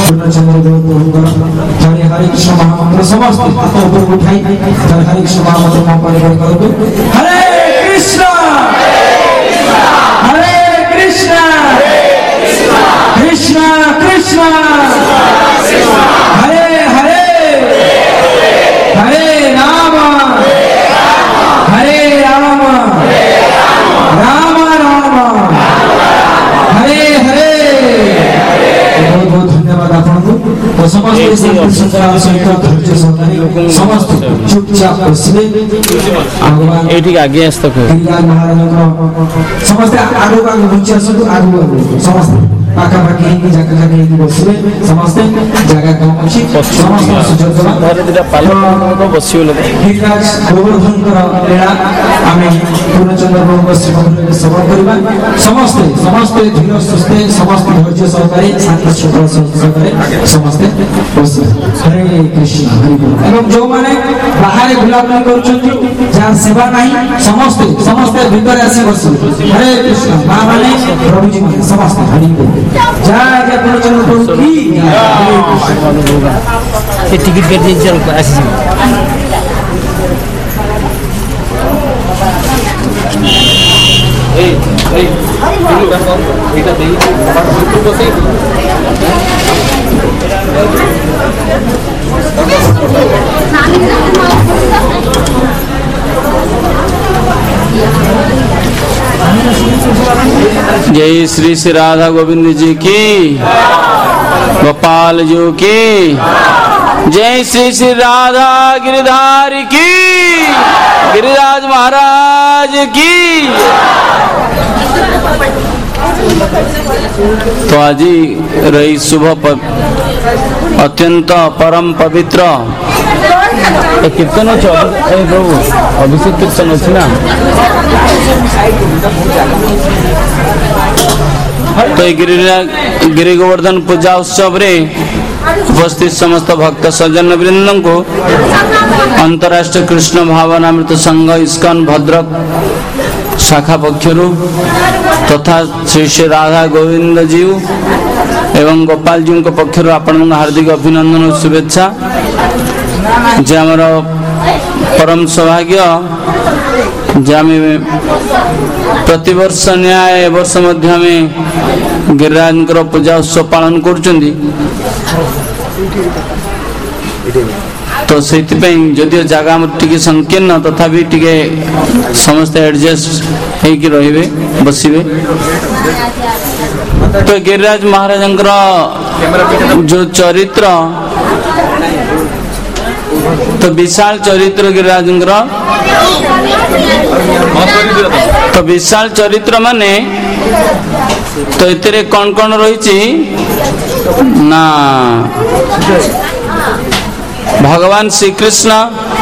पूर्णचंद्र देव प्रभुଙ୍କର हरे हरे कृष्ण महामंत्र समस्त हाथ ऊपर उठाई हरे हरे कृष्ण महामंत्र नाम परिवार करबे हरे कृष्ण हरे कृष्ण कृष्ण कृष्ण हरे हरे हरे राम हरे राम राम राम हरे हरे। बहुत बहुत धन्यवाद आपको तो समस्त संस्कार सहित धैर्य सहकारी समस्त चुपचाप बसले भगवान एठी आगे आस्त को महाराज समस्त आगो आगो घुंची आसतु आगो समस्त पाखापाखि जगह जगह बसले समस्ते जगह कम अछि समस्त सुजोग गिरिराज गोवर्धन लीला आम पूर्णचंद्र प्रभु श्रीमंदिर श्रवण करवा समस्ते समस्ते धीर सुस्थे समस्त धैर्य सहकारे शांति श्रृंखला सहकारे समस्ते बसले हरे कृष्ण हरि बोल एवं जो माने बाहर बुलाबुली करूछन्ति जहाँ सेवा नहीं समस्ते समस्ते भीतर आसी बसले हरे कृष्ण मां माने प्रभु जी माने समस्ते हरि बोल जय पूर्णचंद्र प्रभु की ये टिकट कर दीजिए चलो ऐसे जय श्री श्री राधा गोविंद जी की गोपाल जी की जय श्री श्री राधा गिरिधारी की गिरिराज महाराज की। तो आज रही शुभ अत्यंत परम पवित्र कीर्तन अच्छे प्रभु अभिषेक कीर्तन अच्छी ना तो गिरि गोवर्धन पूजा उत्सव रे उपस्थित समस्त भक्त सज्जन वृंद को अंतरराष्ट्रीय कृष्ण भावनामृत संघ इस्कन भद्रक शाखा पक्षरु तथा श्री श्री राधा गोविंद जी एवं गोपाल जी पक्षर आपण हार्दिक अभिनंदन और शुभेच्छा जे आमर परम सौभाग्य जे आम प्रति वर्ष न्याय वर्ष मध्य गिरिराज पूजा उत्सव पालन करुचंदी तो से जदिव जगह टी संकीर्ण तथापि टी समस्त एडजस्ट रहिबे बसिबे। तो गिरिराज महाराज जो चरित्र तो विशाल चरित्र गिरिराज तो विशाल चरित्र माने तो इतरे कौन कौन रही ना भगवान श्री कृष्ण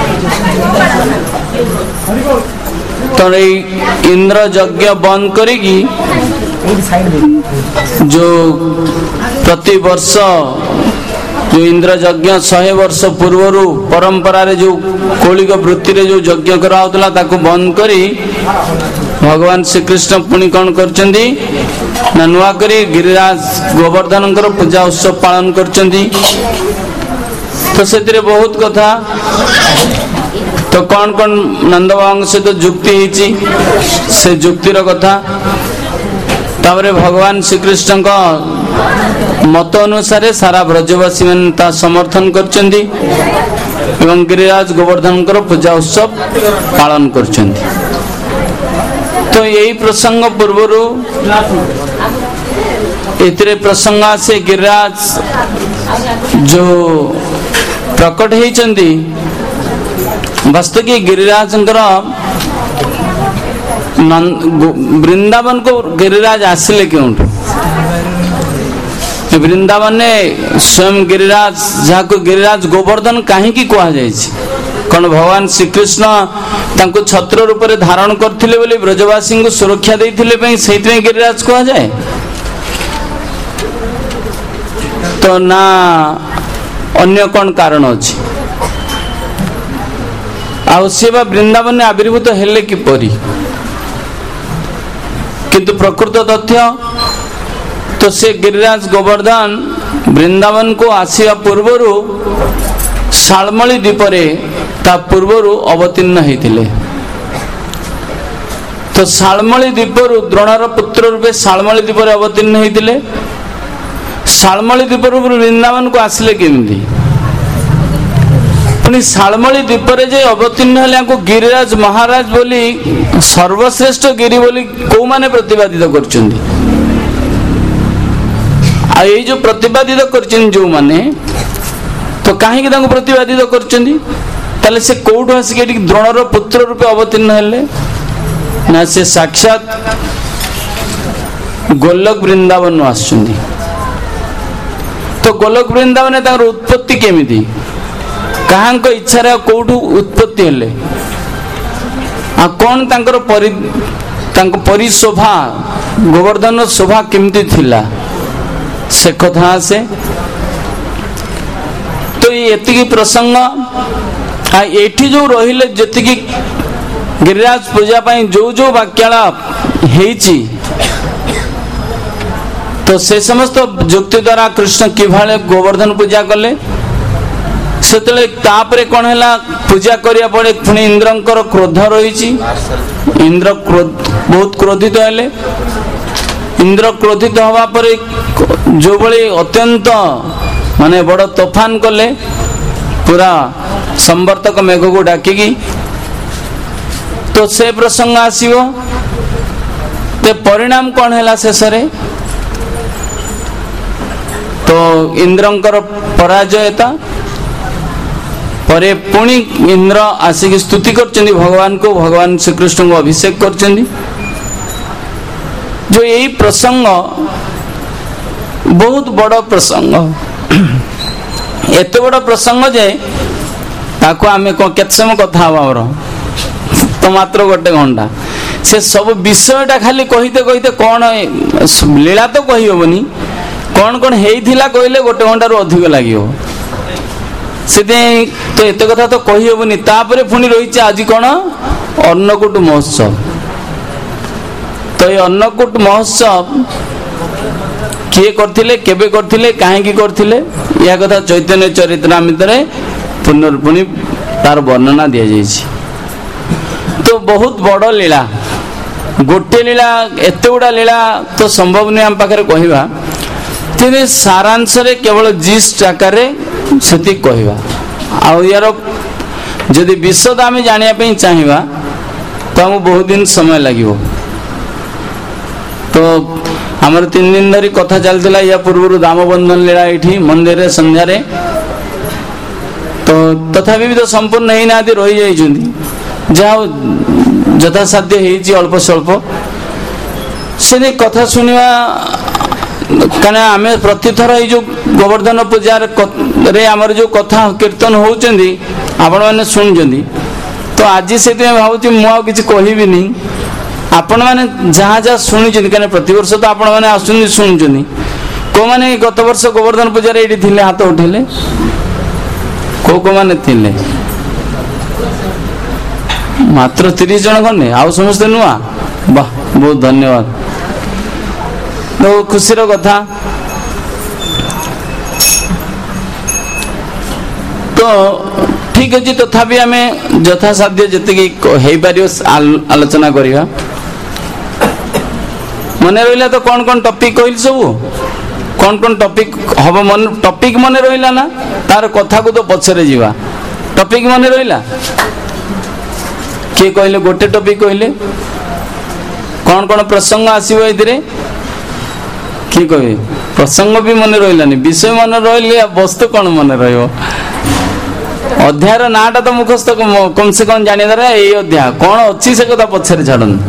तो इंद्र यज्ञ बंद करी जो प्रति वर्ष जो इंद्र यज्ञ 100 वर्ष पूर्व परंपरा रे जो कौलिक वृत्ति रे जो यज्ञ करा होतला ताको बंद करी भगवान श्री कृष्ण पुणी कौन करचंदी ना नुआ करी गिरिराज गोवर्धन पूजा उत्सव पालन करचंदी। तो से बहुत कथा तो कौन कौन नंद बाबा से तो जुक्ति से जुक्तिर कथा तावरे भगवान श्री कृष्ण का मत अनुसार सारा ब्रजवासी मन ता समर्थन करचंदी एवं गिरिराज गोवर्धन पूजा उत्सव पालन करचंदी। तो यही प्रसंग पूर्वरु इतरे प्रसंग से गिरिराज जो प्रकट होती वास्तव की गिरिराज वृंदावन को गिरिराज आसिले क्यों वृंदावन ने स्वयं गिरिराज जहाँ को गिरिराज गोवर्धन कहीं कह जाए कौन भगवान श्री कृष्ण तांको छत्र रूप में धारण करथिले बोली ब्रजवासी को सुरक्षा देथिले से गिरिराज कह जाए तो ना अन्य कौन कारण अच्छी आवा वृंदावन में आविर्भूत हेले किपरि किंतु प्रकृत तथ्य तो से गिरिराज गोवर्धन ବୃନ୍ଦାବନ को आसिया पूर्वर शालमली द्वीपरे ता पूर्वर अवतीर्ण होते। तो शालमली द्वीपर द्रोणर पुत्र रूपे शालमली द्वीपर अवतीर्ण होते। शालमली द्वीपर वृंदावन को आसिले केमिति पुणी शालमली द्वीपर जे अवतीर्ण हेले गिरिराज महाराज बोली सर्वश्रेष्ठ गिरी बोली को माने प्रतिपादित करछन्ती। आ ये जो प्रतिपादित करछन जो माने तो कहीं की तांको प्रतिपादित करछन्ती ताले से कोठो आसिके द्रोणर पुत्र रूपे अवतीर्ण हेले ना से साक्षात गोलक वृंदावन आसुछन्ती। तो गोलक वृंदावन तांकर उत्पत्ति केमिति कहांक इच्छा रे कोठु उत्पत्ति हेले आ कोन तांकर परिशोभा गोवर्धन शोभा केमिति थिला से कथा से। तो ये एतिकी प्रसंग आ एठी जो रहिले जतिकी गिरिराज पूजा पाई जो वाक्यालाप हेची तो से समस्त जुक्ति द्वारा कृष्ण किभाले गोवर्धन पूजा कले सेतले तापरे कोन हैला पूजा करिया पड़े पुणी इंद्रंकर क्रोध रही। इंद्र बहुत क्रोधित हेले। इंद्र क्रोधित हवा परे जो बड़ी अत्यंत माने बड़ तोफान कले पूरा संवर्तक मेघ को डाकिकी तो से प्रसंग आसीबो। ते परिणाम कौन है शेष तो इंद्रंकर पराजयता परे पुणी इंद्र आसिक स्तुति करचंदी भगवान को भगवान श्री कृष्ण को अभिषेक करचंदी। जो यही प्रसंग बहुत बड़ प्रसंग एत बड़ प्रसंग जे ताको आमे केते समय कथा हवा तो मात्र गोटे घंटा से सब विषयटा खाली कहते कहते कौन लीला तो कही हेबनी कौन कौन हेइथिला कहले गोटे घंटा रु अधिक लागियो से तो एत कथा तो कही हेबनी। तापरे पुणी रही आज कौन अन्नकूट महोत्सव। तो ये अन्नकूट महोत्सव किए करथिले केबे करथिले काहेकि करथिले या कथा चैतन्य चरित्रामृत रे पुनर्पुणी तार वर्णना दिया जायछि। तो बहुत बड़ लीला गोटे लीला एते गुड़ा लीला तो संभव नहीं आम पाखे कहवा तेरे सारांश रे केवल जिस आकार से कहवा आउ यार जदि विशद आम जानिया चाहिए तो हमको बहुत दिन समय लगे। तो आमर 3 दिन धरी कथा चलता या पूर्व दामबंधन लीला ये मंदिर रे संध्या रे तो तथापि भी तो संपूर्ण ही ना रही जाइछन्ती जहाँ यथासाध्य होइछि अल्प स्वल्प से कथा सुनिवा कहना आम प्रतिथर ये गोवर्धन पूजा रे आमर जो कथा कीर्तन होउछन्ती आपण माने सुनछन्ती तो आज से भावुँ मुझे किसी कहबी आपण मैंने जहाँ जहाँ शुणी कहीं प्रति वर्ष तो आपण मैंने आसुँच शुणुं कौ मैंने गत वर्ष गोवर्धन पूजा ये थे हाथ उठेले को मैंने थिले मात्र 30 जन खंडे आउ समस्ते नुआ वाह बहुत धन्यवाद। तो खुशीर कथा तो ठीक अच्छे तथापि आम यथासाध्य जी आलोचना करवा मन रहा तो कौन कौन टॉपिक कहली सब कौन कौन टॉपिक हम मन टॉपिक मन रहा ना तार कथा को तो पछरे जीवा टॉपिक मन रहा किए कहले गोटे टॉपिक कहले कौन कौन प्रसंग आसीबो एथिरे किए कहे प्रसंग भी मन रहिलानी विषय मन रहिले वस्तु कौन मन रहियो अध्याय नाटा तो मुखस्थ कम से कम जानी दरा ये अध्याय कौन अच्छी से कथा पछरे छाड़न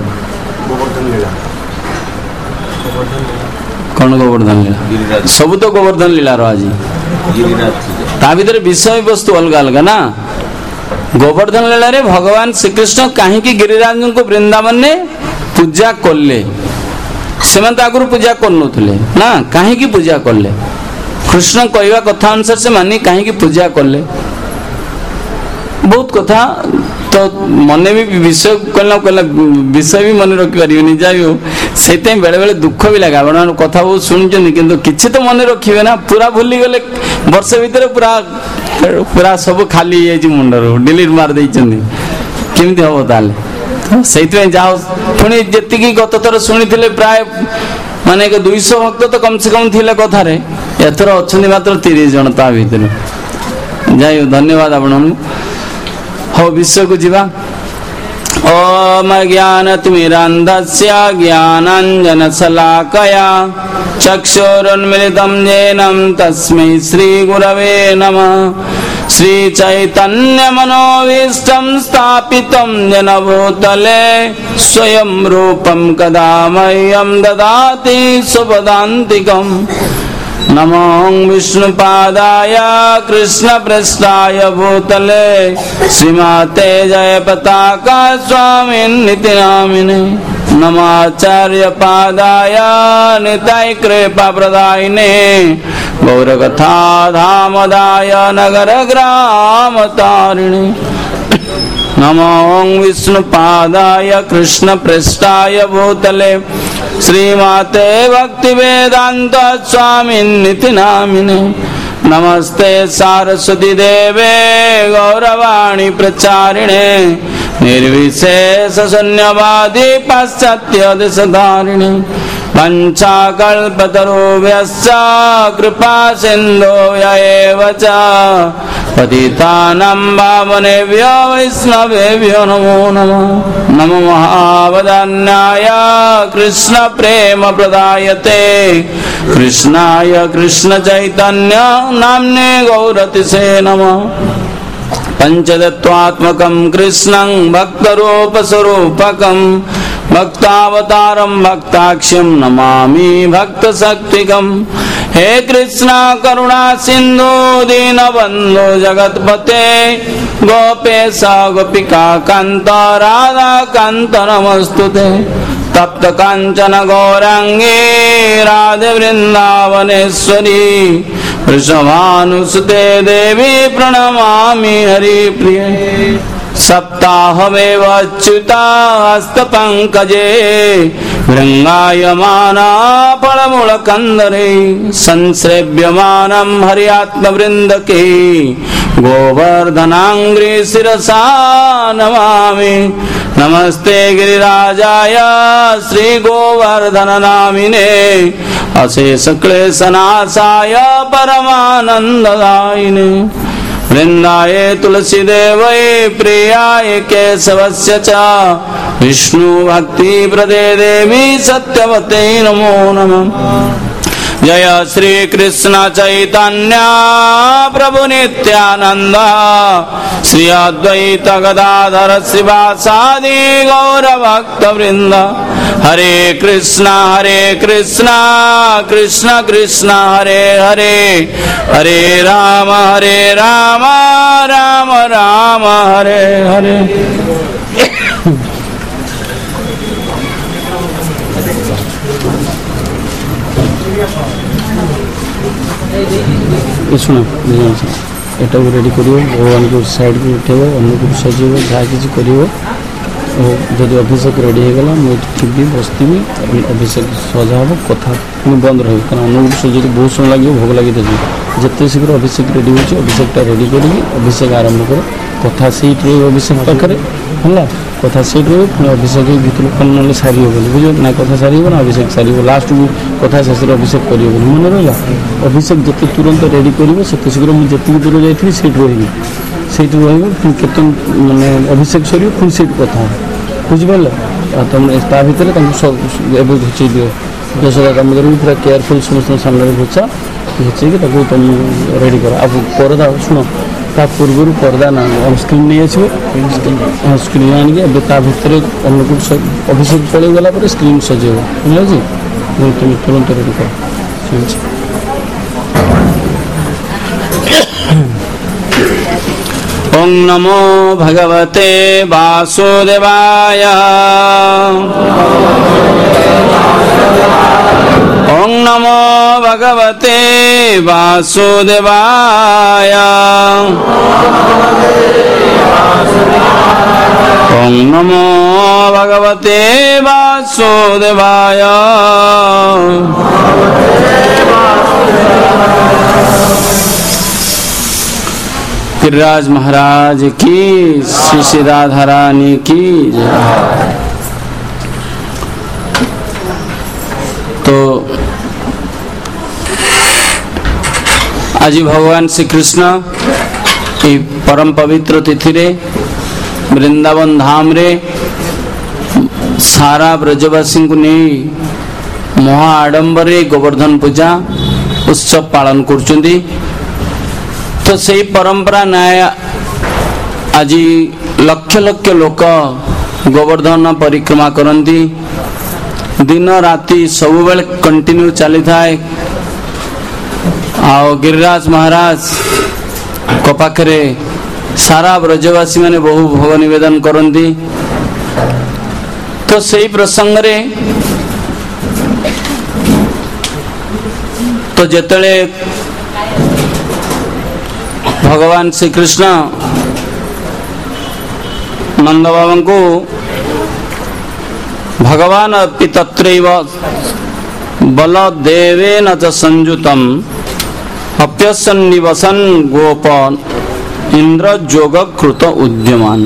कौन गोवर्धन लीला सब तो गोवर्धन लीला रो आज ता भीतर विषय वस्तु अलग अलग ना। गोवर्धन लीला रे भगवान श्रीकृष्ण कहीं गिरिराज को वृंदावन ने पूजा कले से आगुरी पूजा करनुले ना कहीं पूजा कले कृष्ण कहवा कथा अनुसार से मानी कहीं पूजा कले बहुत कथा तो मन भी विषय कहला कहला विषय भी मन रखि पारिबनी जाइयो सेते बेले बेले दुख भी लगा आपण कथा बहुत सुनजनी किंतु किछि तो मन रखिबे ना पूरा भूली गले वर्ष भीतर पूरा पूरा सब खाली ये मुंडर डिलीट मार देइछनी केमती हबो ताले सेते जाओ पुनी जति गत थर सुनिथिले प्राय माने 200 भक्त तो कम से कम थिले कथा रे एथर अछनी मात्र 30 जन ता भीतर जाइयो धन्यवाद आपण हो विषय को जीवा ओम ज्ञानतिमिरान्धस्य ज्ञानाञ्जनशलाकया चक्षुरुन्मिलितं येन तस्मै श्रीगुरवे नमः श्रीचैतन्यमनोभीष्टं स्थापितं येन भूतले स्वयं रूपं कदा मह्यं ददाति सुपदान्तिकम् नमो विष्णुपादाय कृष्णपृष्ठाय भूतले श्रीमाते जयपताका स्वामिन्निति नामिने नमाचार्यपादाय निताय कृपाप्रदायिने गौरकथा धामदाय नगरग्रामतारिणे नमो विष्णुपादाय कृष्णपृष्ठाय भूतले श्रीमाते भक्तिवेदांत स्वामिन्निति नामिने नमस्ते सारस्वती देवे गौरवाणी प्रचारिणे निर्विशेष शून्यवादी पाश्चात्य देशधारिणे पंचाकल्पतरुभ्यश्च कृपा सिन्धुभ्य एव च पतितानां पावनेभ्यो वैष्णवेभ्यो नमो नमः नमो महावदान्याय कृष्ण प्रेम प्रदायते कृष्णाय कृष्ण चैतन्य नाम्ने गौरतिसे नमः पंचतत्वात्मकं कृष्णं भक्तरूपस्वरूपकं भक्तावतारं भक्ताख्यं नमामि भक्तशक्तिकं हे कृष्ण करुणा सिंधु दीनबंधु जगतपते गोपेश गोपिका कांत राधा कांत नमस्तुते तप्त कांचन गौरांगी राधे वृंदावनेश्वरी वृषभानुसुते देवी प्रणमामि हरिप्रिये सप्ताहमेव अच्युता हस्तपङ्कजे भृङ्गायमाना फलमूलकन्दरे संश्रेव्यमानं हरियात्मवृन्दके गोवर्धनाङ्घ्रि शिरसा नमामि नमस्ते गिरिराजाय श्रीगोवर्धननामिने अशेषक्लेशनाशाय परमानन्ददायिने वृंदाय तुलसी देवै प्रियाय केशवस्य च विष्णु भक्ति प्रदे देवी सत्यवते नमो नमः जय श्री कृष्ण चैतन्य प्रभु नित्यानंद श्री अद्वैत गदाधर श्रीवासादि गौर भक्त वृंद हरे कृष्ण कृष्ण कृष्ण हरे हरे हरे राम राम राम हरे हरे ଶୁଣ ଏଟାକୁ ରେଡ଼ି କରିବ ଭଗବାନଙ୍କୁ ସାଇଡ଼କୁ ଉଠେଇବ ଅନ୍ୟକୁ ସଜେଇବ ଯାହା କିଛି କରିବ ଯଦି ଅଭିଷେକ ରେଡ଼ି ହେଇଗଲା ମୁଁ ଏଠି ଥିବି ବସିଥିବି ଅଭିଷେକ ସଜା ହେବ କଥା ପୁଣି ବନ୍ଦ ରହିବ କାରଣ ଅନ୍ୟକୁ ସଜେଇଲେ ବହୁତ ସମୟ ଲାଗିବ ଭୋଗ ଲାଗିଥିବ ଯେତେ ଶୀଘ୍ର ଅଭିଷେକ ରେଡ଼ି ହେଉଛି ଅଭିଷେକଟା ରେଡ଼ି କରିକି ଅଭିଷେକ ଆରମ୍ଭ କର କଥା ସେଇଠି ରହିବ ଅଭିଷେକ ପାଖରେ ହେଲା କଥା ସେଇଠି ରହିବ ପୁଣି ଅଭିଷେକ ଭିତରକୁ କ'ଣ ନହେଲେ ସାରିବ ବୋଲି ବୁଝିବ ନା କଥା ସାରିବ ନା ଅଭିଷେକ ସାରିବ ଲାଷ୍ଟକୁ କଥା ଶେଷରେ ଅଭିଷେକ କରିବ ବୋଲି ମନେ ରହିଲା ଅଭିଷେକ ଯେତେ ତୁରନ୍ତ ରେଡ଼ି କରିବ ସେତେ ଶୀଘ୍ର ମୁଁ ଯେତିକି ଦୂର ଯାଇଥିବି ସେଇଠି ରହିବି ସେଇଠି ରହିବ ପୁଣି କେତେ ମାନେ ଅଭିଷେକ ସରିବ ପୁଣି ସେଇଠି କଥା ହେବ ବୁଝିପାରିଲ ଆଉ ତୁମେ ତା ଭିତରେ ତାଙ୍କୁ ଏବେ ଘୁଚେଇ ଦିଅ ଯଶୋଦା ଦାମୋଦରକୁ ପୁରା କେୟାରଫୁଲ୍ ସମସ୍ତଙ୍କ ସାମ୍ନାରେ ଘୁଚା ଘୁଚେଇକି ତାକୁ ତୁମ ରେଡ଼ି କର ଆଉ ପରଦା ଶୁଣ ତା ପୂର୍ବରୁ ପରଦା ନା ସ୍କ୍ରିନ୍ ନେଇ ଆସିବ ସ୍କ୍ରିନ୍ ଆଣିକି ଏବେ ତା ଭିତରେ ଅନ୍ୟକୁ ଅଭିଷେକ ପଳେଇ ଗଲା ପରେ ସ୍କ୍ରିନ୍ ସଜେଇବ ବୁଝିପାରୁଛି ତୁମେ ତୁରନ୍ତ ରେଡ଼ି କର ओम नमो भगवते वासुदेवाय ओम नमो भगवते वासुदेवाय। ओम नमो भगवते वासुदेवाय। गिरिराज महाराज की, श्री श्री राधा रानी की जय। तो आज भगवान श्री कृष्ण ये परम पवित्र तिथि रे वृंदावन धाम रे सारा ब्रजवासी को नहीं महा आडंबरे गोवर्धन पूजा उत्सव पालन करछुंदी। तो सही परंपरा न्याय आज लक्ष लक्ष लोक गोवर्धन परिक्रमा करती, दिन राति सब बेले कंटिन्यू चली थाए। आओ गिरिराज महाराज को पाखरे सारा ब्रजवासी माने बहु भोग निवेदन करती। तो सही प्रसंग रे तो जेतले भगवान श्री कृष्ण नंद बाबा को भगवान अपि तत्रैव बलदेवेन च संयुतम अप्यसन्निवसन गोप इंद्र जोग कृत उद्यमान।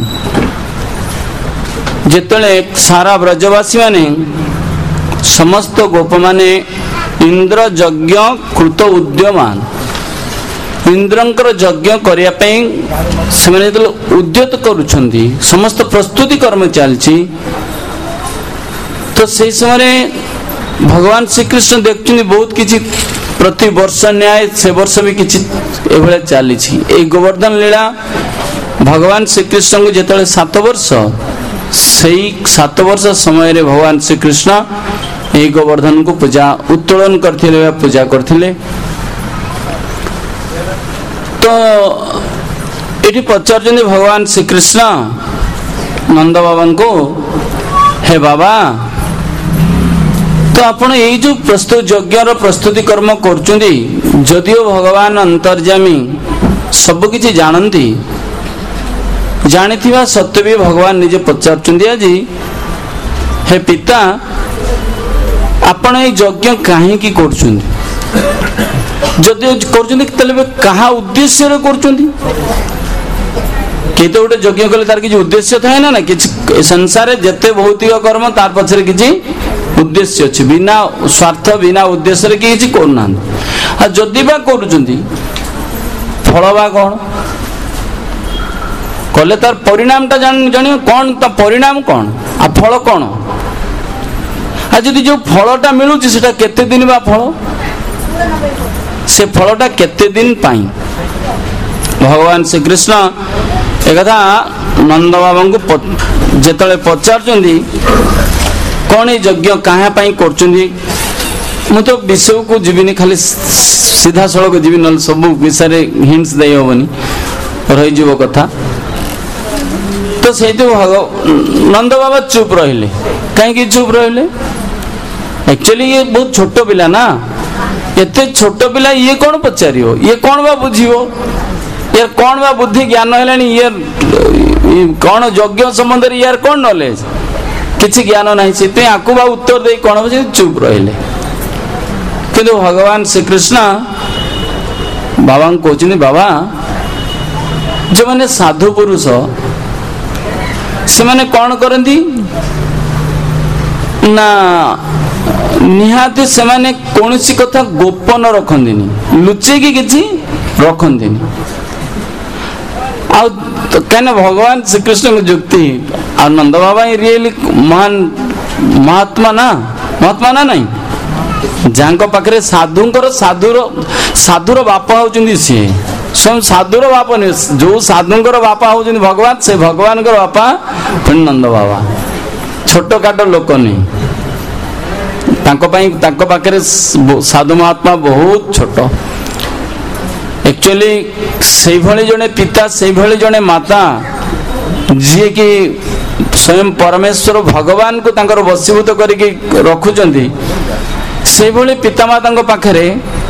जेतले सारा ब्रजवासी माने समस्त गोप माने इंद्र यज्ञ कृत उद्यमान, इंद्रंकर यज्ञ करिया पई सेमाने उद्यत करूछंती, समस्त प्रस्तुति कर्म चलछि। तो से समय भगवान श्री कृष्ण देखुछंती बहुत किछि प्रति वर्ष न्याय से वर्ष भी किछि एभले चली। गोवर्धन लीला भगवान श्री कृष्ण को जेतले 7 वर्ष से 7 वर्ष समय रे भगवान श्री कृष्ण ये गोवर्धन को पूजा उत्तोलन करथिले, पूजा करथिले। तो ये पचार भगवान श्री कृष्ण नंद बाबा को, हे बाबा तो आपण ये जो प्रस्तुत यज्ञ प्रस्तुति कर्म करचुंदी, जदियो भगवान अंतर्यामी सब किछि जानती, जानिथिबा सत्य भी भगवान निजे पचारचुंदी आज, हे पिता आपण ये यज्ञ काहे की करचुंदी, जदि करचुंदी तले कहा उद्देश्य रे करचुंदी। केते गोटे यज्ञ कले तार किछि उद्देश्य थाए ना, किछि संसार रे जते भौतिक कर्म तार पछरे किछि उद्देश्य अछि, बिना स्वार्थ बिना उद्देश्य रे किछि करना। आ जदि बा करूचंदी फल बा कोन कले तार परिणाम ता जानियो कोन, ता परिणाम कोन आ फल कोन। आ जदि जो फलटा मिलुछि सेटा केते दिन बा फल, से फलटा केते दिन पाई। भगवान श्री कृष्ण एक कथा नंद बाबा को जेतले पचारचंदी कौन ये यज्ञ कहाँ करचंदी, मु तो विषय को जीविनी, खाली सीधा सड़क जीवी न सब विषय हिंट्स दे हेबनी रही कथा। तो से नंद बाबा चुप रहिले, कहीं चुप रहिले, एक्चुअली ये बहुत छोट पिला ना, एते छोट पिला ये कौन पचारियो, ये कौन बा बुझियो, यार कौन बा बुद्धि ज्ञान हेलानी, ये कौन यज्ञ संबंध रे यार कौन नॉलेज, किछि ज्ञान नहीं, से आकु बा उत्तर दे कौन बजे चुप रहिले। किंतु भगवान श्री कृष्ण बाबा को कहते, बाबा जो माने साधु पुरुष से माने कौन करती ना, निहाती से माने कौनसी कथा गोपन रखंदिनी, लुचेकी किछि रखंदिनी। तो कहना भगवान श्री कृष्ण की जुक्ति और नंद बाबा रियली महान महात्मा ना नहीं, जहाँ पाखे साधुंकर साधुर बापा होचंदी, सी स्वयं साधुर बापा नहीं, जो साधुंकर बापा होचंदी भगवान, से भगवान बापा पुणी नंद बाबा, छोट काट लोक नहीं, तांको पाखे साधु महात्मा बहुत छोट। एक्चुअली से भली जने पिता से भली जने माता जी की स्वयं परमेश्वर भगवान को तांकर वशीभूत करके रखुचंदी, ସେଇଭଳି ପିତାମାତାଙ୍କ ପାଖରେ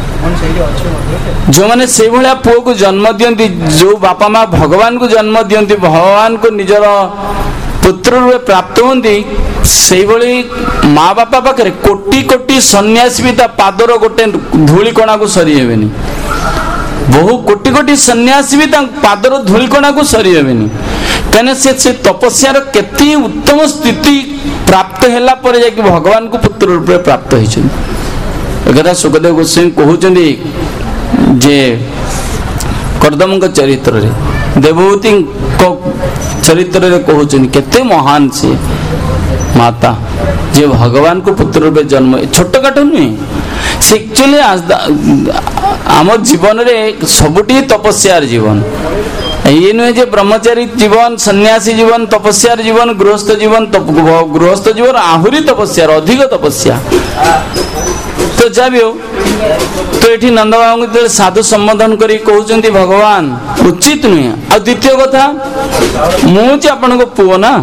ଯେଉଁମାନେ ସେଇଭଳିଆ ପୁଅକୁ ଜନ୍ମ ଦିଅନ୍ତି, ଯେଉଁ ବାପା ମା ଭଗବାନଙ୍କୁ ଜନ୍ମ ଦିଅନ୍ତି, ଭଗବାନଙ୍କୁ ନିଜର ପୁତ୍ର ରୂପେ ପ୍ରାପ୍ତ ହୁଅନ୍ତି, ସେଇଭଳି ମା ବାପା ପାଖରେ କୋଟି କୋଟି ସନ୍ନ୍ୟାସୀ ବି ତା ପାଦର ଗୋଟେ ଧୂଳିକଣାକୁ ସରି ହେବେନି। ବହୁ କୋଟି କୋଟି ସନ୍ନ୍ୟାସୀ ବି ତାଙ୍କ ପାଦର ଧୂଳିକଣାକୁ ସରି ହେବେନି। କାହିଁକିନା ସେ ତପସ୍ୟାର କେତେ ଉତ୍ତମ ସ୍ଥିତି ପ୍ରାପ୍ତ ହେଲା ପରେ ଯାଇକି ଭଗବାନଙ୍କୁ ପୁତ୍ର ରୂପରେ ପ୍ରାପ୍ତ ହେଇଛନ୍ତି। ଏକଥା ସୁଖଦେବ ଗୋସ୍ୱାମୀ କହୁଛନ୍ତି ଯେ କର୍ଦ୍ଦମଙ୍କ ଚରିତ୍ରରେ, ଦେବଭୂତିଙ୍କ ଚରିତ୍ରରେ କହୁଛନ୍ତି କେତେ ମହାନ ସେ ମାତା ଯେ ଭଗବାନଙ୍କୁ ପୁତ୍ର ରୂପେ ଜନ୍ମ, ଛୋଟ କାଠ ନୁହେଁ ସେ। ଆକ୍ଚୁଆଲି ଆମ ଜୀବନରେ ସବୁଠି ତପସ୍ୟାର ଜୀବନ। ଇଏ ନୁହେଁ ଯେ ବ୍ରହ୍ମଚାରୀ ଜୀବନ, ସନ୍ନ୍ୟାସୀ ଜୀବନ, ତପସ୍ୟାର ଜୀବନ, ଗୃହସ୍ଥ ଜୀବନ। ଗୃହସ୍ଥ ଜୀବନ ଆହୁରି ତପସ୍ୟାର, ଅଧିକ ତପସ୍ୟା। ତ ଯାହା ବି ହଉ, ତ ଏଠି ନନ୍ଦ ବାବାଙ୍କୁ ଯେତେବେଳେ ସାଧୁ ସମ୍ବୋଧନ କରି କହୁଛନ୍ତି ଭଗବାନ, ଉଚିତ ନୁହେଁ। ଆଉ ଦ୍ୱିତୀୟ କଥା, ମୁଁ ହଉଛି ଆପଣଙ୍କ ପୁଅ ନା,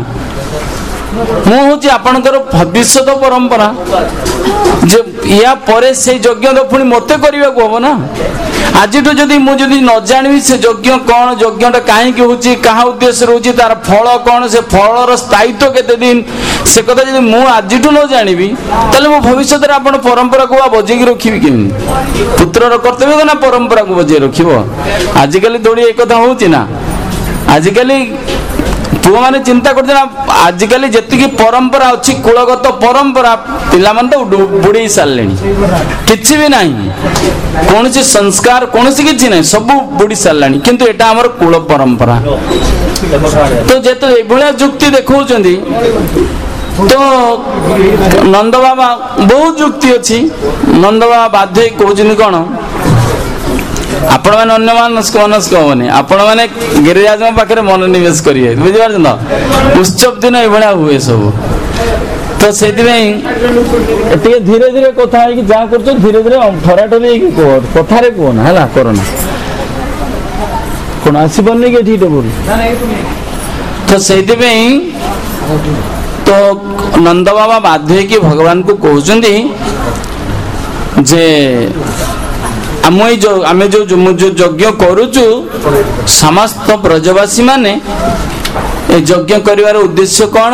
ମୁଁ ହଉଛି ଆପଣଙ୍କର ଭବିଷ୍ୟତ ପରମ୍ପରା, ଯେ ୟା ପରେ ସେଇ ଯଜ୍ଞ ତ ପୁଣି ମତେ କରିବାକୁ ହବ ନା। ଆଜିଠୁ ଯଦି ମୁଁ ନ ଜାଣିବି ସେ ଯଜ୍ଞ କଣ, ଯଜ୍ଞଟା କାହିଁକି ହଉଛି, କାହା ଉଦ୍ଦେଶ୍ୟରେ ହଉଛି, ତାର ଫଳ କଣ, ସେ ଫଳର ସ୍ଥାୟିତ୍ୱ କେତେ ଦିନ, ସେ କଥା ଯଦି ମୁଁ ଆଜିଠୁ ନ ଜାଣିବି, ତାହେଲେ ମୁଁ ଭବିଷ୍ୟତରେ ଆପଣ ପରମ୍ପରାକୁ ବଜେଇକି ରଖିବି କେମିତି? ପୁତ୍ରର କର୍ତ୍ତବ୍ୟ ନା ପରମ୍ପରାକୁ ବଜେଇ ରଖିବ? ଆଜିକାଲି ଦୋଳି ଏକଥା ହଉଛି ନା। ଆଜିକାଲି ପୁଅମାନେ ଚିନ୍ତା କରୁଛନ୍ତି ନା, ଆଜିକାଲି ଯେତିକି ପରମ୍ପରା ଅଛି, କୁଳଗତ ପରମ୍ପରା, ପିଲାମାନେ ତ ବୁଡେଇ ସାରିଲେଣି। କିଛି ବି ନାହିଁ, କୌଣସି ସଂସ୍କାର, କୌଣସି କିଛି ନାହିଁ, ସବୁ ବୁଡି ସାରିଲାଣି। କିନ୍ତୁ ଏଟା ଆମର କୁଳ ପରମ୍ପରା। ତ ଯେତେ ଏଭଳିଆ ଯୁକ୍ତି ଦେଖାଉଛନ୍ତି, ତ ନନ୍ଦ ବାବା ବହୁତ ଯୁକ୍ତି ଅଛି। ନନ୍ଦ ବାବା ବାଧ୍ୟ ହେଇ କହୁଛନ୍ତି କଣ, ଆପଣ ମାନେ ଅନ୍ୟ ମନସ୍କ ହବନି, ଆପଣ ମାନେ ଗିରିରାଜଙ୍କ ପାଖରେ ମନୋନିବେଶ କରିବେ। ବୁଝିପାରୁଛନ୍ତି ତ? ଉତ୍ସବ ଦିନ ଏଭଳିଆ ହୁଏ ସବୁ। ତ ସେଇଥିପାଇଁ ଟିକେ ଧୀରେ ଧୀରେ କଥା ହେଇକି ଯାହା କରୁଛ, ଧୀରେ ଧୀରେ ଠରାଠରି ହେଇକି କୁହ, କଥାରେ କୁହ ନା, ହେଲା କରନା। କଣ ଆସିପାରୁନି କି ଏଠି ଟେବୁଲ? ତ ସେଇଥିପାଇଁ ତ ନନ୍ଦ ବାବା ବାଧ୍ୟ ହେଇକି ଭଗବାନଙ୍କୁ କହୁଛନ୍ତି ଯେ ଆମେ ଯୋଉ ଯଜ୍ଞ କରୁଛୁ, ସମସ୍ତ ବ୍ରଜବାସୀ ମାନେ ଏ ଯଜ୍ଞ କରିବାର ଉଦ୍ଦେଶ୍ୟ କଣ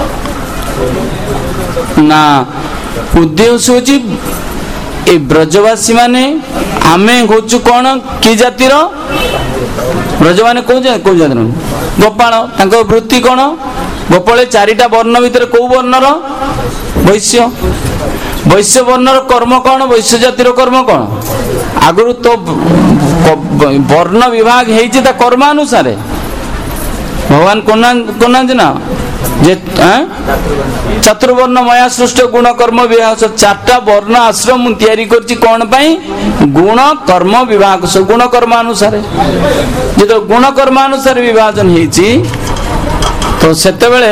ନା, ଉଦ୍ଦେଶ୍ୟ ହଉଛି ଏ ବ୍ରଜବାସୀ ମାନେ, ଆମେ ହଉଛୁ କଣ, କି ଜାତିର ବ୍ରଜମାନେ? କୋଉ ଜାତିର? ଗୋପାଳ। ତାଙ୍କ ବୃତ୍ତି କଣ? ଗୋପାଳ। ଚାରିଟା ବର୍ଣ୍ଣ ଭିତରେ କୋଉ ବର୍ଣ୍ଣର? ବୈଶ୍ୟ। ବୈଶ୍ୟ ବର୍ଣ୍ଣର କର୍ମ କଣ? ବୈଶ୍ୟ ଜାତିର କର୍ମ କଣ? ଆଗରୁ ତ ବର୍ଣ୍ଣ ବିଭାଗ ହେଇଛି ତା କର୍ମାନୁସାରେ। ଭଗବାନ କରୁନାହାନ୍ତି ନା ଯେ ଚତୁର୍ବର୍ଣ୍ଣ ମୟା ସୃଷ୍ଟ ଗୁଣ କର୍ମ ବିଭାଗ, ଚାରିଟା ବର୍ଣ୍ଣ ଆଶ୍ରମ ମୁଁ ତିଆରି କରିଛି କଣ ପାଇଁ? ଗୁଣ କର୍ମ ବିଭାଗ, ଗୁଣ କର୍ମାନୁସାରେ। ଯେତେବେଳେ ଗୁଣ କର୍ମାନୁସାରେ ବିଭାଜନ ହେଇଛି, ତ ସେତେବେଳେ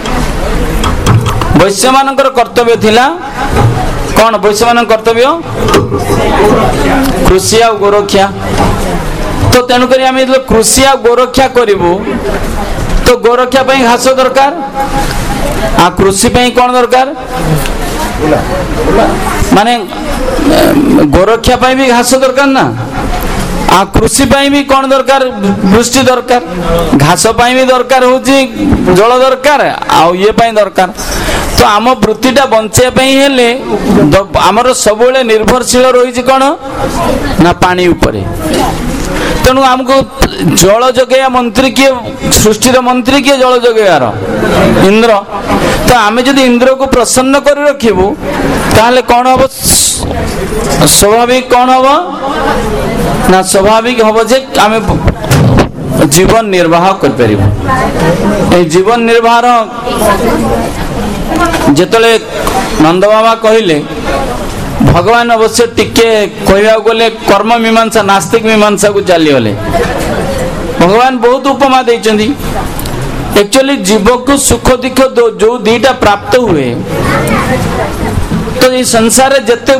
ବୈଶ୍ୟ ମାନଙ୍କର କର୍ତ୍ତବ୍ୟ ଥିଲା କଣ? ବୈଶ୍ୟ ମାନଙ୍କ କର୍ତ୍ତବ୍ୟ କୃଷି ଆଉ ଗୋରକ୍ଷା। ତ ତେଣୁକରି ଆମେ ଯେତେବେଳେ କୃଷି ଆଉ ଗୋରକ୍ଷା କରିବୁ, ତ ଗୋରକ୍ଷା ପାଇଁ ଘାସ ଦରକାର, ଆଉ କୃଷି ପାଇଁ କଣ ଦରକାର? ମାନେ ଗୋରକ୍ଷା ପାଇଁ ବି ଘାସ ଦରକାର ନା, ଆଉ କୃଷି ପାଇଁ ବି କଣ ଦରକାର? ବୃଷ୍ଟି ଦରକାର। ଘାସ ପାଇଁ ବି ଦରକାର ହଉଛି ଜଳ ଦରକାର, ଆଉ ଇଏ ପାଇଁ ଦରକାର। ତ ଆମ ବୃତ୍ତିଟା ବଞ୍ଚେଇବା ପାଇଁ ହେଲେ ଆମର ସବୁବେଳେ ନିର୍ଭରଶୀଳ ରହିଛି କଣ ନା, ପାଣି ଉପରେ। ତେଣୁ ଆମକୁ ଜଳ ଯୋଗେଇବା ମନ୍ତ୍ରୀ କିଏ? ସୃଷ୍ଟିର ମନ୍ତ୍ରୀ କିଏ? ଜଳ ଯୋଗେଇବାର ଇନ୍ଦ୍ର। ତ ଆମେ ଯଦି ଇନ୍ଦ୍ରକୁ ପ୍ରସନ୍ନ କରି ରଖିବୁ, ତାହେଲେ କଣ ହବ? ସ୍ୱାଭାବିକ କଣ ହବ ନା, ସ୍ୱାଭାବିକ ହବ ଯେ ଆମେ ଜୀବନ ନିର୍ବାହ କରିପାରିବୁ। এই ଜୀବନ ନିର୍ବାହର ଯେତେବେଳେ ନନ୍ଦ ବାବା କହିଲେ, ଭଗବାନ ଅବଶ୍ୟ ଟିକେ କହିବାକୁ ଗଲେ କର୍ମ ମୀମାଂସା, ନାସ୍ତିକ ମୀମାଂସାକୁ ଚାଲିଗଲେ। ଭଗବାନ ବହୁତ ଉପମା ଦେଇଛନ୍ତି। एक्चुअली जीव को सुख दुख जो दीटा प्राप्त हुए तो ये संसार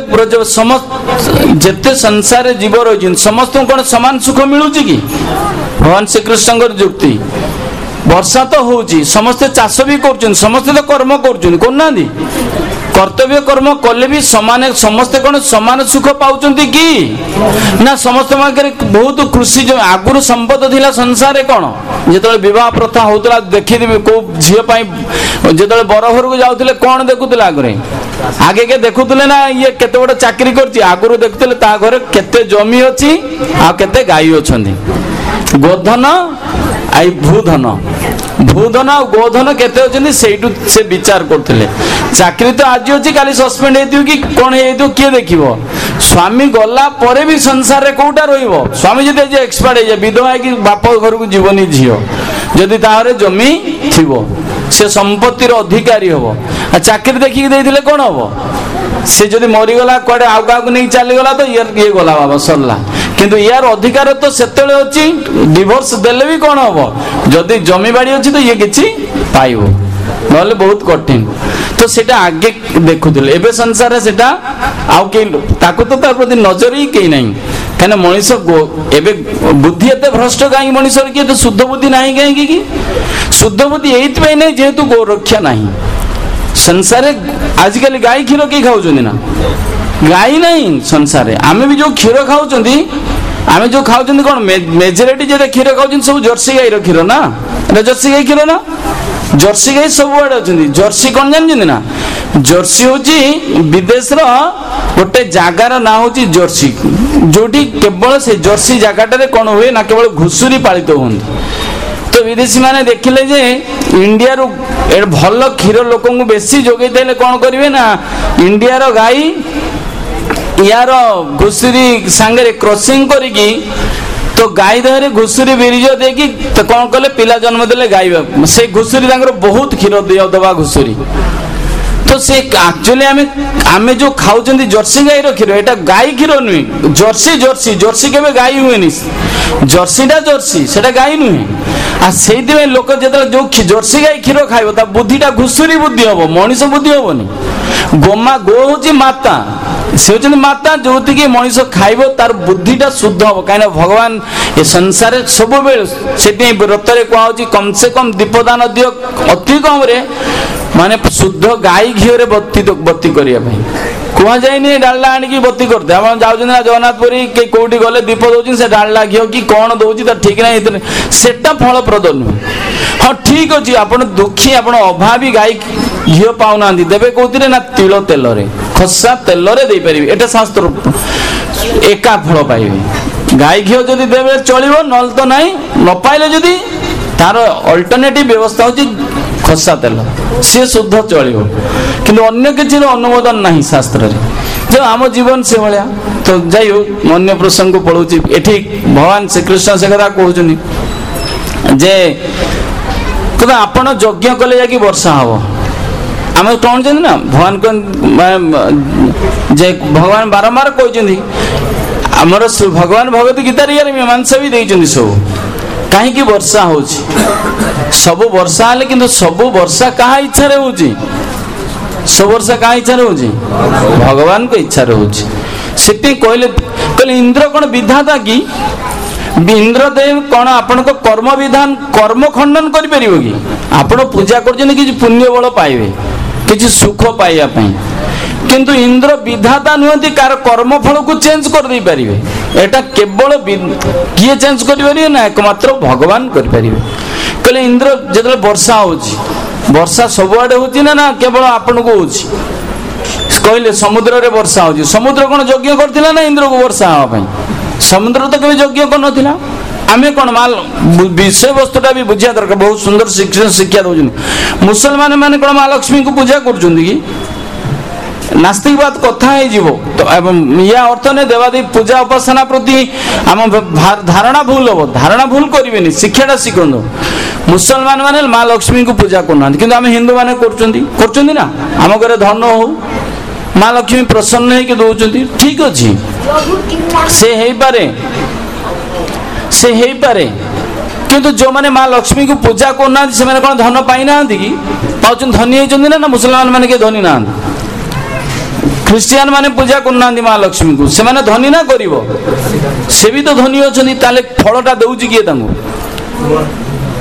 जिते संसार जीव रही समस्त कौन समान सुख मिलूँ कि भगवान श्रीकृष्ण युक्ति ବର୍ଷା ତ ହଉଛି, ସମସ୍ତେ ଚାଷ ବି କରୁଛନ୍ତି, ସମସ୍ତେ ତ କର୍ମ କରୁଛନ୍ତି, କରୁନାହାନ୍ତି? କର୍ତ୍ତବ୍ୟ କର୍ମ କଲେ ବି ସମସ୍ତେ କଣ ସମାନ ସୁଖ ପାଉଛନ୍ତି କି? ନା ସମସ୍ତ ପାଖରେ ବହୁତ କୃଷି ଆଗରୁ ସମ୍ପଦ ଥିଲା ସଂସାରରେ। କଣ ଯେତେବେଳେ ବିବାହ ପ୍ରଥା ହଉଥିଲା ଦେଖିଥିବେ, କୋଉ ଝିଅ ପାଇଁ ଯେତେବେଳେ ବର ଘରକୁ ଯାଉଥିଲେ କଣ ଦେଖୁଥିଲେ? ଆଗେ କେ ଦେଖୁଥିଲେ ନା ଇଏ କେତେ ବଡ ଚାକିରି କରିଛି? ଆଗରୁ ଦେଖୁଥିଲେ ତା ଘରେ କେତେ ଜମି ଅଛି ଆଉ କେତେ ଗାଈ ଅଛନ୍ତି। ଗୋଧନ ଆଉ ଭୂଧନ ଆଉ ଗୋଧନ କେତେ ଅଛନ୍ତି ସେଇଠୁ ସେ ବିଚାର କରୁଥିଲେ। ଚାକିରି ତ ଆଜି ଅଛି କାଲି ସସ୍ପେଣ୍ଡ ହେଇଥିବ କି କଣ ହେଇଥିବ କିଏ ଦେଖିବ? ସ୍ୱାମୀ ଗଲା ପରେ ବି ସଂସାରରେ କୋଉଟା ରହିବ? ସ୍ୱାମୀ ଯଦି ଆଜି ଏକ୍ସପାର୍ଟ ହେଇଯାଏ, ବିଧବା ହେଇକି ବାପ ଘରକୁ ଯିବନି ଝିଅ, ଯଦି ତାହାର ଜମି ଥିବ ସେ ସମ୍ପତ୍ତିର ଅଧିକାରୀ ହବ। ଆଉ ଚାକିରି ଦେଖିକି ଦେଇଥିଲେ କଣ ହବ? ସେ ଯଦି ମରିଗଲା କୁଆଡେ ଆଉ କାହାକୁ ନେଇ ଚାଲିଗଲା ତ ଇଏ ଗଲା ବାବା ସରିଲା। କିନ୍ତୁ ୟାର ଅଧିକାର ତ ସେତେବେଳେ ଅଛି, ଡିଭୋର୍ସ ଦେଲେ ବି କଣ ହବ? ଯଦି ଜମି ବାଡି ଅଛି ତ ଇଏ କିଛି ପାଇବ, ନହେଲେ ବହୁତ କଠିନ। ତ ସେଟା ଆଗେ ଦେଖୁଥିଲେ, ଏବେ ସଂସାରରେ ସେଟା ଆଉ କେହି ତାକୁ ତ ତା ପ୍ରତି ନଜର ହିଁ କେହି ନାହିଁ। କାହିଁକିନା ମଣିଷ ଏବେ ବୁଦ୍ଧି ଏତେ ଭ୍ରଷ୍ଟ କାହିଁକି? ମଣିଷର କି ଏତେ ଶୁଦ୍ଧ ବୁଦ୍ଧି ନାହିଁ କାହିଁକି? କି ଶୁଦ୍ଧ ବୁଦ୍ଧି ଏଇଥିପାଇଁ ନାହିଁ ଯେହେତୁ ଗୋରକ୍ଷା ନାହିଁ ସଂସାରରେ। ଆଜିକାଲି ଗାଈ କ୍ଷୀର କେହି ଖାଉଛନ୍ତି ନା? ଗାଈ ନାହିଁ ସଂସାରରେ। ଆମେ ବି ଯୋଉ କ୍ଷୀର ଖାଉଛନ୍ତି, ଆମେ ଯୋଉ ଖାଉଛନ୍ତି କଣ ମେଜରିଟି ଯେତେ କ୍ଷୀର ଖାଉଛନ୍ତି ସବୁ ଜର୍ସି ଗାଈର କ୍ଷୀର ନା? এটা ଜର୍ସି ଗାଈ କ୍ଷୀର ନା? ଜର୍ସି ଗାଈ ସବୁଆଡେ ଅଛନ୍ତି। ଜର୍ସି କଣ ଜାଣିଛନ୍ତି ନା? ଜର୍ସି ହଉଛି ବିଦେଶର ଗୋଟେ ଜାଗାର ନାଁ ହଉଛି ଜର୍ସି, ଯୋଉଠି କେବଳ ସେ ଜର୍ସି ଜାଗାଟାରେ କଣ ହୁଏ ନା କେବଳ ଘୁଷୁରୀ ପାଳିତ ହୁଅନ୍ତି। ତ ବିଦେଶୀ ମାନେ ଦେଖିଲେ ଯେ ଇଣ୍ଡିଆରୁ ଭଲ କ୍ଷୀର ଲୋକଙ୍କୁ ବେଶୀ ଯୋଗେଇ ଦେଲେ କଣ କରିବେ ନା ଇଣ୍ଡିଆର ଗାଈ ୟାର ଘୁଷୁରୀ ସାଙ୍ଗରେ କ୍ରସିଂ କରିକି ତ ଗାଈ ଦେହରେ ଘୁଷୁରୀ ବୀର୍ୟ ଦେଇକି କଣ କଲେ ପିଲା ଜନ୍ମ ଦେଲେ ଗାଈ। ସେ ଘୁଷୁରୀ ତାଙ୍କର ବହୁତ କ୍ଷୀର ଦବା ଘୁଷୁରୀ। ତ ସେ ଆକ୍ଚୁଆଲି ଆମେ ଯୋଉ ଖାଉଛନ୍ତି ଜର୍ସି ଗାଈର କ୍ଷୀର, ଏଟା ଗାଈ କ୍ଷୀର ନୁହେଁ। ଜର୍ସି କେବେ ଗାଈ ହୁଏନି। ଜର୍ସିଟା ଜର୍ସି, ସେଟା ଗାଈ ନୁହେଁ। ଆଉ ସେଇଥିପାଇଁ ଲୋକ ଯେତେବେଳେ ଯୋଉ ଜର୍ସି ଗାଈ କ୍ଷୀର ଖାଇବ ତା ବୁଦ୍ଧିଟା ଘୁଷୁରୀ ବୁଦ୍ଧି ହବ, ମଣିଷ ବୁଦ୍ଧି ହବନି। ଗୋ ହଉଛି ମାତା, ସେ ହଉଛନ୍ତି ମାତା, ଯୋଉଥିକି ମଣିଷ ଖାଇବ ତାର ବୁଦ୍ଧିଟା ଶୁଦ୍ଧ ହବ। କାହିଁକିନା ଭଗବାନ ଏ ସଂସାରରେ ସବୁବେଳେ, ସେଥିପାଇଁ ବ୍ରତରେ କୁହାହଉଛି କମ ସେ କମ ଦୀପଦାନ ଦିଅ ଅତି କମରେ, ମାନେ ଶୁଦ୍ଧ ଗାଈ ଘିଅରେ ବତି କରିବା ପାଇଁ କୁହାଯାଇନି। ଡାଲଡା ଆଣିକି ବତି କରିଦେ। ଆପଣ ଯାଉଛନ୍ତି ନା ଜଗନ୍ନାଥ ପୁରୀ କୋଉଠି ଗଲେ ଦୀପ ଦଉଛନ୍ତି, ସେ ଡାଲଡା ଘିଅ କି କଣ ଦଉଛି ତା ଠିକ ନାହିଁ, ସେଟା ଫଳପ୍ରଦ ନୁହେଁ। ହଁ ଠିକ ଅଛି, ଆପଣ ଦୁଃଖୀ, ଆପଣ ଅଭାବୀ, ଗାଈ ଘିଅ ପାଉନାହାନ୍ତି, ଦେବେ କୋଉଥିରେ ନା ତିଳ ତେଲରେ, ଖସା ତେଲରେ ଦେଇପାରିବେ। ଏଟା ଶାସ୍ତ୍ର, ଏକା ଫଳ ପାଇବେ। ଗାଈ ଘିଅ ଯଦି ଦେବେ ଚଳିବ, ନହେଲେ ତ ନାହିଁ। ନ ପାଇଲେ ଯଦି ତାର ଅଲ୍ଟରନେଟିଭ ବ୍ୟବସ୍ଥା ହଉଛି ଖସା ତେଲ, ସିଏ ଶୁଦ୍ଧ ଚଳିବ। କିନ୍ତୁ ଅନ୍ୟ କିଛି ଅନୁମୋଦନ ନାହିଁ ଶାସ୍ତ୍ରରେ। ଯେ ଆମ ଜୀବନ ସେଭଳିଆ। ତ ଯାଇ ହଉ, ଅନ୍ୟ ପ୍ରସଙ୍ଗକୁ ପଳଉଛି। ଏଠି ଭଗବାନ ଶ୍ରୀକୃଷ୍ଣ ସେ କଥା କହୁଛନ୍ତି ଯେ ଆପଣ ଯଜ୍ଞ କଲେ ଯାଇକି ବର୍ଷା ହବ। ଆମେ କହୁଛନ୍ତି ନା ଭଗବାନ ଯେ ଭଗବାନ ବାରମ୍ବାର କହିଛନ୍ତି, ଆମର ଭଗବାନ ଭଗବତ ଗୀତାରେ ୟାର ମୀମାଂସା ବି ଦେଇଛନ୍ତି ସବୁ କାହିଁକି ବର୍ଷା ହଉଛି। ସବୁ ବର୍ଷା ହେଲେ କିନ୍ତୁ ସବୁ ବର୍ଷା କାହା ଇଚ୍ଛାରେ ହଉଛି? ସବୁ ବର୍ଷା କାହା ଇଚ୍ଛାରେ ହଉଛି? ଭଗବାନଙ୍କ ଇଚ୍ଛାରେ ହଉଛି। ସେଥିପାଇଁ କହିଲେ ଇନ୍ଦ୍ର କଣ ବିଧାତା କି? ଇନ୍ଦ୍ରଦେବ କଣ ଆପଣଙ୍କ କର୍ମ ବିଧାନ କର୍ମ ଖଣ୍ଡନ କରିପାରିବ କି? ଆପଣ ପୂଜା କରୁଛନ୍ତି କିଛି ପୁଣ୍ୟ ବଳ ପାଇବେ, କିଛି ସୁଖ ପାଇବା ପାଇଁ, କିନ୍ତୁ ଇନ୍ଦ୍ର ବିଧାତା ନୁହନ୍ତି କାହାର କର୍ମ ଫଳକୁ ଚେଞ୍ଜ କରିଦେଇ ପାରିବେ। ଏଟା କେବଳ କିଏ ଚେଞ୍ଜ କରିପାରିବେ ନା ଏକମାତ୍ର ଭଗବାନ କରିପାରିବେ। କହିଲେ ଇନ୍ଦ୍ର ଯେତେବେଳେ ବର୍ଷା ହଉଛି, ବର୍ଷା ସବୁଆଡେ ହଉଛି ନା କେବଳ ଆପଣଙ୍କୁ ହଉଛି? କହିଲେ ସମୁଦ୍ରରେ ବର୍ଷା ହଉଛି। ସମୁଦ୍ର କଣ ଯଜ୍ଞ କରିଥିଲା ନା ଇନ୍ଦ୍ରକୁ ବର୍ଷା ହବା ପାଇଁ? ସମୁଦ୍ର ତ କେବେ ଯଜ୍ଞ କରିନଥିଲା। ଆମେ କଣ ବିଷୟବସ୍ତୁଟା ବି ବୁଝିବା ଦରକାର। ବହୁତ ସୁନ୍ଦର ଶିକ୍ଷା ଦଉଛନ୍ତି। ମୁସଲମାନ ମାନେ କଣ ମା ଲକ୍ଷ୍ମୀଙ୍କୁ ପୂଜା କରୁଛନ୍ତି କି? ନାସ୍ତିକବାଦ କଥା ହେଇଯିବ। ୟା ଅର୍ଥ ନେ ଦେବାଦେବୀ ପୂଜା ଉପାସନା ପ୍ରତି ଆମ ଧାରଣା ଭୁଲ ହବ। ଧାରଣା ଭୁଲ କରିବେନି, ଶିକ୍ଷାଟା ଶିଖନ୍ତୁ। ମୁସଲମାନ ମାନେ ମା ଲକ୍ଷ୍ମୀଙ୍କୁ ପୂଜା କରୁନାହାନ୍ତି, କିନ୍ତୁ ଆମେ ହିନ୍ଦୁ ମାନେ କରୁଛନ୍ତି ନା। ଆମ ଘରେ ଧନ ହଉ, ମା ଲକ୍ଷ୍ମୀ ପ୍ରସନ୍ନ ହେଇକି ଦଉଛନ୍ତି, ଠିକ ଅଛି, ସେ ହେଇପାରେ। କିନ୍ତୁ ଯୋଉମାନେ ମା ଲକ୍ଷ୍ମୀଙ୍କୁ ପୂଜା କରୁନାହାନ୍ତି ସେମାନେ କଣ ଧନ ପାଇନାହାନ୍ତି କି? ପାଉଛନ୍ତି, ଧନୀ ହେଇଛନ୍ତି ନା ମୁସଲମାନ ମାନେ କିଏ ଧନୀ ନାହାନ୍ତି? ଖ୍ରୀଷ୍ଟିଆନ ମାନେ ପୂଜା କରୁନାହାନ୍ତି ମା ଲକ୍ଷ୍ମୀଙ୍କୁ, ସେମାନେ ଧନୀ ନା ଗରିବ? ସେ ବି ତ ଧନୀ ଅଛନ୍ତି। ତାହେଲେ ଫଳଟା ଦଉଛି କିଏ ତାଙ୍କୁ?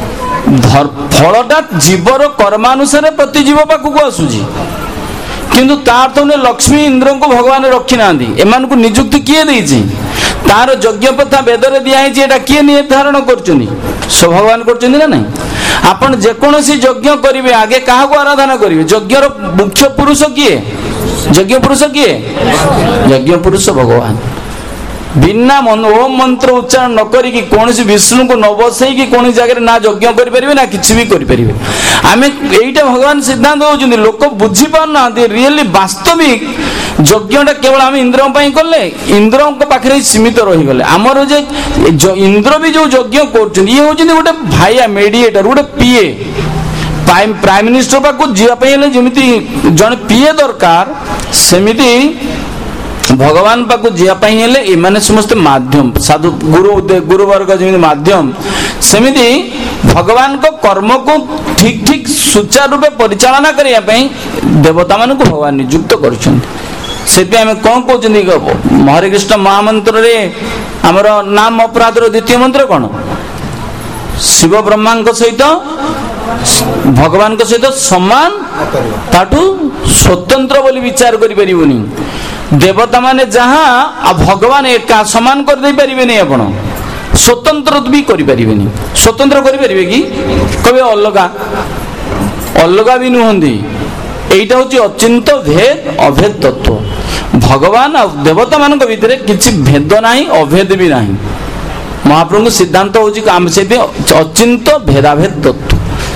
ଫଳଟା ଜୀବର କର୍ମାନୁସାରେ ପ୍ରତି ଜୀବ ପାଖକୁ ଆସୁଛି, କିନ୍ତୁ ତା ଅର୍ଥ ନୁହେଁ ଲକ୍ଷ୍ମୀ ଇନ୍ଦ୍ରଙ୍କୁ ଭଗବାନ ରଖି ନାହାନ୍ତି। ଏମାନଙ୍କୁ ନିଯୁକ୍ତି କିଏ ଦେଇଛି? ତାର ଯଜ୍ଞ ପ୍ରଥା ବେଦରେ ଦିଆହେଇଛି, ଏଟା କିଏ ନିର୍ଦ୍ଧାରଣ କରୁଛନ୍ତି? ଭଗବାନ କରୁଛନ୍ତି ନା ନାହିଁ? ଆପଣ ଯେକୌଣସି ଯଜ୍ଞ କରିବେ ଆଗେ କାହାକୁ ଆରାଧନା କରିବେ? ଯଜ୍ଞର ମୁଖ୍ୟ ପୁରୁଷ କିଏ? ଯଜ୍ଞ ପୁରୁଷ କିଏ? ଯଜ୍ଞ ପୁରୁଷ ଭଗବାନ। ବିନା ଓମ୍ ମନ୍ତ୍ର ଉଚ୍ଚାରଣ ନ କରିକି କୌଣସି ବିଷ୍ଣୁଙ୍କୁ ନ ବସେଇକି କୌଣସି ଜାଗାରେ ନା ଯଜ୍ଞ କରିପାରିବେ ନା କିଛି ବି କରିପାରିବେ। ଆମେ ଏଇଟା ଭଗବାନ ସିଦ୍ଧାନ୍ତ ଦେଉଛନ୍ତି, ଲୋକ ବୁଝିପାରୁନାହାନ୍ତି। ରିଏଲି ବାସ୍ତବିକ ଯଜ୍ଞଟା କେବଳ ଆମେ ଇନ୍ଦ୍ରଙ୍କ ପାଇଁ କଲେ, ଇନ୍ଦ୍ରଙ୍କ ପାଖରେ ସୀମିତ ରହିଗଲେ। ଆମର ଯେ ଇନ୍ଦ୍ର ବି ଯୋଉ ଯଜ୍ଞ କରୁଛନ୍ତି, ଇଏ ହଉଛନ୍ତି ଗୋଟେ ଭାଇଆ ମେଡିଏଟର, ଗୋଟେ ପିଏ। ପ୍ରାଇମ ମିନିଷ୍ଟର ପାଖକୁ ଯିବା ପାଇଁ ହେଲେ ଯେମିତି ଜଣେ ପିଏ ଦରକାର, ସେମିତି ଭଗବାନ ପାଖକୁ ଯିବା ପାଇଁ ହେଲେ ଏମାନେ ସମସ୍ତେ ମାଧ୍ୟମ। ସାଧୁ ଗୁରୁବର୍ଗ ଯେମିତି ମାଧ୍ୟମ, ସେମିତି ଭଗବାନଙ୍କ କର୍ମକୁ ଠିକ ଠିକ ସୁଚାରୁ ରୂପେ ପରିଚାଳନା କରିବା ପାଇଁ ଦେବତା ମାନଙ୍କୁ ଭଗବାନ ନିଯୁକ୍ତ କରିଛନ୍ତି। ସେଥିପାଇଁ ଆମେ କଣ କହୁଛନ୍ତି, ହରେ କୃଷ୍ଣ ମହାମନ୍ତ୍ରରେ ଆମର ନାମ ଅପରାଧର ଦ୍ୱିତୀୟ ମନ୍ତ୍ର କଣ? ଶିବ ବ୍ରହ୍ମାଙ୍କ ସହିତ ଭଗବାନଙ୍କ ସହିତ ସମାନ, ତାଠୁ ସ୍ୱତନ୍ତ୍ର ବୋଲି ବିଚାର କରିପାରିବୁନି। ଦେବତା ମାନେ ଯାହା ଆଉ ଭଗବାନ ଏକା ସମାନ କରିଦେଇ ପାରିବେନି, ଆପଣ ସ୍ୱତନ୍ତ୍ର ବି କରିପାରିବେନି। ସ୍ୱତନ୍ତ୍ର କରିପାରିବେ କି? କହିବେ ଅଲଗା, ଅଲଗା ବି ନୁହନ୍ତି। এইটা হচ্ছে অচিন্ত ভেদ অভেদ তত্ত্ব। ভগবান আর দেবতা ମାନଙ୍କ ভিতরে কিছু ভেদ ନାହିଁ, অভেদ ବି ନାହିଁ। ମହାପ୍ରଭୁଙ୍କ ସିଦ୍ଧାନ୍ତ ହଉଛି ସେଥିପାଇଁ ଅଚିନ୍ତ ଭେଦାଭେଦ ତତ୍ତ୍ୱ।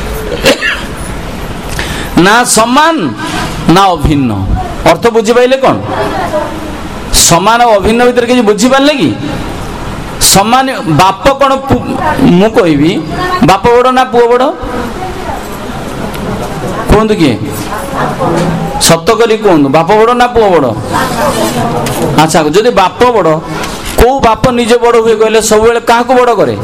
ନା ସମାନ ନା ଅଭିନ୍ନ। ଅର୍ଥ ବୁଝିପାରିଲେ କଣ? ସମାନ ଆଉ ଅଭିନ୍ନ ଭିତରେ କିଛି ବୁଝିପାରିଲେ କି? ସମାନ ବାପ କଣ? ମୁଁ କହିବି ବାପ ବଡ ନା ପୁଅ ବଡ? କୁହନ୍ତୁ କିଏ? ସତ କରି କୁହନ୍ତୁ, ବାପ ବଡ ନା ପୁଅ ବଡ? ଆଚ୍ଛା, ଯଦି ବାପ ବଡ, କୋଉ ବାପ ନିଜ ବଡ ହୁଏ କହିଲେ? ସବୁବେଳେ କାହାକୁ ବଡ କରେ?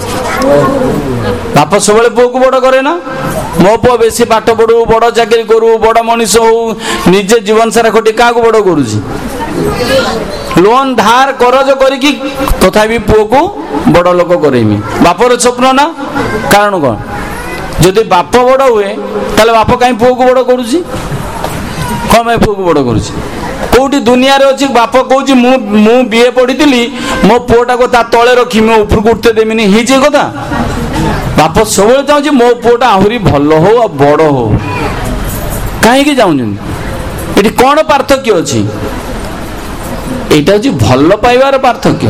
ବାପ ସବୁବେଳେ ପୁଅକୁ ବଡ କରେ ନା? ମୋ ପୁଅ ବେଶୀ ପାଠ ପଢୁ, ବଡ ଚାକିରି କରୁ, ବଡ ମଣିଷ ହଉ, ନିଜେ ଜୀବନ ସାରା ଖଟି କାହାକୁ ବଡ କରୁଛି? ଲୋନ ଧାର କରଜ କରିକି ତଥାପି ପୁଅକୁ ବଡ ଲୋକ କରେଇମି। ବାପର ସ୍ୱପ୍ନ ନା? କାରଣ କଣ? ଯଦି ବାପ ବଡ ହୁଏ ତାହେଲେ ବାପ କାହିଁ ପୁଅକୁ ବଡ କରୁଛି? କଣ ପାଇଁ ପୁଅକୁ ବଡ କରୁଛି? କୋଉଠି ଦୁନିଆରେ ଅଛି ବାପ କହୁଛି ମୁଁ ବିଏ ପଢିଥିଲି, ମୋ ପୁଅଟାକୁ ତା ତଳେ ରଖି ମୁଁ ଉପରକୁ ଉଠତେ ଦେମିନି? ହେଇଛି କଥା? ବାପ ସବୁବେଳେ ଚାହୁଁଛି ମୋ ପୁଅଟା ଆହୁରି ଭଲ ହଉ ଆଉ ବଡ ହଉ। କାହିଁକି ଚାହୁଁଛନ୍ତି? ଏଠି କଣ ପାର୍ଥକ୍ୟ ଅଛି? এইটা হচ্ছে ଭଲ ପାଇବାର ପାର୍ଥକ୍ୟ।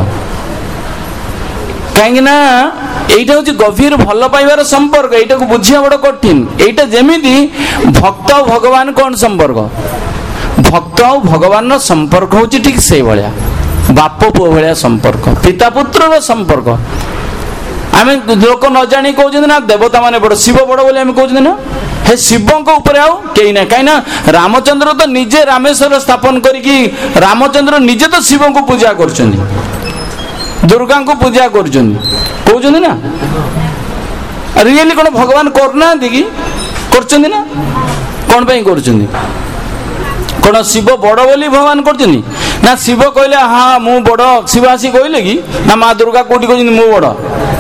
କାହିଁକି ନା এইটা হচ্ছে ଗଭୀର ଭଲ ପାଇବାର ସମ୍ପର୍କ। এইଟାକୁ ବୁଝିବା ବଡ କଠିନ। এইଟା ଯେମିତି ଭକ୍ତ ଆଉ ଭଗବାନ କଣ ସମ୍ପର୍କ? ଭକ୍ତ ଆଉ ଭଗବାନର ସମ୍ପର୍କ ହଉଛି ଠିକ ସେଇଭଳିଆ, ବାପ ପୁଅ ଭଳିଆ ସମ୍ପର୍କ, ପିତା ପୁତ୍ରର ସମ୍ପର୍କ। ଆମେ ଲୋକ ନ ଜାଣି କହୁଛନ୍ତି ନା ଦେବତା ମାନେ ବଡ, ଶିବ ବଡ ବୋଲି ଆମେ କହୁଛନ୍ତି ନା? ହେ ଶିବଙ୍କ ଉପରେ ଆଉ କେହି ନାହିଁ। କାହିଁକି ନା ରାମଚନ୍ଦ୍ର ତ ନିଜେ ରାମେଶ୍ୱର ସ୍ଥାପନ କରିକି, ରାମଚନ୍ଦ୍ର ନିଜେ ତ ଶିବଙ୍କୁ ପୂଜା କରୁଛନ୍ତି, ଦୁର୍ଗାଙ୍କୁ ପୂଜା କରୁଛନ୍ତି, କହୁଛନ୍ତି ନା? ରିଏଲି କଣ ଭଗବାନ କରୁନାହାନ୍ତି କି? କରୁଛନ୍ତି ନା? କଣ ପାଇଁ କରୁଛନ୍ତି? କଣ ଶିବ ବଡ ବୋଲି ଭଗବାନ କରୁଛନ୍ତି? ନା ଶିବ କହିଲେ ହଁ ମୁଁ ବଡ, ଶିବ ଆସି କହିଲେ କି? ନା ମା ଦୁର୍ଗା କୋଉଠି କହୁଛନ୍ତି ମୁଁ ବଡ?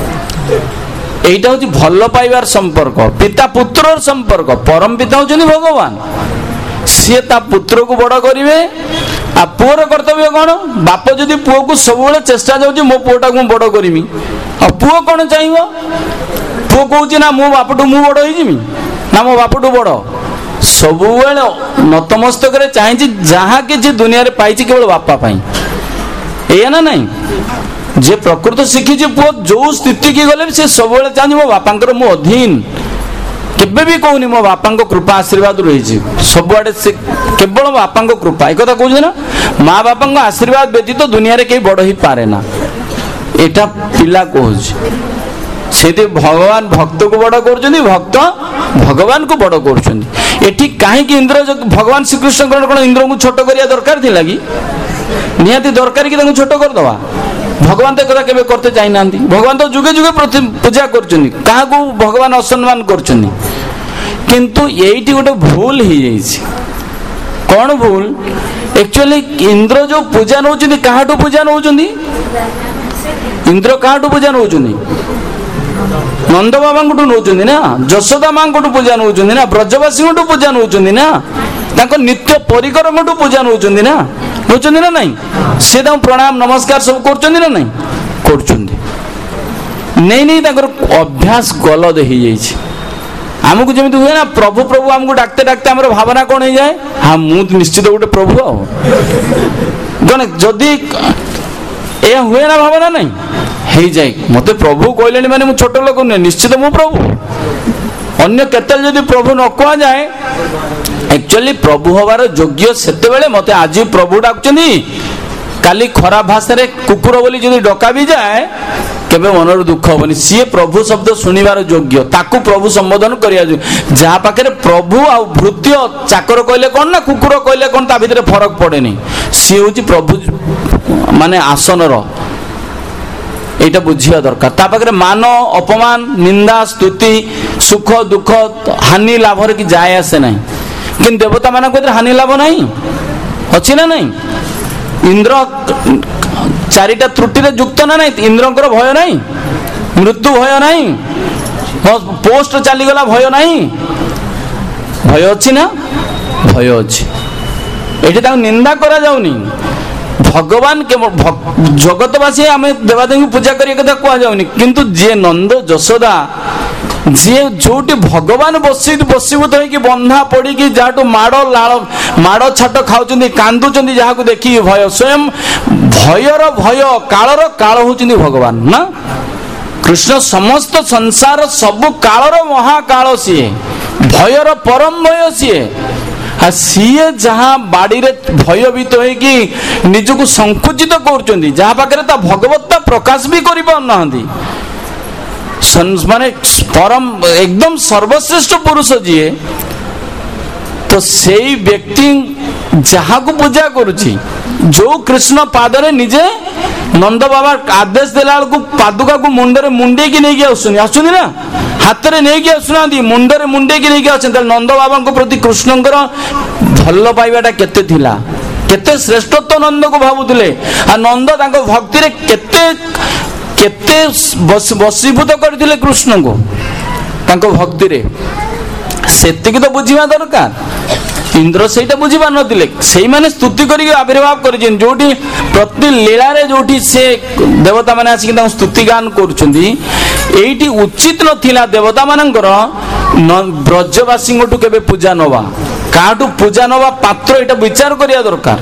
এইটা হচ্ছে ଭଲ ପାଇବାର ସମ୍ପର୍କ, ପିତା ପୁତ୍ରର ସମ୍ପର୍କ। ପରମ ପିତା ହଉଛନ୍ତି ଭଗବାନ, ସିଏ ତା ପୁତ୍ରକୁ ବଡ କରିବେ। ଆଉ ପୁଅର କର୍ତ୍ତବ୍ୟ କଣ? ବାପ ଯଦି ପୁଅକୁ ସବୁବେଳେ ଚେଷ୍ଟା ଯାଉଛି ମୋ ପୁଅଟାକୁ ମୁଁ ବଡ କରିମି, ଆଉ ପୁଅ କଣ ଚାହିଁବ? ପୁଅ କହୁଛି ନା ମୋ ବାପଠୁ ମୁଁ ବଡ ହେଇଯିବି, ନା ମୋ ବାପଠୁ ବଡ। ସବୁବେଳେ ନତମସ୍ତକରେ ଚାହିଁଛି ଯାହା କିଛି ଦୁନିଆରେ ପାଇଛି କେବଳ ବାପା ପାଇଁ। ଏଇଆ ନା ନାଇଁ? ଯେ ପ୍ରକୃତ ଶିଖିଛି ପୁଅ ଯୋଉ ସ୍ଥିତିକି ଗଲେ ବି ସେ ସବୁବେଳେ ଚାହୁଁଛି ମୋ ବାପାଙ୍କର ମୁଁ ଅଧୀନ। କେବେ ବି କହୁନି ମୋ ବାପାଙ୍କ କୃପା ଆଶୀର୍ବାଦ ରହିଛି, ସବୁଆଡେ ସେ କେବଳ ବାପାଙ୍କ କୃପା। ଏ କଥା କହୁଛି ନା? ମା ବାପାଙ୍କ ଆଶୀର୍ବାଦ ବ୍ୟତୀତ ଦୁନିଆରେ କେହି ବଡ ହେଇପାରେ ନା, ଏଟା ପିଲା କହୁଛି। ସେଇଠି ଭଗବାନ ଭକ୍ତକୁ ବଡ କରୁଛନ୍ତି, ଭକ୍ତ ଭଗବାନକୁ ବଡ କରୁଛନ୍ତି। ଏଠି କାହିଁକି ଇନ୍ଦ୍ର, ଭଗବାନ ଶ୍ରୀକୃଷ୍ଣଙ୍କର କଣ ଇନ୍ଦ୍ରଙ୍କୁ ଛୋଟ କରିବା ଦରକାର ଥିଲା କି? ନିହାତି ଦରକାର କି ତାଙ୍କୁ ଛୋଟ କରିଦବା? ଭଗବାନ ତ କଥା କେବେ କରତେ ଚାହିଁନାହାନ୍ତି। ଭଗବାନ ତ ଯୁଗେ ଯୁଗେ ପୂଜା କରୁଛନ୍ତି, କାହାକୁ ଭଗବାନ ଅସମ୍ମାନ କରୁଛନ୍ତି। କିନ୍ତୁ ଏଇଠି ଗୋଟେ ଭୁଲ ହେଇଯାଇଛି। କଣ ଭୁଲ? ଆକ୍ଚୁଆଲି ଇନ୍ଦ୍ର ଯୋଉ ପୂଜା ନଉଛନ୍ତି, କାହାଠୁ ପୂଜା ନଉଛନ୍ତି? ଇନ୍ଦ୍ର କାହାଠୁ ପୂଜା ନଉଛନ୍ତି? ନନ୍ଦ ବାବାଙ୍କଠୁ ନେଉଛନ୍ତି ନା, ଯଶୋଦା ମାଙ୍କଠୁ ପୂଜା ନେଉଛନ୍ତି ନା, ବ୍ରଜବାସୀଙ୍କଠୁ ପୂଜା ନେଉଛନ୍ତି ନା, ତାଙ୍କ ନିତ୍ୟ ପରିକରଙ୍କଠୁ ପୂଜା ନେଉଛନ୍ତି ନା ନାଇଁ? ସେ ତାଙ୍କୁ ପ୍ରଣାମ ନମସ୍କାର ସବୁ କରୁଛନ୍ତି ନା ନାଇଁ? କରୁଛନ୍ତି। ନେଇ ତାଙ୍କର ଅଭ୍ୟାସ ଗଲଦ ହେଇଯାଇଛି। ଆମକୁ ଯେମିତି ହୁଏ ନା ପ୍ରଭୁ ପ୍ରଭୁ ଆମକୁ ଡାକତେ ଡାକତେ ଆମର ଭାବନା କ'ଣ ହେଇଯାଏ, ହଁ ମୁଁ ନିଶ୍ଚିତ ଗୋଟେ ପ୍ରଭୁ। ଆଉ କ'ଣ ଯଦି ଏହା ହୁଏ ନା ଭାବନା ନାଇଁ ହେଇଯାଏ, ମତେ ପ୍ରଭୁ କହିଲେଣି ମାନେ ମୁଁ ଛୋଟ ଲୋକ ନୁହେଁ, ନିଶ୍ଚିତ ମୁଁ ପ୍ରଭୁ। ଅନ୍ୟ କେତେବେଳେ ଯଦି ପ୍ରଭୁ ନ କୁହାଯାଏ, ଆକ୍ଚୁଆଲି ପ୍ରଭୁ ହବାର ଯୋଗ୍ୟ ସେତେବେଳେ ମତେ ଆଜି ପ୍ରଭୁ ଡାକୁଛନ୍ତି, କାଲି ଖରାପ ଭାଷାରେ କୁକୁର ବୋଲି ଯଦି ଡକା ବି ଯାଏ କେବେ ମନର ଦୁଃଖ ହବନି। ସିଏ ପ୍ରଭୁ ଶବ୍ଦ ଶୁଣିବାର ଯୋଗ୍ୟ, ତାକୁ ପ୍ରଭୁ ସମ୍ବୋଧନ କରିବା ଯୋଗ୍ୟ। ଯାହା ପାଖରେ ପ୍ରଭୁ ଆଉ ଭୃତ୍ୟ ଚାକର କହିଲେ କ'ଣ ନା କୁକୁର କହିଲେ କ'ଣ ତା ଭିତରେ ଫରକ ପଡେନି। ସିଏ ହଉଛି ପ୍ରଭୁ ମାନେ ଆସନର, এইটা বুঝিবা দরকার। তা পাখে মান অপমান নিন্দা স্তুতি সুখ দুঃখ হানি লাভরে কি যায় আসে নাই, কিন্তু দেবতা মানক হানি লাভ নাই, অছি না নাই? ইন্দ্র চারিটা ত্রুটিরে যুক্ত না নাই? ইন্দ্রঙ্কর ভয় নাই, মৃত্যু ভয় নাই, পোস্ট চালিগলা ভয় নাই? ভয় অছি না? ভয় অছি। এটি তাকে নিন্দা করা যাওনি। ভগবান কেবল জগতবাসী আমি দেবাদেবী পূজা করিয়া কথা কুহযাওনি, কিন্তু যে নন্দ যশোদা যে যোটি ভগবান বসীভূত হইকি বন্ধা পড়িকি যাহাটু মাড় ছাট খাউଛନ୍ତି কান্দুଛନ୍ତି যাহাକୁ দেখি ভয়, স্বয়ং ভয়র ভয় কাଳର কাଳ হউଛନ୍ତି ভগবান না? কৃষ্ণ সমস্ত সংসার সবু কাଳର মহাকাଳ সিଏ, ভয়র পরম ভয় সিଏ। আর সিଏ যাহা বাড়িরে ভয়ভীত হইকি নিজକୁ সংকুচিত କରୁଛନ୍ତି, যাহা পাখରେ তা ভগবত্তা প্রকাশ भी করি পাରୁନାহাନ୍ତି, মানে পরম একদম সর্বশ্রেষ্ঠ পুরুষ যিয়ে, তো সেই ব্যক্তি যাহাକୁ ପୂଜା କରୁଛି, ଯୋଉ କୃଷ୍ଣ ପାଦରେ ନିଜେ ନନ୍ଦ ବାବା ଆଦେଶ ଦେଲା ବେଳକୁ ପାଦୁକାକୁ ମୁଣ୍ଡରେ ମୁଣ୍ଡେଇକି ନେଇକି ଆସୁଛନ୍ତି ନା, ହାତରେ ନେଇକି ଆସୁନାହାନ୍ତି, ମୁଣ୍ଡରେ ମୁଣ୍ଡେଇକି ନେଇକି ଆସୁଛନ୍ତି। ତାହେଲେ ନନ୍ଦ ବାବାଙ୍କ ପ୍ରତି କୃଷ୍ଣଙ୍କର ଭଲ ପାଇବାଟା କେତେ ଥିଲା, କେତେ ଶ୍ରେଷ୍ଠତ୍ୱ ନନ୍ଦକୁ ଭାବୁଥିଲେ। ଆଉ ନନ୍ଦ ତାଙ୍କ ଭକ୍ତିରେ କେତେ କେତେ ବଶୀଭୂତ କରିଥିଲେ କୃଷ୍ଣଙ୍କୁ ତାଙ୍କ ଭକ୍ତିରେ, ସେତିକି ତ ବୁଝିବା ଦରକାର। ଇନ୍ଦ୍ର ସେଇଟା ବୁଝି ପାରୁନଥିଲେ, ସେଇମାନେ ସ୍ତୁତି କରିକି ଆବିର୍ଭାବ କରିଛନ୍ତି। ଯୋଉଠି ପ୍ରତି ଲୀଳାରେ ଯୋଉଠି ସେ ଦେବତା ମାନେ ଆସିକି ତାଙ୍କୁ ସ୍ତୁତି ଗାନ କରୁଛନ୍ତି, ଏଇଠି ଉଚିତ ନଥିଲା ଦେବତା ମାନଙ୍କର ବ୍ରଜବାସୀଙ୍କଠୁ କେବେ ପୂଜା ନବା, କାହାଠୁ ପୂଜା ନବା ପାତ୍ର, ଏଇଟା ବିଚାର କରିବା ଦରକାର।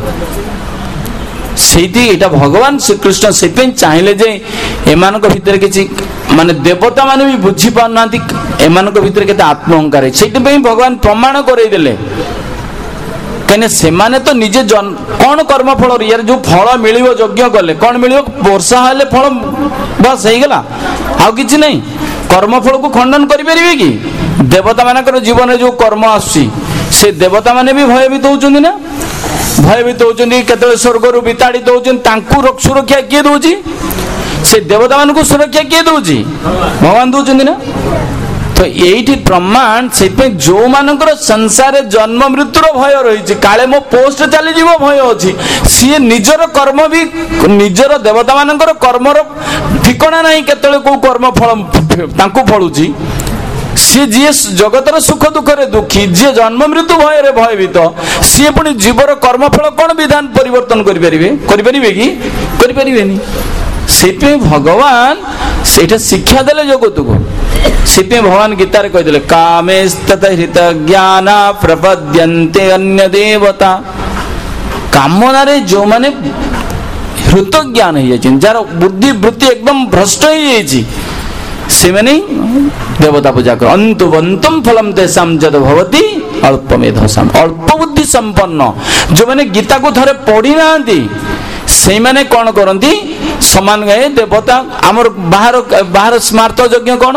ସେଇଠି ଏଇଟା ଭଗବାନ ଶ୍ରୀକୃଷ୍ଣ ସେଥିପାଇଁ ଚାହିଁଲେ ଯେ ଏମାନଙ୍କ ଭିତରେ କିଛି ମାନେ ଦେବତା ମାନେ ବି ବୁଝି ପାରୁନାହାନ୍ତି ଏମାନଙ୍କ ଭିତରେ କେତେ ଆତ୍ମ ଅହଙ୍କାର, ସେଇଥିପାଇଁ ଭଗବାନ ପ୍ରମାଣ କରେଇଦେଲେ। କାହିଁକି ସେମାନେ ତ ନିଜେ କଣ କର୍ମ ଫଳ, ୟାର ଯୋଉ ଫଳ ମିଳିବ ଯଜ୍ଞ କଲେ କଣ ମିଳିବ, ବର୍ଷା ହେଲେ ଫଳ ବାସ୍ ହେଇଗଲା, ଆଉ କିଛି ନାହିଁ। କର୍ମ ଫଳକୁ ଖଣ୍ଡନ କରିପାରିବେ କି? ଦେବତା ମାନଙ୍କର ଜୀବନରେ ଯୋଉ କର୍ମ ଆସୁଛି, ସେ ଦେବତା ମାନେ ବି ଭୟଭୀତ ହଉଛନ୍ତି ନା, ଭୟଭୀତ ହଉଛନ୍ତି, କେତେବେଳେ ସ୍ୱର୍ଗରୁ ବିତାଡ଼ିତ ହଉଛନ୍ତି। ତାଙ୍କୁ ସୁରକ୍ଷା କିଏ ଦଉଛି? ସେ ଦେବତା ମାନଙ୍କୁ ସୁରକ୍ଷା କିଏ ଦଉଛି? ଭଗବାନ ଦଉଛନ୍ତି ନା। ତ ଏଇଠି ପ୍ରମାଣ, ସେଇଥିପାଇଁ ଯୋଉମାନଙ୍କର ସଂସାରରେ ଜନ୍ମ ମୃତ୍ୟୁର ଭୟ ରହିଛି, କାଳେ ମୋ ପୋଷ୍ଟ ଚାଲିଯିବ ଭୟ ଅଛି, ସିଏ ନିଜର କର୍ମ ବି, ନିଜର ଦେବତା ମାନଙ୍କର କର୍ମର ଠିକଣା ନାହିଁ, କେତେବେଳେ କୋଉ କର୍ମ ଫଳ ତାଙ୍କୁ ଫଳୁଛି। ସିଏ ଯିଏ ଜଗତର ସୁଖ ଦୁଃଖରେ ଦୁଃଖୀ, ଯିଏ ଜନ୍ମ ମୃତ୍ୟୁ ଭୟରେ ଭୟଭୀତ, ସିଏ ପୁଣି ଜୀବର କର୍ମଫଳ କଣ ବିଧାନ ପରିବର୍ତ୍ତନ କରିପାରିବେ କି? କରିପାରିବେନି। ସେଇଥିପାଇଁ ଭଗବାନ ସେଇଟା ଶିକ୍ଷା ଦେଲେ ଜଗତକୁ। ସେଥିପାଇଁ ଭଗବାନ ଗୀତାରେ କହିଦେଲେ, କାମେସ୍ତତ ହୃତ ଜ୍ଞାନ ପ୍ରପଦ୍ୟନ୍ତେ ଅନ୍ୟ ଦେବତା। କାମନାରେ ଯୋଉମାନେ ହୃତ ଜ୍ଞାନ ହେଇଯାଇଛନ୍ତି, ଯାହାର ବୁଦ୍ଧି ବୃତ୍ତି ଏକଦମ ଭ୍ରଷ୍ଟ ହେଇଯାଇଛି, ସେମାନେ ଦେବତା ପୂଜା କର। ଅନ୍ତୁବନ୍ତମ ଫଲମ ତେଷାଂ ଯଦ ଭବତି ଅଳ୍ପମେଧସାଂ। ଅଳ୍ପ ବୁଦ୍ଧି ସମ୍ପନ୍ନ ଯୋଉମାନେ ଗୀତାକୁ ଥରେ ପଢି ନାହାନ୍ତି, ସେଇମାନେ କଣ କରନ୍ତି, ସମାନ ଗାଏ ଦେବତା। ଆମର ବାହାର ସ୍ମାର୍ତ ଯଜ୍ଞ କଣ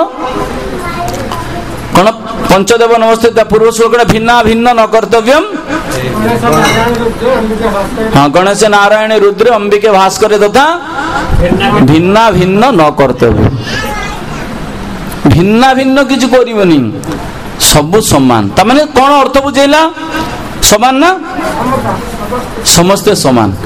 କଣ ପଞ୍ଚଦେବ ନମସ୍ତେ, ତା ପୂର୍ବ ଶ୍ଲୋକଟା ଭିନ୍ନା ଭିନ୍ନ ନ କର୍ତ୍ତବ୍ୟମ୍। ହଁ, ଗଣେଶ ନାରାୟଣ ରୁଦ୍ର ଅମ୍ବିକେ ଭାସ୍କର ତଥା ଭିନ୍ନା ଭିନ୍ନ ନ କର୍ତ୍ତବ୍ୟ। ଭିନ୍ନା ଭିନ୍ନ କିଛି କରିବନି, ସବୁ ସମାନ। ତା ମାନେ କଣ ଅର୍ଥ ବୁଝେଇଲା? ସମାନ ନା, ସମସ୍ତେ ସମାନ।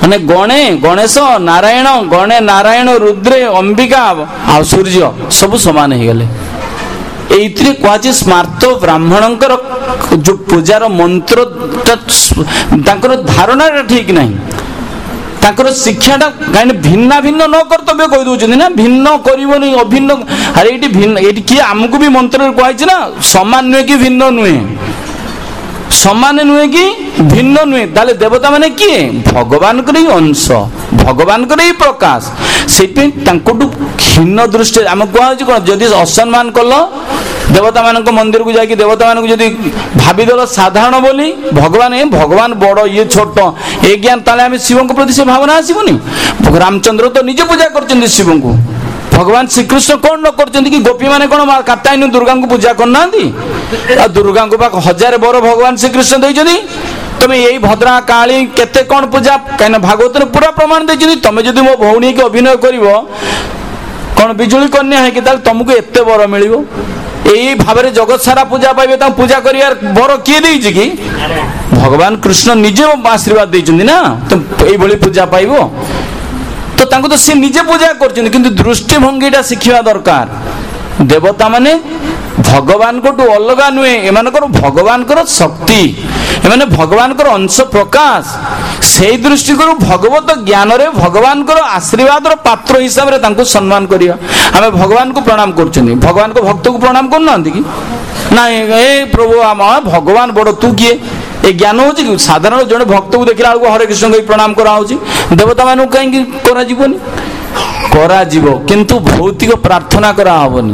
ମାନେ ଗଣେ ଗଣେଶ ନାରାୟଣ ଗଣେ ନାରାୟଣ ରୁଦ୍ରେ ଅମ୍ବିକା ଆଉ ସୂର୍ଯ୍ୟ ସବୁ ସମାନ ହେଇଗଲେ। ଏଇଥିରେ କୁହାଯାଏ ସ୍ମାର୍ତ ବ୍ରାହ୍ମଣଙ୍କର ଯୋଉ ପୂଜାର ମନ୍ତ୍ରଟା ତାଙ୍କର ଧାରଣାଟା ଠିକ ନାହିଁ, ତାଙ୍କର ଶିକ୍ଷାଟା କାହିଁକି ଭିନ୍ନ ଭିନ୍ନ ନ କର୍ତ୍ତବ୍ୟ କହିଦଉଛନ୍ତି ନା, ଭିନ୍ନ କରିବନି ଅଭିନ୍ନ। ଆରେ ଏଇଠି ଭିନ୍ନ, ଏଇଠି କିଏ ଆମକୁ ବି ମନ୍ତ୍ରରେ କୁହାଯାଇଛି ନା ସମାନ ନୁହେଁ କି ଭିନ୍ନ ନୁହେଁ, ସମାନ ନୁହେଁ କି ଭିନ୍ନ ନୁହେଁ। ତାହେଲେ ଦେବତା ମାନେ କିଏ? ଭଗବାନଙ୍କର ହିଁ ଅଂଶ, ଭଗବାନଙ୍କର ହିଁ ପ୍ରକାଶ। ସେଇଥିପାଇଁ ତାଙ୍କଠୁ କ୍ଷୀଣ ଦୃଷ୍ଟିରେ ଆମେ କୁହାଯାଉଛି କଣ, ଯଦି ଅସମ୍ମାନ କଲ ଦେବତା ମାନଙ୍କ ମନ୍ଦିରକୁ ଯାଇକି ଦେବତା ମାନଙ୍କୁ ଯଦି ଭାବିଦେଲ ସାଧାରଣ ବୋଲି ଭଗବାନ ଭଗବାନ ବଡ ଇଏ ଛୋଟ ଏ ଜ୍ଞାନ, ତାହେଲେ ଆମେ ଶିବଙ୍କ ପ୍ରତି ସେ ଭାବନା ଆସିବନି। ରାମଚନ୍ଦ୍ର ତ ନିଜେ ପୂଜା କରିଛନ୍ତି ଶିବଙ୍କୁ, ଭଗବାନ ଶ୍ରୀକୃଷ୍ଣ କଣ ନ କରିଛନ୍ତି କି? ଗୋପୀ ମାନେ କଣ କାତ୍ୟାୟନୀ ଦୁର୍ଗାଙ୍କୁ ପୂଜା କରୁନାହାନ୍ତି? ଆଉ ଦୁର୍ଗାଙ୍କୁ ବା 1000 ବର ଭଗବାନ ଶ୍ରୀକୃଷ୍ଣ ଦେଇଛନ୍ତି। ତମେ ଏଇ ଭଦ୍ରା କାଳୀ କେତେ କଣ ପୂଜା, କାହିଁକିନା ଭାଗବତରେ ପୁରା ପ୍ରମାଣ ଦେଇଛନ୍ତି। ତମେ ଯଦି ମୋ ଭଉଣୀ କି ଅଭିନୟ କରିବ କଣ ବିଜୁଳି କନ୍ୟା ହେଇକି, ତାହେଲେ ତମକୁ ଏତେ ବର ମିଳିବ। ଏଇ ଭାବରେ ଜଗତ ସାରା ପୂଜା ପାଇବେ, ତାଙ୍କୁ ପୂଜା କରିବାର ବର କିଏ ଦେଇଛି କି? ଭଗବାନ କୃଷ୍ଣ ନିଜେ ଆଶୀର୍ବାଦ ଦେଇଛନ୍ତି ନା, ତ ଏଇଭଳି ପୂଜା ପାଇବ। ତ ତାଙ୍କୁ ତ ସେ ନିଜେ ପୂଜା କରୁଛନ୍ତି, କିନ୍ତୁ ଦୃଷ୍ଟିଭଙ୍ଗୀଟା ଶିଖିବା ଦରକାର। ଦେବତା ମାନେ ଭଗବାନଙ୍କଠୁ ଅଲଗା ନୁହେଁ, ଏମାନଙ୍କର ଭଗବାନଙ୍କର ଶକ୍ତି, ଏମାନେ ଭଗବାନଙ୍କର ଅଂଶ ପ୍ରକାଶ। ସେଇ ଦୃଷ୍ଟିରୁ ଭଗବତ ଜ୍ଞାନରେ ଭଗବାନଙ୍କର ଆଶୀର୍ବାଦର ପାତ୍ର ହିସାବରେ ତାଙ୍କୁ ସମ୍ମାନ କରିବା। ଆମେ ଭଗବାନଙ୍କୁ ପ୍ରଣାମ କରୁଛନ୍ତି, ଭଗବାନଙ୍କ ଭକ୍ତକୁ ପ୍ରଣାମ କରୁନାହାନ୍ତି କି? ନାଇଁ ଏ ପ୍ରଭୁ ଆମ ଭଗବାନ ବଡ, ତୁ କିଏ? ଏ ଜ୍ଞାନ ହଉଛି କି? ସାଧାରଣ ଜଣେ ଭକ୍ତକୁ ଦେଖିଲା ବେଳକୁ ହରେ କୃଷ୍ଣ କହି ପ୍ରଣାମ କରାହଉଛି, ଦେବତା ମାନଙ୍କୁ କାହିଁକି କରାଯିବନି? କରାଯିବ, କିନ୍ତୁ ଭୌତିକ ପ୍ରାର୍ଥନା କରାହବନି,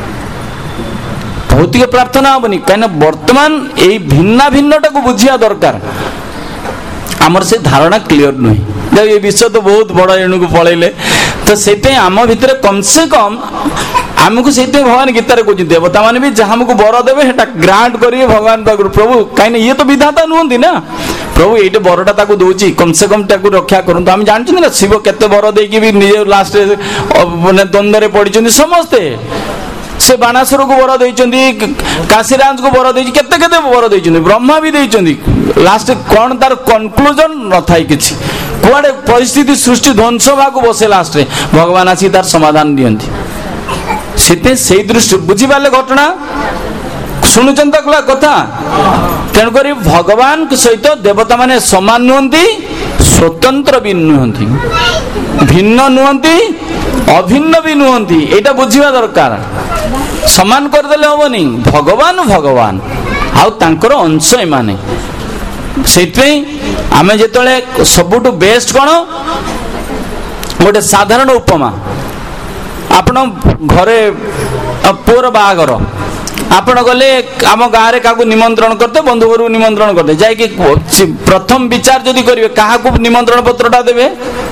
ଭୌତିକ ପ୍ରାର୍ଥନା ହବନି। କାହିଁକିନା ବର୍ତ୍ତମାନ ଏଇ ଭିନ୍ନ ଭିନ୍ନଟାକୁ ବୁଝିବା ଦରକାର। ଆମର ସେ ଧାରଣା କ୍ଲିୟର ନୁହେଁ, ଏ ବିଷୟ ତ ବହୁତ ବଡ ଏଣୁକୁ ପଳେଇଲେ। ତ ସେଇଥିପାଇଁ ଆମ ଭିତରେ କମସେ କମ ଆମକୁ ସେଇଥିପାଇଁ ଭଗବାନ ଗୀତାରେ କହୁଛନ୍ତି ଦେବତା ମାନେ ବି ଯାହା ଆମକୁ ବର ଦେବେ ସେଟା ଗ୍ରାଣ୍ଟ କରିବେ ଭଗବାନ ପାଖରୁ। ପ୍ରଭୁ କାହିଁକି ଇଏ ତ ବିଧାତା ନୁହନ୍ତି ନା, ପ୍ରଭୁ ଏଇଟା ବରଟା ତାକୁ ଦଉଛି, କମସେ କମ ତାକୁ ରକ୍ଷା କରନ୍ତୁ। ଆମେ ଜାଣିଛନ୍ତି ନା ଶିବ କେତେ ବର ଦେଇକି ବି ନିଜେ ଲାଷ୍ଟରେ ମାନେ ଦ୍ୱନ୍ଦ୍ୱରେ ପଡିଛନ୍ତି ସମସ୍ତେ। ସେ ବାଣାସୁରକୁ ବର ଦେଇଛନ୍ତି, କାଶୀରାଜଙ୍କୁ ବର ଦେଇଛି, କେତେ କେତେ ବର ଦେଇଛନ୍ତି, ବ୍ରହ୍ମା ବି ଦେଇଛନ୍ତି। ଲାଷ୍ଟ କଣ ତାର କନକ୍ଲୁଜନ ନଥାଏ କିଛି, କୁଆଡେ ପରିସ୍ଥିତି ସୃଷ୍ଟି ଧ୍ୱଂସ ହେବାକୁ ବସେ, ଲାଷ୍ଟରେ ଭଗବାନ ଆସି ତାର ସମାଧାନ ଦିଅନ୍ତି। ସେଥିପାଇଁ ସେଇ ଦୃଷ୍ଟି ବୁଝିପାରିଲେ ଘଟଣା, ଶୁଣୁଛନ୍ତି ତ କଥା। ତେଣୁକରି ଭଗବାନଙ୍କ ସହିତ ଦେବତା ମାନେ ସମାନ ନୁହନ୍ତି, ସ୍ୱତନ୍ତ୍ର ବି ନୁହନ୍ତି, ଭିନ୍ନ ନୁହନ୍ତି, ଅଭିନ୍ନ ବି ନୁହନ୍ତି। ଏଇଟା ବୁଝିବା ଦରକାର। ସମାନ କରିଦେଲେ ହବନି, ଭଗବାନ ଭଗବାନ ଆଉ ତାଙ୍କର ଅଂଶ ଏମାନେ। ସେଇଥିପାଇଁ ଆମେ ଯେତେବେଳେ ସବୁଠୁ ବେଷ୍ଟ କଣ, ଗୋଟେ ସାଧାରଣ ଉପମା, ଆପଣ ଘରେ ପୁଅର ବାହାଘର, ଆପଣ ଗଲେ ଆମ ଗାଁରେ କାହାକୁ ନିମନ୍ତ୍ରଣ କରିତେ, ବନ୍ଧୁ ଘରକୁ ନିମନ୍ତ୍ରଣ କରିତେ ଯାଇକି ପ୍ରଥମ ବିଚାର ଯଦି କରିବେ କାହାକୁ ନିମନ୍ତ୍ରଣ ପତ୍ରଟା ଦେବେ,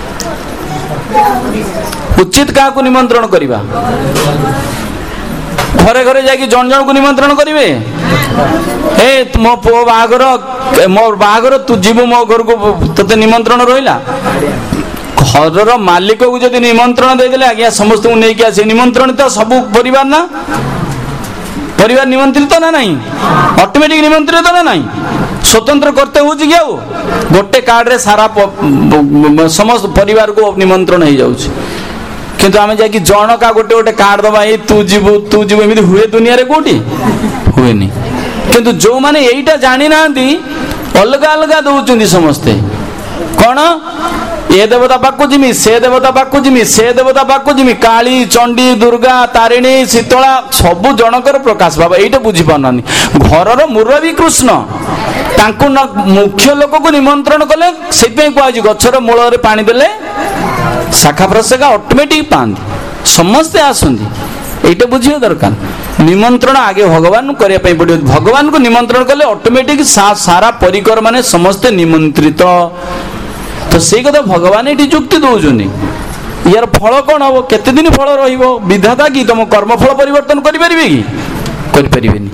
ଉଚିତ କାହାକୁ ନିମନ୍ତ୍ରଣ କରିବା? ଘରେ ଘରେ ଯାଇକି ଜଣ ଜଣକୁ ନିମନ୍ତ୍ରଣ କରିବେ। ଏ ମୋ ପୁଅ ବାହାଘର, ମୋ ବାହାଘର, ତୁ ଯିବୁ ମୋ ଘରକୁ, ତତେ ନିମନ୍ତ୍ରଣ ରହିଲା। ଘରର ମାଲିକକୁ ଯଦି ନିମନ୍ତ୍ରଣ ଦେଇଦେଲେ, ଆଜ୍ଞା ସମସ୍ତଙ୍କୁ ନେଇକି ଆସେ, ନିମନ୍ତ୍ରଣିତ ସବୁ ପରିବାର ନା, ପରିବାର ନିମନ୍ତ୍ରିତ ନା ନାହିଁ, ଅଟୋମେଟିକ ନିମନ୍ତ୍ରିତ ନା ନାହିଁ, ସ୍ୱତନ୍ତ୍ର କରତେ ହଉଛି କି? ଆଉ ଗୋଟେ କାର୍ଡରେ ସାରା ସମସ୍ତ ପରିବାରକୁ ନିମନ୍ତ୍ରଣ ହେଇଯାଉଛି। କିନ୍ତୁ ଆମେ ଯାଇକି ଜଣକା ଗୋଟେ ଗୋଟେ କାର୍ଡ ଦବା, ଏଇ ତୁ ଯିବୁ ତୁ ଯିବୁ, ଏମିତି ହୁଏ ଦୁନିଆରେ? କୋଉଠି ହୁଏନି। କିନ୍ତୁ ଯୋଉମାନେ ଏଇଟା ଜାଣିନାହାନ୍ତି ଅଲଗା ଅଲଗା ଦଉଛନ୍ତି ସମସ୍ତେ। କଣ ଏ ଦେବତା ପାଖକୁ ଯିମି, ସେ ଦେବତା ପାଖକୁ ଯିମି, ସେ ଦେବତା ପାଖକୁ ଯିମି, କାଳୀ, ଚଣ୍ଡୀ, ଦୁର୍ଗା, ତାରିଣୀ, ଶୀତଳା, ସବୁ ଜଣଙ୍କର ପ୍ରକାଶ ଭାବ। ଏଇଟା ବୁଝିପାରୁନାହାନ୍ତି। ଘରର ମୁରବୀ କୃଷ୍ଣ, ତାଙ୍କୁ ମୁଖ୍ୟ ଲୋକକୁ ନିମନ୍ତ୍ରଣ କଲେ, ସେଇଥିପାଇଁ କୁହାଯାଇଛି ଗଛର ମୂଳରେ ପାଣି ଦେଲେ ଶାଖା ପ୍ରଶାଖା ଅଟୋମେଟିକ ପାଆନ୍ତି, ସମସ୍ତେ ଆସନ୍ତି। এইটা বুঝিবা দরকার। নিমন্ত্রণ আগে ভগবান করিয়া পাই পড়িব। ভগবানকে নিমন্ত্রণ কলে অটোমেটিক সারা পরিকর মানে সমস্তে নিমন্ত্রিত। তো সেই কথা ভগবান এটি যুক্তি দৌছন্তি। ইয়ার ফল কোন হব, কেতে দিন ফল রহিব? বিধাতা কি তোম কর্মফল পরিবর্তন করিপারিবে কি? করিপারিবেনি।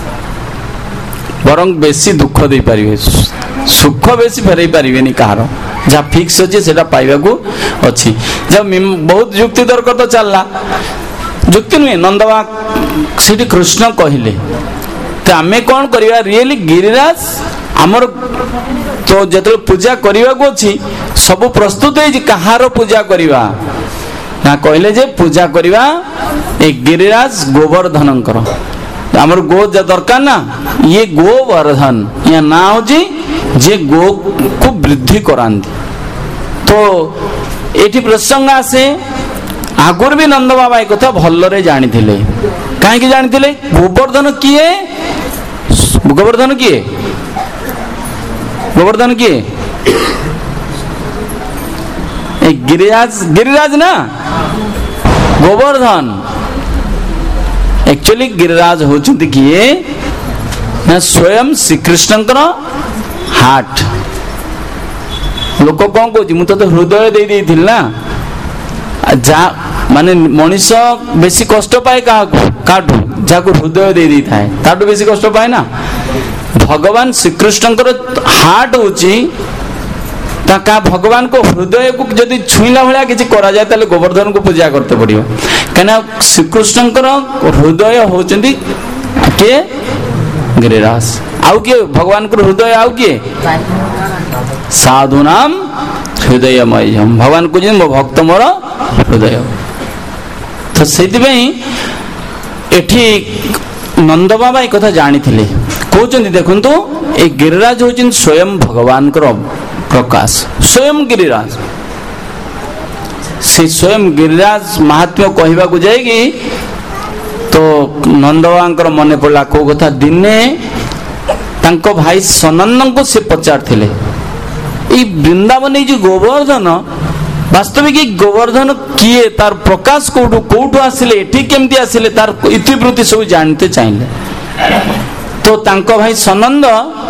বরং বেশি দুঃখ দেই পারিবে, সুখ বেশি ফেরাই পারিবেনি কাহার। যা ফিক্স আছে সেটা পাইবাকু ଅଛି। যা বহুত যুক্তি তর্ক তো চাললা, যুক্তি নুহে, নন্দবা সেটি কৃষ্ণ কহিলে। তো আমি কোন করিবা, রিয়েলি গিরিরাজ আমার তো तो जो पूजा करने को अच्छी सब प्रस्तुत है कहार पूजा करवा ना कहले जे पूजा करवा ए गिरिराज गोवर्धन आमर गो दरकार ना ये गोवर्धन या ना हो जे गो को वृद्धि कराती तो ये प्रसंग आसे आगुर भी नंद बाबा एक कथा भल्ले जानी कहीं जानी गोवर्धन किए गोवर्धन किए गोवर्धन किए गिरिराज गिरिराज ना गोवर्धन एक्चुअली गिरिराज होचुंती किए ना स्वयं श्रीकृष्ण हार्ट लोक कौन कह तो हृदय दे देथिल ना जा माने मनीष बेसी कष्ट पाए काटू जाको हृदय दे दी थाए ताटू बेसी कष्ट पाए ना भगवान श्रीकृष्ण हार्ट होची का भगवान को हृदय को जदि छुईला भाया किसी करा जाए ताले गोवर्धन को पूजा करते पड़ियो कना श्रीकृष्ण हृदय होचंदी के गिरिराज आउ के भगवान को हृदय आउ के साधुनाम हृदयमय भगवान को मो भक्त मोर हृदय तो से नंद बाबा एक कथा जानी कहते देखु ये गिरिराज होती स्वयं भगवान प्रकाश स्वयं गिरिराज से स्वयं गिरिराज महात्म्य कहवा को जाएगी तो नंद बाबा मन पड़ा कौ कथा दिने तांको भाई सनंद को से पचार वृंदावन जो गोवर्धन वास्तविक गोवर्धन किए तार प्रकाश कौटू कौटू आसिले एठी केमती आसिले तार इतिवृत्ति सब जानते चाहिए तो तांको भाई सनंद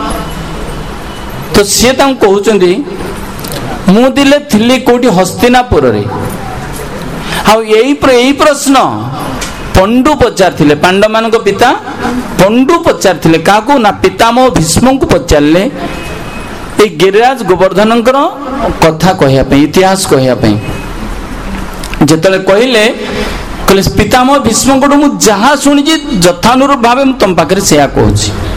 तो सी कहते मु दिले थिली कोठी हस्तिनापुर रे यही प्रश्न पंडु पचार पांडव मान पिता पंडु पचार क्या ना पितामह भीष्म को पचारे ये गिरिराज गोवर्धन कथा कहवाई इतिहास कहवाई जिते कहले पितामह भीष्म को जहाँ शुणी यथानुरूप भाव तुम पाखे से कहूँ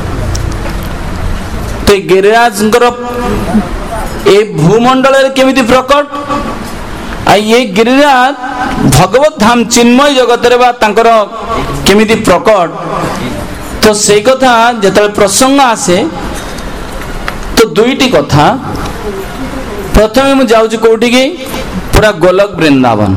तो गिरिराज ए भूमंडल केमिति प्रकट ये गिरिराज भगवत धाम चिन्मय जगत केमिति प्रकट तो से कथा जिते प्रसंग आसे तो दुईटी कथा प्रथम मुझे जाऊँ कौटी की पूरा गोलक वृंदावन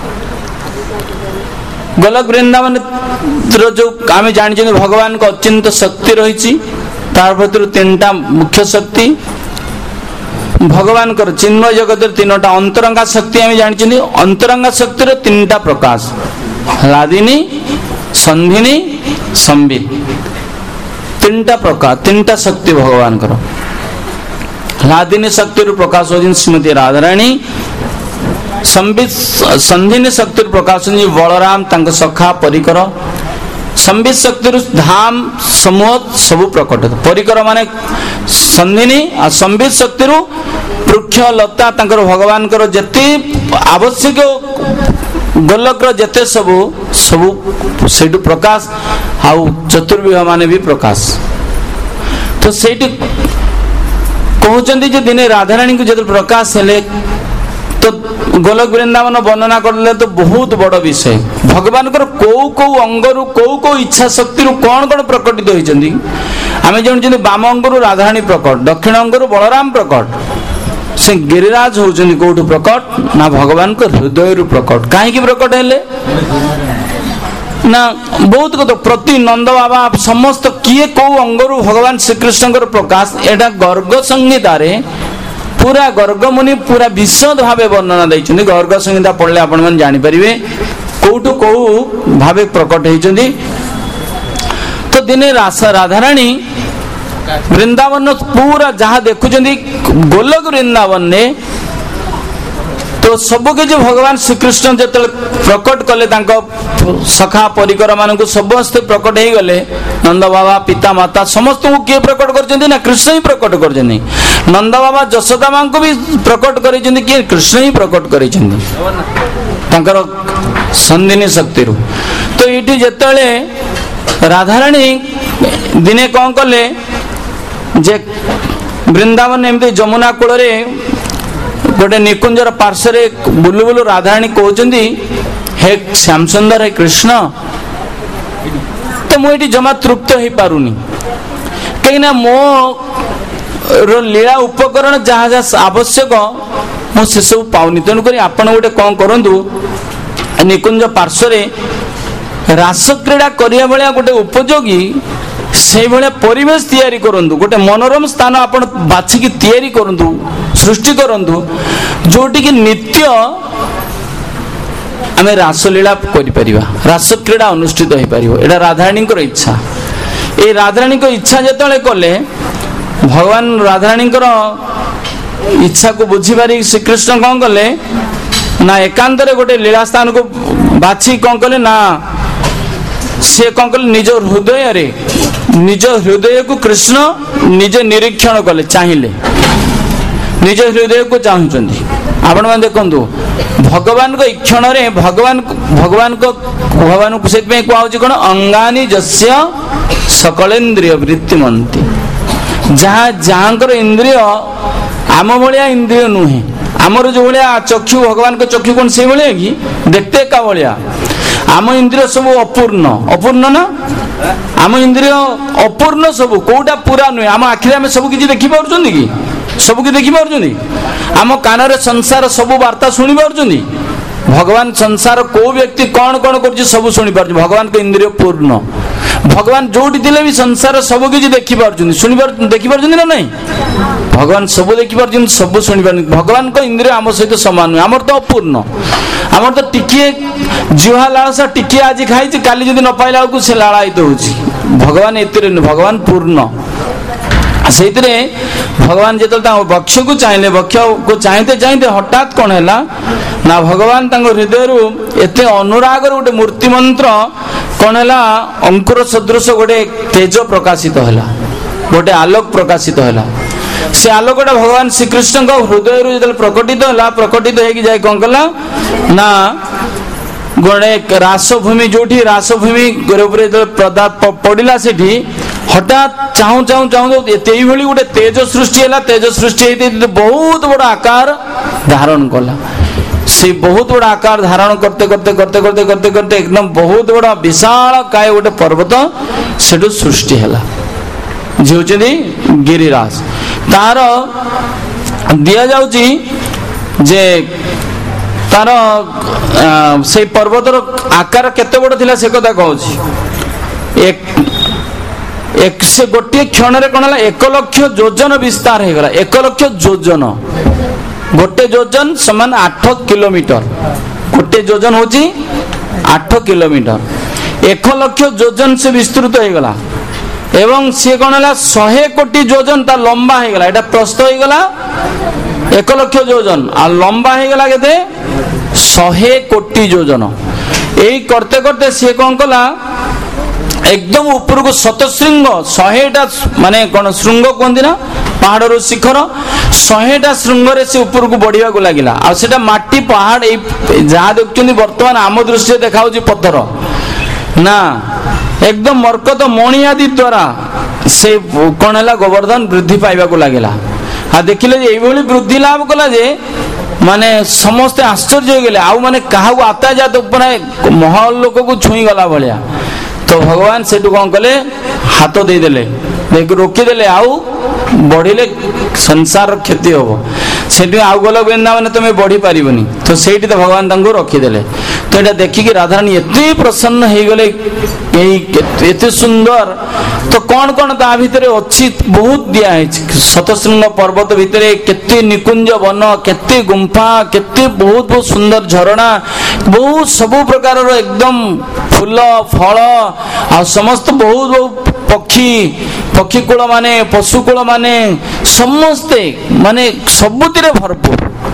गोलक वृंदावन जो आम जानी भगवान को अत्यंत शक्ति रही तार भर तीनटा मुख्य शक्ति भगवान चिन्मय जगत तीनोटा अंतरंगा शक्ति आम जानी अंतरंगा शक्तिर तीनटा प्रकाश हलादिनी संधिनी संबित तीनटा प्रकाश तीनटा शक्ति भगवान हलादिनी शक्ति प्रकाश हो श्रीमती राधाराणी संबित संधिनी शक्ति प्रकाश हो बलराम सखा परिकर संबित शक्ति धाम समूह सब प्रकट परिकर माने संधिनी आ संबित शक्ति वृक्ष लता भगवान जते आवश्यक गोलक जते सबू सबू से प्रकाश आउ चतुर्व्यूह माने भी प्रकाश तो से कहते दिने राधाराणी को जो प्रकाश हेले तो गोलक वृंदावन वर्णना करले तो बहुत बड़ विषय भगवान कौ कौ अंगरु कौ इच्छा शक्ति कौन कौन प्रकटित होती आम जानते बाम अंगरु राधाराणी प्रकट दक्षिण अंगरु बलराम प्रकट से गिरिराज होती कौटू प्रकट ना भगवान को हृदय प्रकट कहीं प्रकट हेले ना बहुत कत प्रति नंद बाबा समस्त किए कौ अंगरु भगवान श्रीकृष्ण प्रकाश एटा गर्ग संहिता पूरा गर्ग मुनि पूरा विशद भाव वर्णना देइछन्ति गर्ग संहिता पढ़ले आपण मन जानि परिबे कोठु को भाव प्रकट होइछन्ति तो दिने राधाराणी वृंदावन पूरा जहाँ देखुछन्ति गोलक वृंदावन ने तो सबके जो भगवान श्रीकृष्ण जो प्रकट कले सखा परिकर मान समस्त प्रकट हो गले नंद बाबा पिता माता समस्त को किए प्रकट कर कृष्ण ही प्रकट कर नंद बाबा जशोदा मां को भी प्रकट कर कृष्ण ही प्रकट कर संदिनी शक्ति तो ये जिते राधाराणी दिने कौन कले जे ବୃନ୍ଦାବନ ଏମିତି ଯମୁନା କୂଳରେ गोटे निकुंजर पार्श्वर बुलु बुलु राधाराणी कहते हे श्याम सुंदर हे कृष्ण तो मुझे जमा तृप्त हो पारुनी कहीं मो लीला उपकरण जहाँ जहाँ आवश्यक मुझे सब पाऊनी तेणुक आपड़ गोटे कौन करूँ निकुंज पार्श्वर रास क्रीड़ा करने भाया गोटे उपयोगी से भाया परिवेश तैयारी करंतु गोटे मनोरम स्थान आपण बाछिकी तैयारी करंतु सृष्टि करंतु जोटी की नित्य आमे रासलीला करि परिबा रास क्रीड़ा अनुष्ठित हो पारिबो एटा राधाराणी इच्छा ए राधाराणी इच्छा जेतले कले भगवान राधाराणी इच्छा को बुझी पारि श्रीकृष्ण कौन कले ना एकांत रे गोटे लीला स्थान को बाछी कौन कले ना से कौन कले निज हृदय को कृष्ण निजे निरीक्षण कले चाहिए निज हृदय को चाहते आपण मैंने देखु भगवान को इक्षण रे भगवान को से कौन अंगानी जस्य सकलेन्द्रिय वृत्तिमंती जहाँ जहाँ इंद्रिय आम भाया इंद्रिय नुहे आमर जो भाया चक्षु भगवान को चक्षु कौन से भाया कि देखते का भाया आम इंद्रिय सब अपूर्ण ना आम इंद्रिय अपूर्ण सब कोटा पूरा नुहे आम आखिरे आम सब किसी देखी पार्छन कि सब कि देखी पार्छन आम कान संसार सब वार्ता शुणी पार्छन भगवान संसार को व्यक्ति कौन कौन कर सब शुणी पार्छ भगवान को इंद्रिय पूर्ण भगवान जोटी थे भी संसार सब किसी देखी पार्छन शुणी देखी पार्छन ना नहीं भगवान सब देखी पार्छन सब शुणी पार भगवान को इंद्रिय आम सहित सामान नुहे आमर तो अपूर्ण आमर तो टिके जुहा लालसा टिके आज खाई काली जदि न पाइला बेलू से लालायित हो भगवान एते भगवान पूर्ण से भगवान जो वक्ष को चाहिए वक्ष को चाहते चाहते हठात कौन है ना भगवान हृदय एते अनुराग गोटे मूर्ति मंत्र कौन है अंकुर सदृश गोटे तेज प्रकाशित है गोटे आलोक प्रकाशित है से आलोकटा भगवान श्रीकृष्ण हृदय जो प्रकटित है प्रकटित हो जाए कौन कला ना गोटे रासभूमि जो रासभूमि पड़ा से हठात चाहू चाहू चाहू गोटे तेज सृष्टि है तेज सृष्टि बहुत बड़ा आकार धारण कला से बहुत बड़ा आकार धारण करते करते करते करते करते करते एकदम बहुत बड़ा विशाल काय गोटे पर्वत से सृष्टि है जी गिरिराज तार दि जाउची जे तार से पर्वतर आकार केते बड़ थिला से कथा कहूची एक से गोटे क्षण रे कोन 1 लाख योजन विस्तार हो गला 1 लाख योजन गोटे योजन समान 8 किलोमीटर गोटे योजन होची 8 किलोमीटर 1 लाख योजन से विस्तृत हो गला एवं सी कौन है 100 कोटी योजन ता लंबा हो गला एटा प्रस्थ हो गला 1 लाख योजन आ लंबा हो गला केते 100 कोटी योजन यही करते करते सी कौन कला एकदम ऊपर को शतशृंग 100टा माने कौन श्रृंग कहती ना पहाड़ शिखर 100टा श्रृंग से ऊपर को बढ़िया को लगिला आ सेटा माटी पहाड़ जहाँ देखुं बर्तमान आम दृश्य देखा पत्थर ना एकदम मरकत मणि आदि द्वारा से कौन है गोवर्धन वृद्धि पाइबा को लगिला आ देखिले ये वृद्धि लाभ कला जे माने समस्ते आश्चर्य हो गले आउ माने कहा आताजात महल लोक को छुई गला भाया तो भगवान से कौन कले हाथ देदेले रोकीदेले आउ बढ़िले संसार क्षति हम से आउ गल वृंदावन तुम्हें बढ़ी पारिबनी तो सेठी तो भगवान तंको रखीदेले तो यहाँ देखिकी राधारानी एते प्रसन्न हो गले एते सुंदर तो कौन कौन ता भितर अच्छी बहुत दिया है शतशृंग पर्वत भितर केते निकुंज वन केते गुंफा केते बहुत बहुत सुंदर झरणा बहुत सबु प्रकार एकदम फूल फल आ समस्त बहुत बहुत पक्षीकूल माने पशुकूल माने समस्ते माने सबुतिरे भरपूर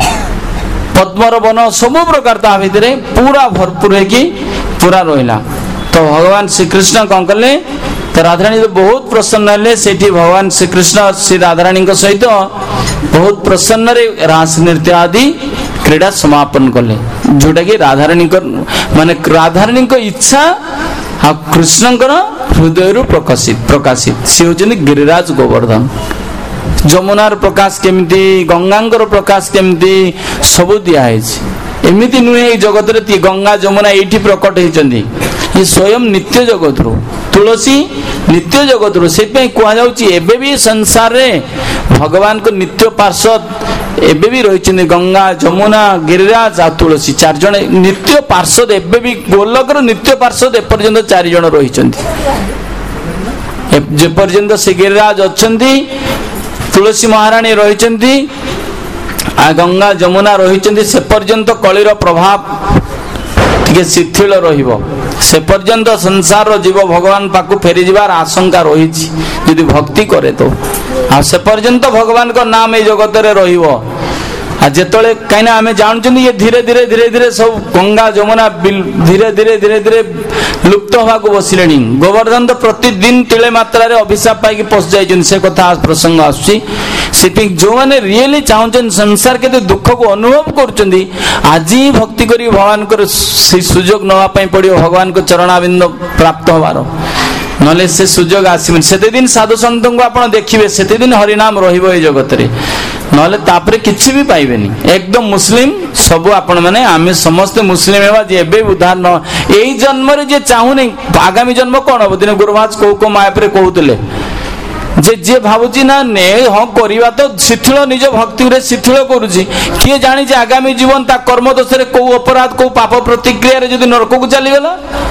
पद्मर वन सब प्रकार ता भितर पूरा भरपूर है कि पूरा रहिला तो भगवान श्रीकृष्ण कौन कले तो राधारानी तो बहुत प्रसन्न हेले सेठी भगवान श्रीकृष्ण श्री राधारानी सहित बहुत प्रसन्न रे रास नृत्य आदि क्रीड़ा समापन कले जोटा कि राधारानी माने राधारानी इच्छा आ कृष्ण हृदय प्रकाशित सी होचंदी गिरिराज गोवर्धन ଯମୁନାର ପ୍ରକାଶ କେମିତି, ଗଙ୍ଗାଙ୍କର ପ୍ରକାଶ କେମିତି, ସବୁ ଦିଆହେଇଛି। ଏମିତି ନୁହେଁ ଏଇ ଜଗତରେ ଗଙ୍ଗା ଯମୁନା ଏଇଠି ପ୍ରକଟ ହେଇଛନ୍ତି, ଏ ସ୍ୱୟଂ ନିତ୍ୟ ଜଗତରୁ, ତୁଳସୀ ନିତ୍ୟ ଜଗତରୁ। ସେଥିପାଇଁ କୁହାଯାଉଛି ଏବେ ବି ସଂସାରରେ ଭଗବାନଙ୍କ ନିତ୍ୟ ପାର୍ଷଦ ଏବେ ବି ରହିଛନ୍ତି। ଗଙ୍ଗା, ଯମୁନା, ଗିରିରାଜ ଆଉ ତୁଳସୀ, 4 ଜଣ ନିତ୍ୟ ପାର୍ଷଦ ଏବେ ବି ଗୋଲକର ନିତ୍ୟ ପାର୍ଷଦ ଏପର୍ଯ୍ୟନ୍ତ 4 ଜଣ ରହିଛନ୍ତି। ଯେପର୍ଯ୍ୟନ୍ତ ସେ ଗିରିରାଜ ଅଛନ୍ତି, ତୁଳସୀ ମହାରାଣୀ ରହିଛନ୍ତି, ଆଉ ଗଙ୍ଗା ଯମୁନା ରହିଛନ୍ତି, ସେ ପର୍ଯ୍ୟନ୍ତ କଳିର ପ୍ରଭାବ ଟିକେ ଶିଥିଳ ରହିବ। ସେ ପର୍ଯ୍ୟନ୍ତ ସଂସାରର ଜୀବ ଭଗବାନ ପାଖକୁ ଫେରିଯିବାର ଆଶଙ୍କା ରହିଛି ଯଦି ଭକ୍ତି କରେ ତ। ଆଉ ସେ ପର୍ଯ୍ୟନ୍ତ ଭଗବାନଙ୍କ ନାମ ଏଇ ଜଗତରେ ରହିବ। ଆଉ ଯେତେବେଳେ କାହିଁକିନା ଆମେ ଜାଣୁଛନ୍ତି ଇଏ ଧୀରେ ଧୀରେ ଧୀରେ ଧୀରେ ସବୁ ଗଙ୍ଗା ଯମୁନା ଧୀରେ ଧୀରେ ଧୀରେ ଧୀରେ ଲୁପ୍ତ ହେବାକୁ ବସିଲେଣି। ଗୋବର୍ଦ୍ଧନ ତ ପ୍ରତିଦିନ ତିଳେ ମାତ୍ରାରେ ଅଭିଶାପ ପାଇକି ପଶି ଯାଇଛନ୍ତି, ସେ କଥା ପ୍ରସଙ୍ଗ ଆସୁଛି। ସେଥିପାଇଁ ଯେଉଁମାନେ ରିଏଲି ଚାହୁଁଛନ୍ତି ସଂସାର କେତେ ଦୁଃଖକୁ ଅନୁଭବ କରୁଛନ୍ତି, ଆଜି ଭକ୍ତି କରି ଭଗବାନଙ୍କର ସେଇ ସୁଯୋଗ ନେବା ପାଇଁ ପଡ଼ିବ, ଭଗବାନଙ୍କ ଚରଣାବିନ୍ଦ ପ୍ରାପ୍ତ ହେବାର। ନହେଲେ ସେ ସୁଯୋଗ ଆସିବନି। ସେତେଦିନ ସାଧୁ ସନ୍ତଙ୍କୁ ଆପଣ ଦେଖିବେ, ସେତେଦିନ ହରିନାମ ରହିବ ଏଇ ଜଗତରେ, ନହେଲେ ତାପରେ କିଛି ବି ପାଇବେନି। ଏକଦମ ମୁସଲିମ ସବୁ ଆପଣ ମାନେ ଆମେ ସମସ୍ତେ ମୁସଲିମ ହେବା ଯେ ଏବେ ଉଦ୍ଧାର ନ ଏଇ ଜନ୍ମରେ ଯେ ଚାହୁଁନି ଆଗାମୀ ଜନ୍ମ କଣ ହବ। ଦିନେ ଗୁରୁମହାରାଜ କୋଉ ମାୟାପରେ କହୁଥିଲେ ଯେ ଯିଏ ଭାବୁଛି ନା ନେ ହଁ କରିବା ତ ଶିଥିଳ, ନିଜ ଭକ୍ତିରେ ଶିଥିଳ କରୁଛି, କିଏ ଜାଣିଛି ଆଗାମୀ ଜୀବନ ତା କର୍ମ ଦୋଷରେ କୋଉ ଅପରାଧ କୋଉ ପାପ ପ୍ରତିକ୍ରିୟାରେ ଯଦି ନରକକୁ ଚାଲିଗଲା।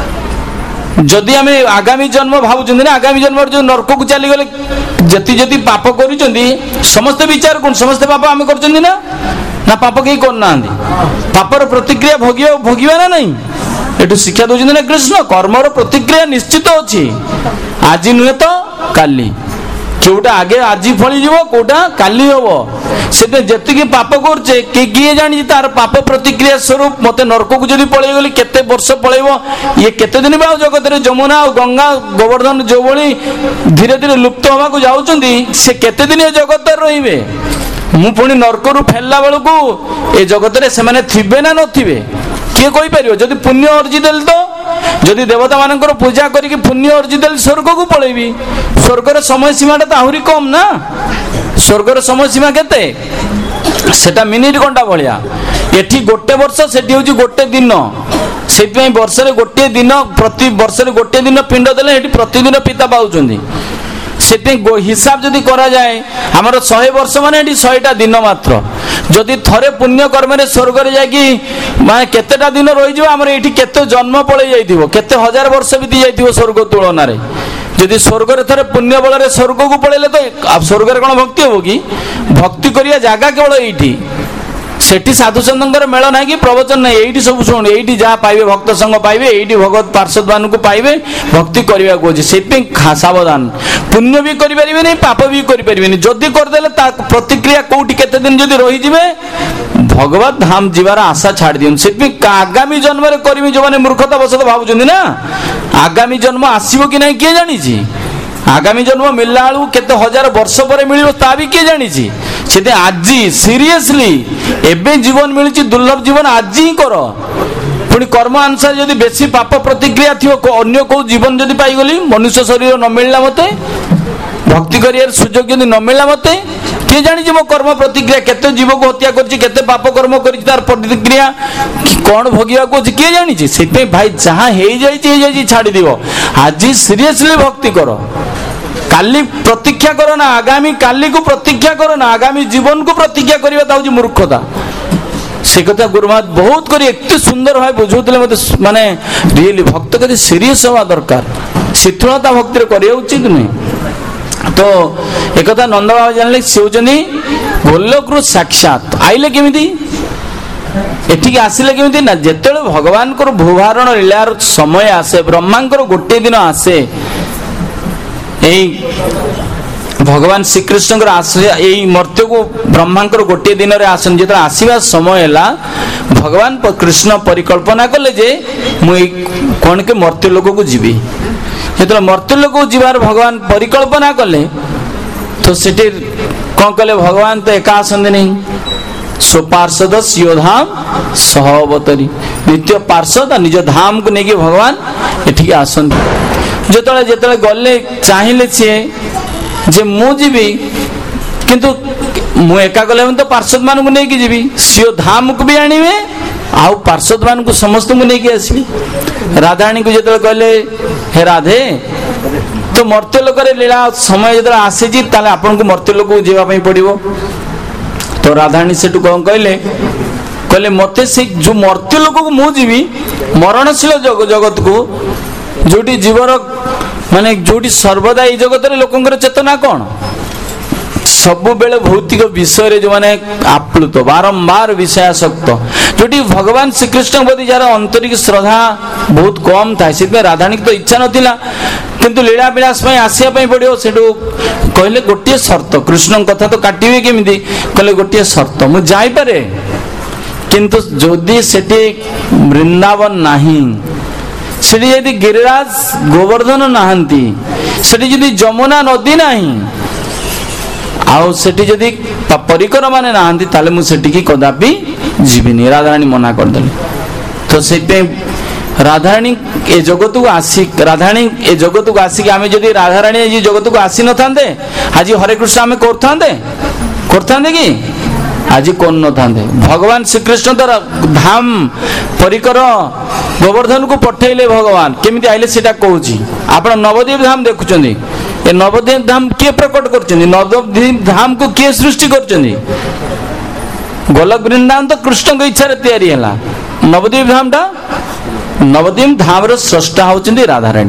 ଯଦି ଆମେ ଆଗାମୀ ଜନ୍ମ ଭାବୁଛନ୍ତି ନା, ଆଗାମୀ ଜନ୍ମରେ ଯୋଉ ନରକକୁ ଚାଲିଗଲେ ଯେତିକି ପାପ କରିଛନ୍ତି ସମସ୍ତେ ବିଚାର କରୁଛନ୍ତି, ସମସ୍ତେ ପାପ ଆମେ କରିଛନ୍ତି ନା ନା ପାପ କେହି କରୁନାହାନ୍ତି। ପାପର ପ୍ରତିକ୍ରିୟା ଭୋଗିବା ନା ନାହିଁ, ଏଠୁ ଶିକ୍ଷା ଦଉଛନ୍ତି ନା କୃଷ୍ଣ। କର୍ମର ପ୍ରତିକ୍ରିୟା ନିଶ୍ଚିତ ଅଛି, ଆଜି ନୁହେଁ ତ କାଲି। ଯୋଉଟା ଆଗେ ଆଜି ଫଳିଯିବ, କୋଉଟା କାଲି ହବ। ସେଥିପାଇଁ ଯେତିକି ପାପ କରୁଛେ କିଏ ଜାଣିଛି ତାର ପାପ ପ୍ରତିକ୍ରିୟା ସ୍ୱରୂପ ମତେ ନରକକୁ ଯଦି ପଳେଇଗଲି କେତେ ବର୍ଷ ପଳେଇବ, ଇଏ କେତେ ଦିନ ବା ଜଗତରେ ଯମୁନା ଆଉ ଗଙ୍ଗା ଗୋବର୍ଦ୍ଧନ ଯୋଉଭଳି ଧୀରେ ଧୀରେ ଲୁପ୍ତ ହେବାକୁ ଯାଉଛନ୍ତି, ସେ କେତେ ଦିନ ଏ ଜଗତରେ ରହିବେ। ମୁଁ ପୁଣି ନରକରୁ ଫେରିଲା ବେଳକୁ ଏ ଜଗତରେ ସେମାନେ ଥିବେ ନା ନଥିବେ କିଏ କହିପାରିବ। ଯଦି ପୁଣ୍ୟ ଅର୍ଜି ଦେଲେ ତ, ଯଦି ଦେବତା ମାନଙ୍କର ପୂଜା କରିକି ପୁଣ୍ୟ ଅର୍ଜି ଦେଲେ ସ୍ୱର୍ଗକୁ ପଳେଇବି। ସ୍ୱର୍ଗର ସମୟ ସୀମାଟା ତ ଆହୁରି କମ୍ ନା। ସ୍ୱର୍ଗର ସମୟ ସୀମା କେତେ, ସେଟା ମିନିଟ ଘଣ୍ଟା ଭଳିଆ। ଏଠି ଗୋଟେ ବର୍ଷ, ସେଠି ହଉଛି ଗୋଟେ ଦିନ। ସେଥିପାଇଁ ବର୍ଷରେ ଗୋଟିଏ ଦିନ, ପ୍ରତି ବର୍ଷରେ ଗୋଟିଏ ଦିନ ପିଣ୍ଡ ଦେଲେ ଏଠି ପ୍ରତିଦିନ ପିତା ପାଉଛନ୍ତି। ସେଥିପାଇଁ ହିସାବ ଯଦି କରାଯାଏ ଆମର 100 ବର୍ଷ ମାନେ ଏଠି 100ଟା ଦିନ ମାତ୍ର। ଯଦି ଥରେ ପୁଣ୍ୟ କର୍ମରେ ସ୍ୱର୍ଗରେ ଯାଇକି ମାନେ କେତେଟା ଦିନ ରହିଯିବ, ଆମର ଏଇଠି କେତେ ଜନ୍ମ ପଳେଇ ଯାଇଥିବ, କେତେ ହଜାର ବର୍ଷ ବିତି ଯାଇଥିବ ସ୍ୱର୍ଗ ତୁଳନାରେ। ଯଦି ସ୍ୱର୍ଗରେ ଥରେ ପୁଣ୍ୟ ବଳରେ ସ୍ୱର୍ଗକୁ ପଳେଇଲେ ତ ସ୍ୱର୍ଗରେ କଣ ଭକ୍ତି ହବ କି? ଭକ୍ତି କରିବା ଜାଗା କେବଳ ଏଇଠି। ସେଠି ସାଧୁସନ୍ତଙ୍କର ମେଳ ନାହିଁ କି ପ୍ରବଚନ ନାହିଁ, ଏଇଠି ସବୁ ଶୁଣ, ଏଇଠି ଯାହା ପାଇବେ ଭକ୍ତ ସଙ୍ଗ ପାଇବେ, ଏଇଠି ଭଗବତ ପାର୍ଷଦ ମାନଙ୍କୁ ପାଇବେ, ଭକ୍ତି କରିବାକୁ ଅଛି। ସେଥିପାଇଁ ସାବଧାନ, ପୁଣ୍ୟ ବି କରିପାରିବେନି, ପାପ ବି କରିପାରିବେନି। ଯଦି କରିଦେଲେ ତା ପ୍ରତିକ୍ରିୟା କୋଉଠି କେତେ ଦିନ ଯଦି ରହିଯିବେ, ଭଗବତ ଧାମ ଯିବାର ଆଶା ଛାଡ଼ି ଦିଅନ୍ତୁ। ସେଥିପାଇଁ ଆଗାମୀ ଜନ୍ମରେ କରିବି ଯୋଉମାନେ ମୂର୍ଖତା ବଶତଃ ଭାବୁଛନ୍ତି ନା, ଆଗାମୀ ଜନ୍ମ ଆସିବ କି ନାହିଁ କିଏ ଜାଣିଛି। ଆଗାମୀ ଜନ୍ମ ମିଳିଲା ବେଳକୁ କେତେ ହଜାର ବର୍ଷ ପରେ ମିଳିବ ତା ବି କିଏ ଜାଣିଛି। ସେଥିପାଇଁ ଆଜି ସିରିୟସଲି ଏବେ ଜୀବନ ମିଳିଛି, ଦୁର୍ଲଭ ଜୀବନ ଆଜି ହିଁ କର। ପୁଣି କର୍ମ ଅନୁସାରେ ଯଦି ବେଶୀ ପାପ ପ୍ରତିକ୍ରିୟା ଥିବ, ଅନ୍ୟ କୋଉ ଜୀବନ ଯଦି ପାଇଗଲି, ମନୁଷ୍ୟ ଶରୀର ନ ମିଳିଲା ମତେ, ଭକ୍ତି କରିବାର ସୁଯୋଗ ଯଦି ନ ମିଳିଲା ମତେ, କିଏ ଜାଣିଛି ମୋ କର୍ମ ପ୍ରତିକ୍ରିୟା, କେତେ ଜୀବକୁ ହତ୍ୟା କରିଛି, କେତେ ପାପ କର୍ମ କରିଛି, ତାର ପ୍ରତିକ୍ରିୟା କଣ ଭୋଗିବାକୁ ଅଛି କିଏ ଜାଣିଛି। ସେଥିପାଇଁ ଭାଇ ଯାହା ହେଇଯାଇଛି ହେଇଯାଇଛି ଛାଡ଼ିଦିଅ, ଆଜି ସିରିୟସଲି ଭକ୍ତି କର। କାଲି ପ୍ରତୀକ୍ଷା କର ନା, ଆଗାମୀ କାଲିକୁ ପ୍ରତୀକ୍ଷା କର ନା, ଆଗାମୀ ଜୀବନକୁ ପ୍ରତୀକ୍ଷା କରିବା ତା ହଉଛି ମୂର୍ଖତା। ସେ କଥା ଗୁରୁମହାରାଜ ବହୁତ କରି ଏତେ ସୁନ୍ଦର ଭାବେ ବୁଝଉଥିଲେ ମତେ, ମାନେ ରିଏଲି ଭକ୍ତ କେତେ ସିରିୟସ ହବା ଦରକାର, ଶିଥିଳତା ଭକ୍ତିରେ କରିବା ଉଚିତ ନୁହେଁ। ତ ଏକଥା ନନ୍ଦ ବାବା ଜାଣିଲେ, ସେ ହଉଛନ୍ତି ଗୋଲକରୁ ସାକ୍ଷାତ ଆଇଲେ କେମିତି, ଏଠିକି ଆସିଲେ କେମିତି ନା, ଯେତେବେଳେ ଭଗବାନଙ୍କର ଭୂଭାରଣ ଲୀଳାର ସମୟ ଆସେ, ବ୍ରହ୍ମାଙ୍କର ଗୋଟିଏ ଦିନ ଆସେ, ଏଇ ଭଗବାନ ଶ୍ରୀକୃଷ୍ଣଙ୍କର ଏଇ ମର୍ତ୍ତ୍ୟକୁ ବ୍ରହ୍ମାଙ୍କର ଗୋଟିଏ ଦିନରେ ଆସନ୍ତି। ଯେତେବେଳେ ଆସିବା ସମୟ ହେଲା, ଭଗବାନ କୃଷ୍ଣ ପରିକଳ୍ପନା କଲେ ଯେ ମୁଁ ଏଇ କଣ କି ମର୍ତ୍ତ୍ୟ ଲୋକକୁ ଯିବି। ଯେତେବେଳେ ମର୍ତ୍ତ୍ୟ ଲୋକକୁ ଯିବାର ଭଗବାନ ପରିକଳ୍ପନା କଲେ, ତ ସେଠି କଣ କଲେ, ଭଗବାନ ତ ଏକା ଆସନ୍ତିନି, ସ୍ୱପାର୍ଷଦ ସିଂହଧାମ ସହ ଅବତରୀ, ନିତ୍ୟ ପାର୍ଷଦ ନିଜ ଧାମକୁ ନେଇକି ଭଗବାନ ଏଠିକି ଆସନ୍ତି। ଯେତେବେଳେ ଗଲେ ଚାହିଁଲେ ସିଏ ଯେ ମୁଁ ଯିବି, କିନ୍ତୁ ମୁଁ ଏକା ଗଲେ ତ ପାର୍ଷଦ ମାନଙ୍କୁ ନେଇକି ଯିବି, ସିଓ ଧାମକୁ ବି ଆଣିବେ ଆଉ ପାର୍ଷଦ ମାନଙ୍କୁ ସମସ୍ତଙ୍କୁ ନେଇକି ଆସିବି। ରାଧାରାଣୀଙ୍କୁ ଯେତେବେଳେ କହିଲେ ହେ ରାଧେ, ତ ମର୍ତ୍ତ୍ୟ ଲୋକରେ ଲୀଳା ସମୟ ଯେତେବେଳେ ଆସିଛି ତାହେଲେ ଆପଣଙ୍କୁ ମର୍ତ୍ତ୍ୟ ଲୋକକୁ ଯିବା ପାଇଁ ପଡିବ। ତ ରାଧାରାଣୀ ସେଠୁ କଣ କହିଲେ, କହିଲେ ମତେ ସେଇ ଯୋଉ ମର୍ତ୍ତ୍ୟ ଲୋକକୁ ମୁଁ ଯିବି, ମରଣଶୀଳ ଜଗତକୁ, ଯୋଉଠି ଜୀବର ମାନେ ଯୋଉଠି ସର୍ବଦା ଏଇ ଜଗତରେ ଲୋକଙ୍କର ଚେତନା କଣ, ସବୁବେଳେ ଭୌତିକ ବିଷୟରେ ଯୋଉମାନେ ଆପ୍ଲୁତ, ବାରମ୍ବାର ବିଷୟାସକ୍ତ, ଯୋଉଠି ଭଗବାନ ଶ୍ରୀକୃଷ୍ଣଙ୍କ ପ୍ରତି ଯାହାର ଆନ୍ତରିକ ଶ୍ରଦ୍ଧା ବହୁତ କମ ଥାଏ। ସେଥିପାଇଁ ରାଧାରାଣୀ ତ ଇଚ୍ଛା ନଥିଲା, କିନ୍ତୁ ଲୀଳା ବିଳାସ ପାଇଁ ଆସିବା ପାଇଁ ପଡିବ। ସେଠୁ କହିଲେ ଗୋଟିଏ ସର୍ତ୍ତ, କୃଷ୍ଣଙ୍କ କଥା ତ କାଟିବେ କେମିତି, କହିଲେ ଗୋଟିଏ ସର୍ତ୍ତ, ମୁଁ ଯାଇପାରେ କିନ୍ତୁ ଯଦି ସେଠି ବୃନ୍ଦାବନ ନାହିଁ, ସେଠି ଯଦି ଗିରିରାଜ ଗୋବର୍ଦ୍ଧନ ନାହାନ୍ତି, ସେଠି ଯଦି ଯମୁନା ନଦୀ ନାହିଁ, ଆଉ ସେଠି ଯଦି ପରିକର ମାନେ ନାହାନ୍ତି, ତାହେଲେ ମୁଁ ସେଠିକି କଦାପି ଯିବିନି। ରାଧାରାଣୀ ମନା କରିଦେଲେ। ତ ସେଥିପାଇଁ ରାଧାରାଣୀ ଏ ଜଗତକୁ ଆସିକି ଆମେ ଯଦି ରାଧାରାଣୀ ଏ ଜଗତକୁ ଆସିନଥାନ୍ତେ, ଆଜି ହରେ କୃଷ୍ଣ ଆମେ କରିଥାନ୍ତେ କି? ଆଜି କରିନଥାନ୍ତେ। ଭଗବାନ ଶ୍ରୀକୃଷ୍ଣ ତ ଧାମ ପରିକର ଗୋବର୍ଦ୍ଧନକୁ ପଠେଇଲେ। ଭଗବାନ କେମିତି ଆଇଲେ ସେଟା କହୁଛି। ଆପଣ ନବଦ୍ୱୀପ ଧାମ ଦେଖୁଛନ୍ତି, ଏ ନବଦ୍ୱୀପ ଧାମ କିଏ ପ୍ରକଟ କରୁଛନ୍ତି? ନବଦ୍ୱୀପ ଧାମକୁ କିଏ ସୃଷ୍ଟି କରୁଛନ୍ତି? ଗୋଲକ ବୃନ୍ଦାବନ ତ କୃଷ୍ଣଙ୍କ ଇଚ୍ଛାରେ ତିଆରି ହେଲା। ନବଦ୍ୱୀପ ଧାମର ସ୍ରଷ୍ଟା ହଉଛନ୍ତି ରାଧାରାଣୀ।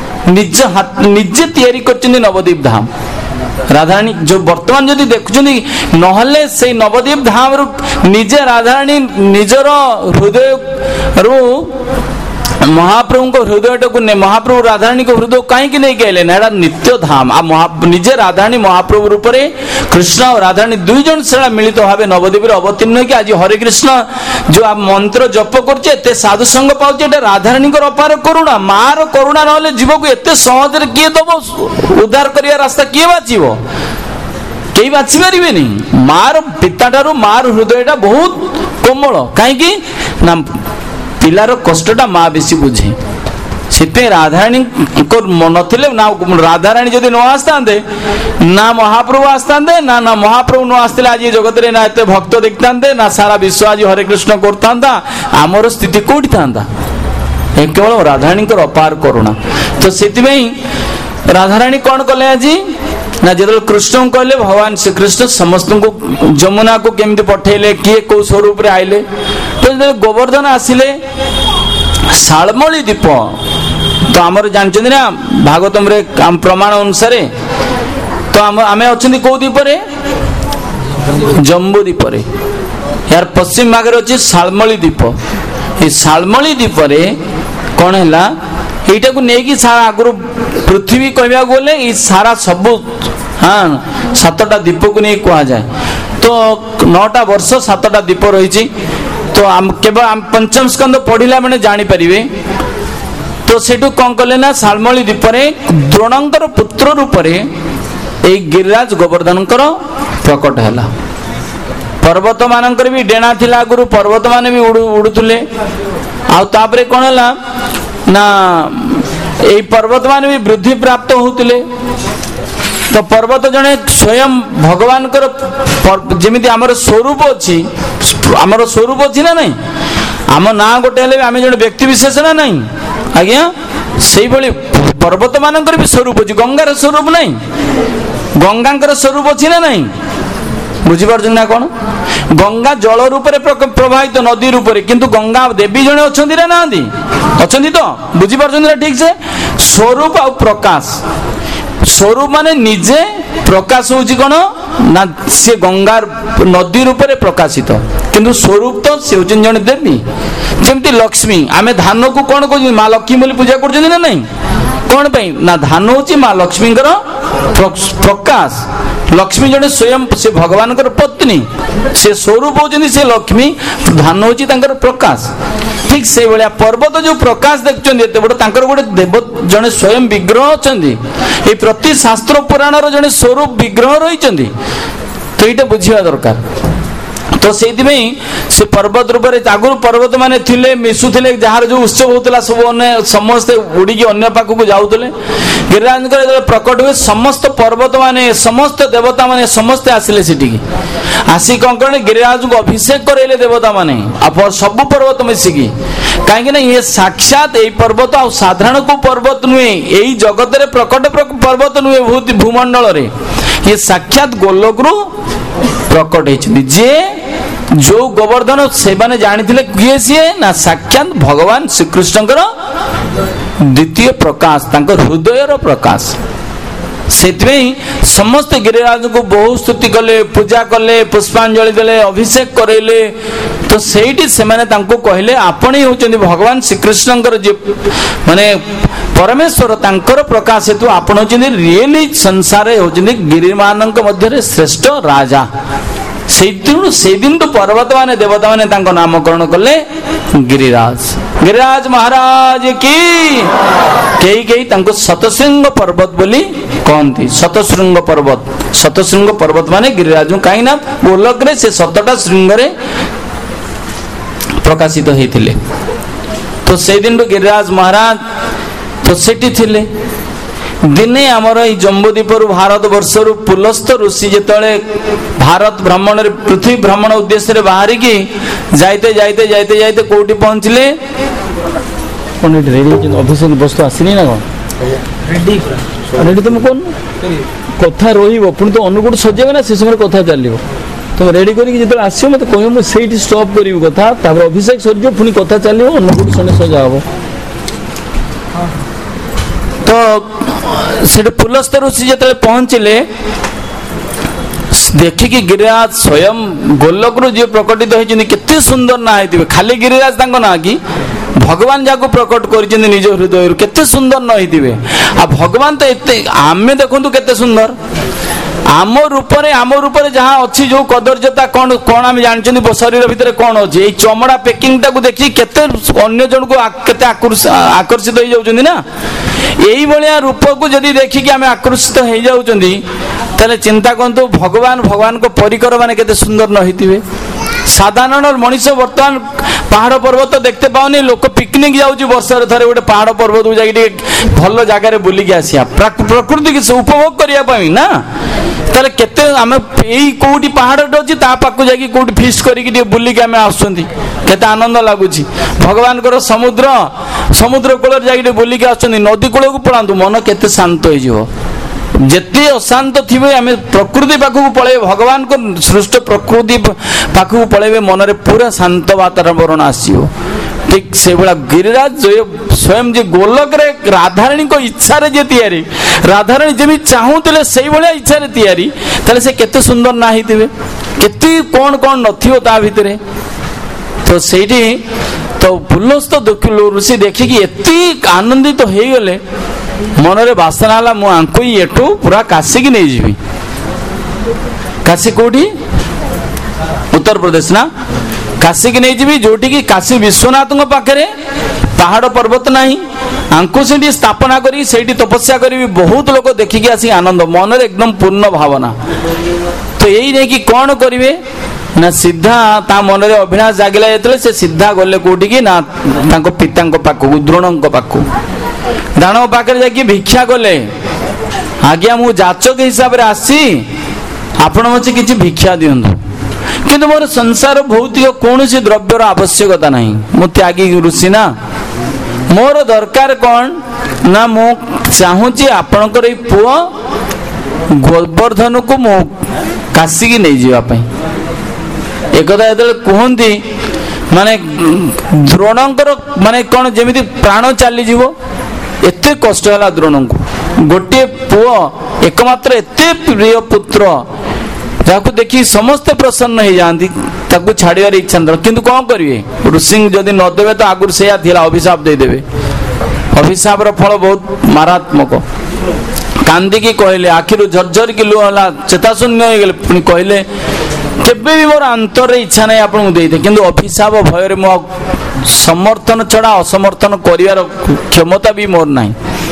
ନିଜେ ତିଆରି କରିଛନ୍ତି ନବଦ୍ୱୀପ ଧାମ। ରାଧାରାଣୀ ଯୋଉ ବର୍ତ୍ତମାନ ଯଦି ଦେଖୁଛନ୍ତି, ନହେଲେ ସେଇ ନବଦ୍ୱୀପ ଧାମରୁ ନିଜେ ରାଧାରାଣୀ ନିଜର ହୃଦୟରୁ ମହାପ୍ରଭୁଙ୍କ ହୃଦୟଟାକୁ ମହାପ୍ରଭୁ ରାଧାରାଣୀଙ୍କ ହୃଦୟ କାହିଁକି ନେଇକି ଆଇଲେ ନା, ଏଟା ନିତ୍ୟ ଧାମ। ଆଉ ନିଜେ ରାଧାରାଣୀ ମହାପ୍ରଭୁ ରୂପରେ କୃଷ୍ଣ ଆଉ ରାଧାରାଣୀ ଦୁଇ ଜଣ ସେଟା ମିଳିତ ଭାବେ ନବଦ୍ୱୀପରେ ଅବତୀର୍ଣ୍ଣ ହେଇକି ଆଜି ହରେ କୃଷ୍ଣ ଯୋଉ ମନ୍ତ୍ର ଜପ କରୁଛି, ଏତେ ସାଧୁ ସଙ୍ଗ ପାଉଛି, ଏଟା ରାଧାରାଣୀଙ୍କର ଅପାର କରୁଣା। ମାର କରୁଣା ନହେଲେ ଜୀବକୁ ଏତେ ସହଜରେ କିଏ ଦବ? ଉଦ୍ଧାର କରିବା ରାସ୍ତା କିଏ ବାଛିବ? କେହି ବାଛି ପାରିବେନି। ମାର ପିତାଠାରୁ ମାର ହୃଦୟଟା ବହୁତ କୋମଳ। କାହିଁକି ନା ପିଲାର କଷ୍ଟଟା ମା ବେଶୀ ବୁଝେ। ସେଥିପାଇଁ ରାଧାରାଣୀ ନଥିଲେ ନା, ରାଧାରାଣୀ ଯଦି ନ ଆସିଥାନ୍ତେ ନା ମହାପ୍ରଭୁ ଆସିଥାନ୍ତେ, ନା ମହାପ୍ରଭୁ ନ ଆସିଥିଲେ ଆଜି ଜଗତରେ ନା ଏତେ ଭକ୍ତ ଦେଖିଥାନ୍ତେ, ନା ସାରା ବିଶ୍ୱ ଆଜି ହରେ କୃଷ୍ଣ କରୁଥାନ୍ତା। ଆମର ସ୍ଥିତି କୋଉଠି ଥାନ୍ତା? କେବଳ ରାଧାରାଣୀଙ୍କର ଅପାର କରୁଣା। ତ ସେଥିପାଇଁ ରାଧାରାଣୀ କଣ କଲେ ଆଜି ନା, ଯେତେବେଳେ କୃଷ୍ଣଙ୍କୁ କହିଲେ, ଭଗବାନ ଶ୍ରୀକୃଷ୍ଣ ସମସ୍ତଙ୍କୁ ଯମୁନାକୁ କେମିତି ପଠେଇଲେ, କିଏ କୋଉ ସ୍ୱରୂପରେ ଆଇଲେ, ତ ଯେତେବେଳେ ଗୋବର୍ଦ୍ଧନ ଆସିଲେ ଶାଳମଳି ଦ୍ୱୀପ, ତ ଆମର ଜାଣିଛନ୍ତି ନା ଭାଗବତମରେ ପ୍ରମାଣ ଅନୁସାରେ, ତ ଆମେ ଅଛନ୍ତି କୋଉ ଦ୍ୱୀପରେ? ଜମ୍ବୁ ଦ୍ୱୀପରେ। ଏହାର ପଶ୍ଚିମ ଭାଗରେ ଅଛି ଶାଳମଳି ଦ୍ୱୀପ। এই ଶାଳମଳି ଦ୍ୱୀପରେ କଣ ହେଲା, এইଟାକୁ ନେଇକି ଆଗରୁ ପୃଥିବୀ କହିବାକୁ ଗଲେ ଏଇ ସାରା ସବୁ ସାତଟା ଦ୍ୱୀପକୁ ନେଇ କୁହାଯାଏ। ତ 9ଟା ବର୍ଷ 7ଟା ଦ୍ୱୀପ ରହିଛି। ତ କେବଳ ପଞ୍ଚମ ସ୍କନ୍ଧ ପଢିଲା ମାନେ ଜାଣିପାରିବେ। ତ ସେଠୁ କଣ କଲେ ନା, ଶାଳମଳି ଦ୍ୱୀପରେ ଦ୍ରୋଣଙ୍କର ପୁତ୍ର ରୂପରେ ଏଇ ଗିରିରାଜ ଗୋବର୍ଦ୍ଧନଙ୍କର ପ୍ରକଟ ହେଲା। ପର୍ବତ ମାନଙ୍କର ବି ଡେଣା ଥିଲା ଆଗରୁ, ପର୍ବତ ମାନେ ବି ଉଡୁଥିଲେ। ଆଉ ତାପରେ କଣ ହେଲା ନା, এই পর্বত মানে ବି ବୃଦ୍ଧି ପ୍ରାପ୍ତ ହଉଥିଲେ। ତ ପର୍ବତ ଜଣେ ସ୍ୱୟଂ ଭଗବାନଙ୍କର, ଯେମିତି ଆମର ସ୍ୱରୂପ ଅଛି, ଆମର ସ୍ୱରୂପ ଅଛି ନା ନାହିଁ? ଆମ ନାଁ ଗୋଟେ ହେଲେ ବି ଆମେ ଜଣେ ବ୍ୟକ୍ତି ବିଶେଷ ନା ନାହିଁ ଆଜ୍ଞା? ସେଇଭଳି ପର୍ବତ ମାନଙ୍କର ବି ସ୍ୱରୂପ ଅଛି। ଗଙ୍ଗାର ସ୍ୱରୂପ ନାହିଁ? ଗଙ୍ଗାଙ୍କର ସ୍ୱରୂପ ଅଛି ନା ନାହିଁ? ବୁଝିପାରୁଛନ୍ତି ନା କଣ? ଗଙ୍ଗା ଜଳ ରୂପରେ ପ୍ରବାହିତ ନଦୀ ରୂପରେ, କିନ୍ତୁ ଗଙ୍ଗା ଦେବୀ ଜଣେ ଅଛନ୍ତି ନା ନାହାନ୍ତି? ଅଛନ୍ତି ତ? ବୁଝିପାରୁଛନ୍ତି ନା ଠିକ ସେ? ସ୍ୱରୂପ ଆଉ ପ୍ରକାଶ। ସ୍ୱରୂପ ମାନେ ନିଜେ, ପ୍ରକାଶ ହଉଛି କଣ ନା, ସେ ଗଙ୍ଗା ନଦୀ ରୂପରେ ପ୍ରକାଶିତ, କିନ୍ତୁ ସ୍ୱରୂପ ତ ସେ ହଉଛନ୍ତି ଜଣେ ଦେବୀ। ଯେମିତି ଲକ୍ଷ୍ମୀ, ଆମେ ଧାନକୁ କଣ କହୁଛନ୍ତି? ମା ଲକ୍ଷ୍ମୀ ବୋଲି ପୂଜା କରୁଛନ୍ତି ନା ନାଇଁ? କଣ ପାଇଁ ନା, ଧାନ ହଉଛି ମା ଲକ୍ଷ୍ମୀଙ୍କର ପ୍ରକାଶ। ଲକ୍ଷ୍ମୀ ଜଣେ ସ୍ୱୟଂ ସେ ଭଗବାନଙ୍କର ପତ୍ନୀ, ସେ ସ୍ୱରୂପ ହଉଛନ୍ତି ସେ ଲକ୍ଷ୍ମୀ, ଧାନ ହଉଛି ତାଙ୍କର ପ୍ରକାଶ। ଠିକ ସେଇଭଳିଆ ପର୍ବତ ଯୋଉ ପ୍ରକାଶ ଦେଖୁଛନ୍ତି ଏତେ ବଡ, ତାଙ୍କର ଗୋଟେ ଦେବ ଜଣେ ସ୍ୱୟଂ ବିଗ୍ରହ ଅଛନ୍ତି। ଏଇ ପ୍ରତି ଶାସ୍ତ୍ର ପୁରାଣର ଜଣେ ସ୍ୱରୂପ ବିଗ୍ରହ ରହିଛନ୍ତି। ତ ଏଇଟା ବୁଝିବା ଦରକାର। ତ तो से पर्वत रूप से आगुरी पर्वत माने थिले मिशुले जार जो उत्सव होता सब समस्ते उड़ी अन्य पाखक जाऊले गिरिराज प्रकट हुए समस्त पर्वत माने समस्त देवता माने समस्ते आसिले सेठी आसी कौन कौन गिरिराज को अभिषेक करेले देवता माने आप सब पर्वत मिसिकी कहीं ये साक्षात यही पर्वत आ साधारण को पर्वत नुहे यही जगत रे प्रकट पर्वत नुहे भूमंडल रे ये साक्षात गोलोक प्रकट होती जे जो गोवर्धन से माने जानी किए सी ना साक्षात भगवान श्रीकृष्ण द्वितीय प्रकाश हृदय प्रकाश से समस्त गिरिराज को बहु स्तुति कले पूजा कले पुष्पांजलि देले अभिषेक करेले तो सेठी से कहले आपण ही होचंदी भगवान श्रीकृष्ण माने परमेश्वर तांकर प्रकाश हेतु आपण होचंदी रियली संसार होचंदी गिरिमानक मध्य श्रेष्ठ राजा से दिन तो पर्वत माने देवता माने तांको नामकरण कले गिरिराज गिरिराज महाराज की कई तांको शतशृंग पर्वत बोली कहती शतशृंग पर्वत माने गिरिराज कहीं ना गोलक रे से 7टा श्रृंग रे प्रकाशित होते तो से दिन तो गिरिराज महाराज तो सेठी थिले दिने आमर ये जम्बूद्वीप भारत वर्ष पुलस्त ऋषि जिते भारत भ्रमण पृथ्वी भ्रमण उद्देश्य बाहर की जाते जाते जाते जाते कौटी पहुंचले अभिषेक वस्तु आसनी ना कौन रेडी तुम कौन कथा रही पुणी तो अनुकूल सजेब ना से समय कथा चलो तुम रेडी करके आस मत कह मुझे स्टॉप करी कथा अभिषेक सर पुणी कथा चलो अनुकूल सजा हम तो से पुलस्त ऋषि जो पहुंचले देखिकी गिरिराज स्वयं गोलोक जी प्रकटित होती केते सुंदर ना होते खाली गिरिराज ना कि भगवान जाको प्रकट कर निज हृदय केते सुंदर न होते आ भगवान तो एते आमे देखु केते सुंदर आम रूप जहाँ अच्छी जो कदर्यता कौन कौन आम जानते शरीर भितर कौन अच्छी ये चमड़ा पैकिंग टाक देखी केते अन्य जन को केते आकर्षित हो जाउछन्ती ना यही भाया रूप को जदि देखिकी आम आकर्षित हो जाउछन्ती ताले चिंता करतु भगवान को परिकर माने केते सुंदर न होइतिबे साधारण मनीष वर्तमान पहाड़ पर्वत देखते पाओनी लोक पिकनिक जाऊँगी वर्ष थे गोटे पहाड़ पर्वत को जाके भल जगार बुलिकी आसिया प्रकृति की उपभोग करने ना ताले केते आमे एई कोठी पहाड़ अछि ता पाखु जाकी कोठी फिस्ट करिक बुलिकी आमे आसुछंती केते आनंद लागुछि भगवान को समुद्र कूल जाके बुलिकी आसुछंती नदी कूल को पळांतु मन केते शांत हो जिवो जेते अशांत थिबे आमे प्रकृति पाखु पळे भगवान को सृष्ट प्रकृति पाखु पळे मन रे पूरा शांत वातावरण आसियो ठीक से बड़ा गिरिराज जो स्वयं जे गोलक रे राधारानी को इच्छा रे जे तयारी राधारानी जेमी चाहूतिले सेई भलिया इच्छा रे तयारी तले से केते सुंदर ना हितिबे केते कोन कोन नथियो ता भितरे तो सेठी तो पुलस्त ऋषि देखिकी एति आनंदित हो गले मन रे वासना हला मु आंको एठू पूरा काशी की नहीं जीवी काशी कोठी उत्तर प्रदेश ना काशी की नहीं जीवी जोटी की काशी विश्वनाथ पाखे पहाड़ पर्वत नहीं आंको से स्थापना करी सेठी तपस्या करी बहुत लोग देखिकी आसी आनंद मन रे एकदम पूर्ण भावना तो यही नहीं कि कौन करिवे ना सीधा ता मन रे अभिलाष जागिला जेतले से सीधा गले कोठी की ना तांको पितांको पाखु द्रोणंको पाखु दानव पाखे जाकि भिक्षा कले आज्ञा मु जाचक हिसाब रे आसी आपण मते किछि भिक्षा दियंतु किंतु मोर संसार भौतिक कौनसी द्रव्यर आवश्यकता नहीं मु त्यागी ऋषि ना मोर दरकार कौन ना मु चाहूची आपणकर ए पुओ गोवर्धन को मु काशी की नहीं जीवा पई एकदा एतले कहंती माने द्रोणंकर माने कोन जेमिति प्राण चली जीवो एते कष्ट हला द्रोण को गोटे पुओ एकमात्र एते प्रिय पुत्र जाको देखी समस्त प्रसन्न हो जाती ताकू छाड़ियार इच्छा न किंतु कौन करिवे ऋषि जदि न देवे तो आगुर से थिला अभिशाप दे देवे अभिशाप रो फल बहुत मारात्मक कांदिकी कहले आखिरु झरझर की लुह हला चेताशून्य हो गले पुनी कहले केबे भी मोर अंतर रे इच्छा नहीं आपन देते किंतु अभिशाप भय रे मो समर्थन छड़ा असमर्थन करिवार क्षमता भी मोर नहीं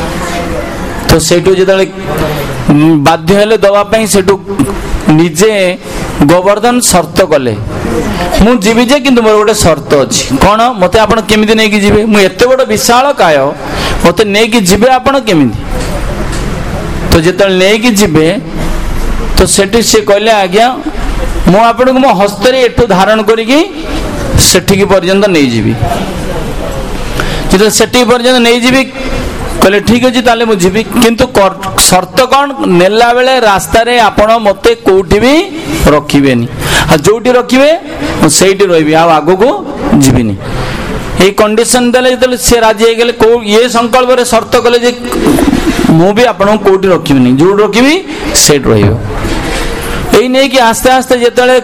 तो सेठू जेतले बाध्य हेले दवा पई सेठू निजे गोवर्धन शर्त कले ମୁଁ ଯିବି ଯେ କିନ୍ତୁ ମୋର ଗୋଟେ ସର୍ତ୍ତ ଅଛି। କ'ଣ? ମୋତେ ଆପଣ କେମିତି ନେଇକି ଯିବେ? ମୁଁ ଏତେ ବଡ଼ ବିଶାଳ କାୟ, ମୋତେ ନେଇକି ଯିବେ ଆପଣ କେମିତି? ତ ଯେତେବେଳେ ନେଇକି ଯିବେ ତ ସେଠି ସେ କହିଲେ ଆଜ୍ଞା ମୁଁ ଆପଣଙ୍କୁ ମୋ ହସ୍ତରେ ଏଠୁ ଧାରଣ କରିକି ସେଠିକି ପର୍ଯ୍ୟନ୍ତ ନେଇଯିବି। ଯେତେବେଳେ ସେଠିକି ପର୍ଯ୍ୟନ୍ତ ନେଇଯିବି କହିଲେ ଠିକ୍ ଅଛି ତାହେଲେ ମୁଁ ଯିବି, କିନ୍ତୁ ସର୍ତ୍ତ କ'ଣ? ନେଲା ବେଳେ ରାସ୍ତାରେ ଆପଣ ମୋତେ କୋଉଠି ବି ରଖିବେନି, ଆଉ ଯୋଉଠି ରଖିବେ ମୁଁ ସେଇଠି ରହିବି, ଆଉ ଆଗକୁ ଯିବିନି। এই কন্ডিশন দেলে যেতলে সে রাজি হয়ে গেলে ইয়ে সংকল্পরে সর্ত কলে যে মু বি আপনার কোটি রখিবিনি, যোটি রখিবি সেইটি রহব। এই নেই কি আস্তে আস্তে যেতলে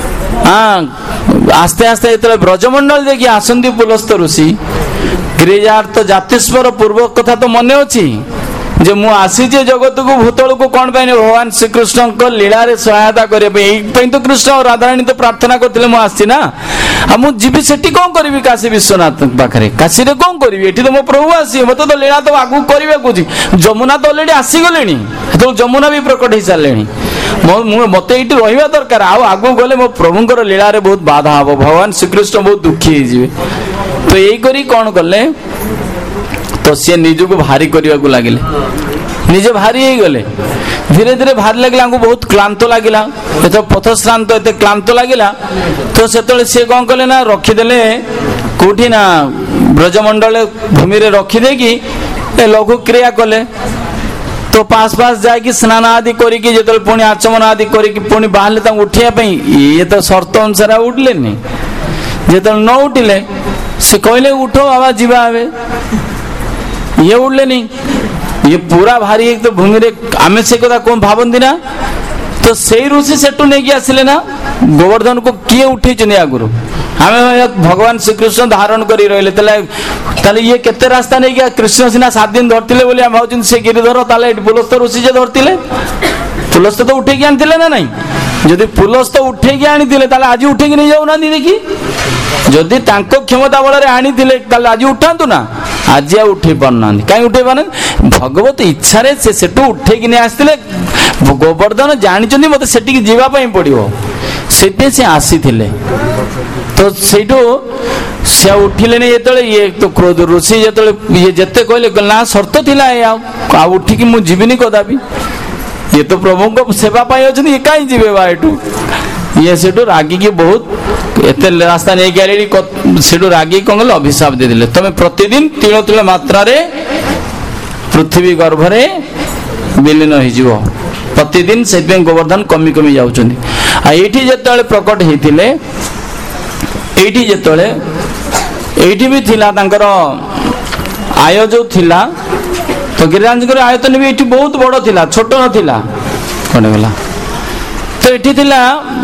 আস্তে আস্তে যেতলে ব্রজমন্ডল দেখি আসন্তি পুলস্ত ঋষি গিরিজার্থ জাতিস্বর পূর্ব কথা তো মনে অছি যে মু আসিছে জগতকু ভূতলকু কোন পাই ভগবান শ্রীকৃষ্ণଙ୍କ লীଳାରେ ସହାୟତା କରିବା ପାଇଁ। ଏଇପାଇଁ ତ କୃଷ୍ଣ ଆଉ ରାଧାରାଣୀ ତ ପ୍ରାର୍ଥନା କରିଥିଲେ ମୁଁ ଆସିଛି ନା, ଆଉ ମୁଁ ଯିବି ସେଠି କ'ଣ କରିବି? କାଶୀ ବିଶ୍ୱନାଥ ପାଖରେ, କାଶୀରେ କ'ଣ କରିବି? ଏଠି ତ ମୋ ପ୍ରଭୁ ଆସିବେ, ମୋତେ ତ ଲୀଳା ତ ଆଗକୁ କରିବାକୁ ଅଛି। ଯମୁନା ତ ଅଲରେଡି ଆସିଗଲେଣି, ସେତେବେଳେ ଯମୁନା ବି ପ୍ରକଟ ହେଇସାରିଲେଣି, ମୋତେ ଏଇଠି ରହିବା ଦରକାର। ଆଉ ଆଗକୁ ଗଲେ ମୋ ପ୍ରଭୁଙ୍କର ଲୀଳାରେ ବହୁତ ବାଧା ହବ, ଭଗବାନ ଶ୍ରୀକୃଷ୍ଣ ବହୁତ ଦୁଃଖୀ ହେଇଯିବେ। ତ ଏଇ କରି କ'ଣ କଲେ ତ ସିଏ ନିଜକୁ ଭାରି କରିବାକୁ ଲାଗିଲେ, ନିଜେ ଭାରି ହେଇଗଲେ। ଧୀରେ ଧୀରେ ଭାରି ଲାଗିଲା, ଆମକୁ ବହୁତ କ୍ଳାନ୍ତ ଲାଗିଲା, ଏତେ ପଥଶ୍ରାନ୍ତ ଏତେ କ୍ଳାନ୍ତ ଲାଗିଲା। ତ ସେତେବେଳେ ସିଏ କ'ଣ କଲେ ନା ରଖିଦେଲେ କୋଉଠି ନା ବ୍ରଜମଣ୍ଡଳ ଭୂମିରେ ରଖିଦେଇକି ଏ ଲଘୁ କ୍ରିୟା କଲେ। ତ ପାସ୍ ଯାଇକି ସ୍ନାନ ଆଦି କରିକି ଯେତେବେଳେ ପୁଣି ଆଚମନ ଆଦି କରିକି ପୁଣି ବାହାରିଲେ ତାଙ୍କୁ ଉଠିବା ପାଇଁ, ଇଏ ତ ସର୍ତ୍ତ ଅନୁସାରେ ଆଉ ଉଠିଲେନି। ଯେତେବେଳେ ନ ଉଠିଲେ ସେ କହିଲେ ଉଠ ବାବା ଯିବା ଏବେ, ଇଏ ଉଠିଲେନି। ଇଏ ପୁରା ଭାରି ହେଇକି ତ ଭୂମିରେ, ଆମେ ସେ କଥା କଣ ଭାବନ୍ତି ନା? ତ ସେଇ ଋଷି ସେଠୁ ନେଇକି ଆସିଲେ ନା ଗୋବର୍ଦ୍ଧନକୁ କିଏ ଉଠେଇଛନ୍ତି ଆଗରୁ? ଆମେ ଭଗବାନ ଶ୍ରୀକୃଷ୍ଣ ଧାରଣ କରି ରହିଲେ, ତାହେଲେ ଇଏ କେତେ ରାସ୍ତା ନେଇକି କୃଷ୍ଣ ସିନା 7 ଦିନ ଧରିଥିଲେ ବୋଲି ଆମେ ଭାବୁଛନ୍ତି ସେ ଗିରିଧର, ତାହେଲେ ଏଠି ପୁଲସ୍ତ ଋଷି ଯେ ଧରିଥିଲେ, ପୁଲସ୍ତ ତ ଉଠେଇକି ଆଣିଥିଲେ ନା ନାଇଁ? ଯଦି ପୁଲସ୍ତ ଉଠେଇକି ଆଣିଥିଲେ ତାହେଲେ ଆଜି ଉଠେଇକି ନେଇ ଯାଉନାହାନ୍ତି ଦେଖି। ଯଦି ତାଙ୍କ କ୍ଷମତା ବଳରେ ଆଣିଥିଲେ ତାହେଲେ ଆଜି ଉଠାନ୍ତୁ ନା, ଆଜି ଆଉ ଉଠେଇ ପାରୁନାହାନ୍ତି। କାହିଁ ଉଠେଇ ପାରୁନାହାନ୍ତି? ଭଗବତ ଇଚ୍ଛାରେ ସେ ସେଠୁ ଉଠେଇକି ନେଇ ଆସିଥିଲେ। ଗୋବର୍ଦ୍ଧନ ଜାଣିଛନ୍ତି ମତେ ସେଠିକି ଯିବା ପାଇଁ ପଡିବ, ସେଥିପାଇଁ ସେ ଆସିଥିଲେ। ତ ସେଇଠୁ ସେ ଉଠିଲେନି। ଯେତେବେଳେ ଇଏ ତ କ୍ରୋଧ ଋଷି ଯେତେବେଳେ ଇଏ ଯେତେ କହିଲେ ନା ସର୍ତ୍ତ ଥିଲା ଆଉ ଉଠିକି ମୁଁ ଯିବିନି କଦାପି, ଇଏ ତ ପ୍ରଭୁଙ୍କ ସେବା ପାଇଁ ଅଛନ୍ତି, ଇଏ କାହିଁ ଯିବେ ବା ଏଠୁ? ଇଏ ସେଠୁ ରାଗିକି ବହୁତ ଏତେ ରାସ୍ତା ନେଇକି ଆଇଲେ, ସେଠୁ ରାଗିକି କ'ଣ କଲେ ଅଭିଶାପ ଦେଇଦେଲେ, ତମେ ପ୍ରତିଦିନ ତିଳ ତିଳ ମାତ୍ରାରେ ପୃଥିବୀ ଗର୍ଭରେ ବିଲୀନ ହେଇଯିବ ପ୍ରତିଦିନ। ସେଥିପାଇଁ ଗୋବର୍ଦ୍ଧନ କମି କମି ଯାଉଛନ୍ତି। ଆଉ ଏଇଠି ଯେତେବେଳେ ପ୍ରକଟ ହେଇଥିଲେ, ଏଇଠି ଯେତେବେଳେ ଏଇଠି ବି ଥିଲା ତାଙ୍କର ଆୟ ଯୋଉ ଥିଲା, ତ ଗିରିରାଜଙ୍କର ଆୟତନ ବି ଏଠି ବହୁତ ବଡ ଥିଲା, ଛୋଟ ନଥିଲା। କ'ଣ ଗଲା ତ ଏଠି ଥିଲା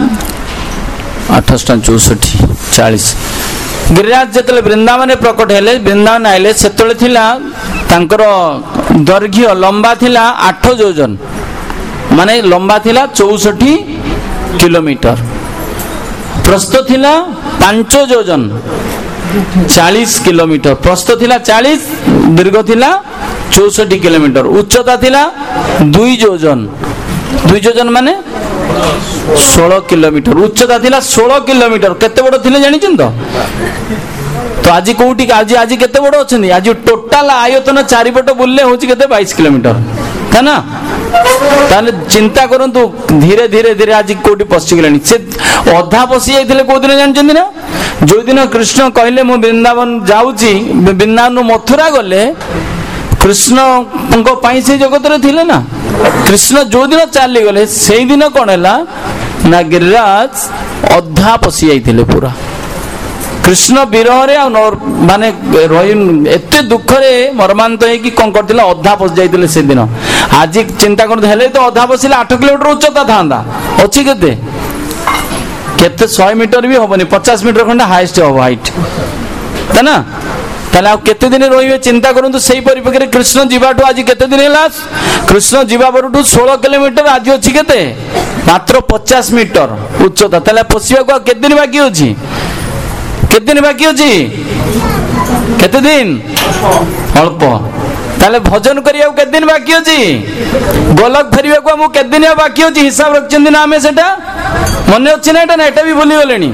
2864 ଗିରିରାଜ ଯେତେବେଳେ ବୃନ୍ଦାବନରେ ପ୍ରକଟ ହେଲେ, ବୃନ୍ଦାବନ ଆଇଲେ, ସେତେବେଳେ ଥିଲା ତାଙ୍କର ଦୈର୍ଘ୍ୟ ଲମ୍ବା ଥିଲା 8 ଯୋଜନ, ମାନେ ଲମ୍ବା ଥିଲା 64 କିଲୋମିଟର, ପ୍ରସ୍ଥ ଥିଲା 5 ଯୋଜନ 40 କିଲୋମିଟର, ପ୍ରସ୍ଥ ଥିଲା 40, ଦୀର୍ଘ ଥିଲା 64 କିଲୋମିଟର, ଉଚ୍ଚତା ଥିଲା 2 ଯୋଜନ, 2 ଯୋଜନ ମାନେ 16 କିଲୋମିଟର, ଉଚ୍ଚତା ଥିଲା 16 କିଲୋମିଟର। କେତେ ବଡ ଥିଲେ ଜାଣିଛନ୍ତି ତ? ତ ଆଜି କୋଉଠି ଆଜି କେତେ ବଡ ଅଛନ୍ତି? ଆଜି ଟୋଟାଲ ଆୟତନ ଚାରିପଟ ବୁଲିଲେ ହଉଛି କେତେ? 22 କିଲୋମିଟର, ନା? ତାହେଲେ ଚିନ୍ତା କରନ୍ତୁ, ଧୀରେ ଧୀରେ ଧୀରେ ଆଜି କୋଉଠି ପଶିଗଲେଣି। ସେ ଅଧା ପଶି ଯାଇଥିଲେ କୋଉ ଦିନ ଜାଣିଛନ୍ତି ନା? ଯୋଉଦିନ କୃଷ୍ଣ କହିଲେ ମୁଁ ବୃନ୍ଦାବନ ଯାଉଛି, ବୃନ୍ଦାବନରୁ ମଥୁରା ଗଲେ, କୃଷ୍ଣଙ୍କ ପାଇଁ ସେ ଜଗତରେ ଥିଲେ ନା। କୃଷ୍ଣ ଯୋଉଦିନ ଚାଲିଗଲେ ସେଇଦିନ କ'ଣ ହେଲା ନା ଗିରିରାଜ ଅଧା ପଶି ଯାଇଥିଲେ ପୁରା। କୃଷ୍ଣ ବିରହରେ ଆଉ ମାନେ ଏତେ ଦୁଃଖରେ ମର୍ମାନ୍ତ ହେଇକି କ'ଣ କରିଥିଲେ, ଅଧା ପଶି ଯାଇଥିଲେ ସେଦିନ। ଆଜି ଚିନ୍ତା କରନ୍ତୁ, ହେଲେ ତ ଅଧା ପଶିଲେ 8 କିଲୋମିଟର ଉଚ୍ଚତା ଥାନ୍ତା, ଅଛି କେତେ 100 ମିଟର ବି ହବନି, 50 ମିଟର ଖଣ୍ଡେ ହାଇଷ୍ଟ ହବ ହାଇଟ୍, ନା? ତାହେଲେ ଆଉ କେତେ ଦିନ ରହିବେ ଚିନ୍ତା କରନ୍ତୁ। ସେଇ ପରିପ୍ରେକ୍ଷୀରେ କୃଷ୍ଣ ଯିବାଠୁ ଆଜି କେତେ ଦିନ ହେଲା? କୃଷ୍ଣ ଯିବା ପରଠୁ 16 କିଲୋମିଟର, ଆଜି ଅଛି କେତେ? ମାତ୍ର 50 ମିଟର ଉଚ୍ଚତା। ତାହେଲେ ପଶିବାକୁ ଆଉ କେତେ ଦିନ ବାକି ଅଛି? କେତେ ଦିନ ବାକି ଅଛି? କେତେ ଦିନ? ଅଳ୍ପ। ତାହେଲେ ଭଜନ କରିବାକୁ କେତେ ଦିନ ବାକି ଅଛି? ଗୋଲକ ଫେରିବାକୁ ଆମକୁ କେତେ ଦିନ ବାକି ଅଛି? ହିସାବ ରଖିଛନ୍ତି ନା ଆମେ? ସେଟା ମନେ ଅଛି ନା? ଏଟା ବି ଭୁଲିଗଲେଣି।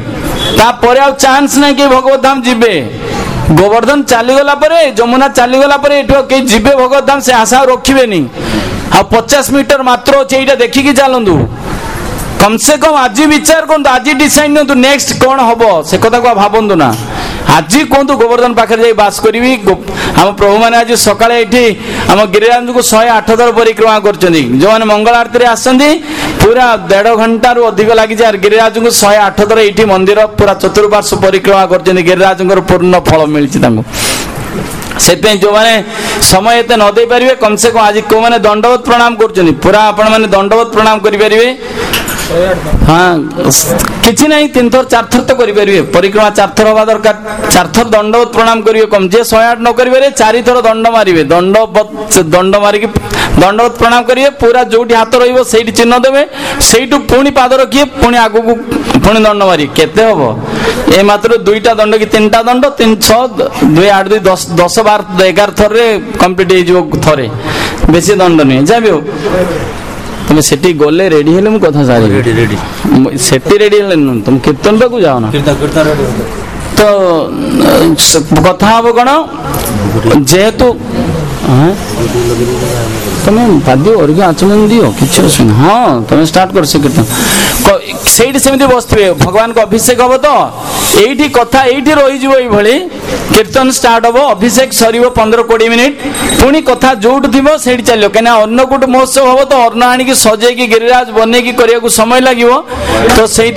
तापर आ चांस नहीं कि भगवत धाम जीवे गोवर्धन चलीगला जमुना चलीगला कई जीवे भगवत धाम से आशा रखिए आ 50 मीटर मात्र अच्छे ये देखिकी चलतु कम से कम आज विचार करूँ आज डिसाइड नियंतु नेक्स्ट कौन हम से कथा को भावतु ना आज कहतु गोवर्धन पाखे जाई बास करी आम प्रभु मैंने आज सकाଳେ ये आम गिरिराज को 108 थर परिक्रमा कर जो मैंने मंगल आरती आसती पूरा 1.5 घंटा रू अधिक लगी गिरिराज को 108 थर ये मंदिर पूरा चतुर्पार्श्व परिक्रमा कर गिरिराज पूर्ण फल मिली से जो मैंने समय एत न दे पारे कम से कम आज कौ मैंने दंडवत प्रणाम कर पूरा आपण मैंने दंडवत प्रणाम करें हाँ किसी ना 3 थर 4 थर तो करें परिक्रमा 4 थर हवा दरकार 4 थर दंडवत प्रणाम करेंगे कम जे 108 न करें 4 थर दंड मारे दंड मारिक दंडवत प्रणाम करेंगे पूरा जो हाथ रही चिन्ह देवे से पुणी पाद रखिए पुणी आगू पुणी दंड मारे केते हम ए मात्र 2टा दंड कि 3टा दंड 3 6 2 8 2 10 10 12 11 थर कम्प्लीट हो थे बेसी दंड नुहे जहाँ भी हो तुम सेठी गले रेडी हेले मु कथा सारी रेडी सेठी रेडी हेले तुम कीर्तन पाकु जाओ ना तो कथा हम कौन जेहेतु तुम पाद्य अर्घ्य आचमन दियो किसी असुविधा हाँ तुम स्टार्ट कर से कीर्तन से सेमती बसवे भगवान को अभिषेक हम तो ये कथा ये रही कीर्तन स्टार्ट हम अभिषेक सर 15-20 मिनिट पुणी कथा जो थी चलो कहीं अन्नकूट महोत्सव हम तो अन्न आणिकी सजेकी गिरिराज बनईकी करने को समय लगे तो से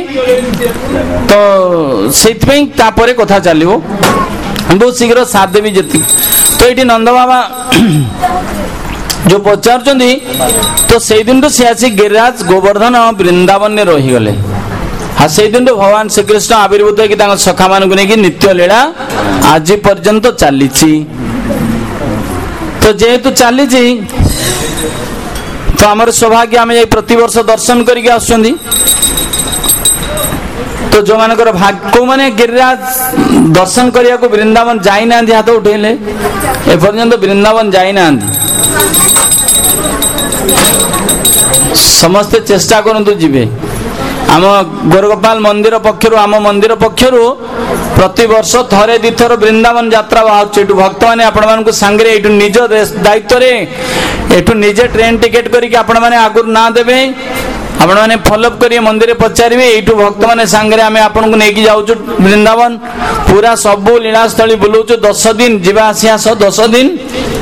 कथा चलो बहुत शीघ्र साथ देवी जी तो ये नंद बाबा जो पचार तो से दिन सी आसी गिरिराज गोवर्धन वृंदावन में रहीगले हाँ से दिन भगवान श्रीकृष्ण आविर्भूत होकर सखा मान नित्य लीला आज पर्यंत चली तो जेहेतु चली तो आमर सौभाग्य आम प्रतिवर्ष दर्शन करके आसुंदी तो जो मानकर भाग्य को माने गिरिराज दर्शन करने को वृंदावन जाई ना हाथ उठेले ए पर्यंत वृंदावन जाई ना समस्ते चेष्टा करंतु जीवे आम गोरगोपाल मंदिर पक्षरु आम मंदिर पक्षरु प्रति वर्ष थरे दी थर वृंदावन यात्रा बाहर भक्त मैंने आपण मानकु सांगरे एठु निज दायित्व रे एठु निजे ट्रेन टिकेट करके आपण माने आगुर ना देबे आपण माने फॉलोअप करिए मंदिर पचारिबे एठु भक्त माने सांगरे आमे आपण को नेकी जाउछु वृंदावन पूरा सबु लीलास्थली बुलुछु 10 दिन जीवा आसिया 10 दिन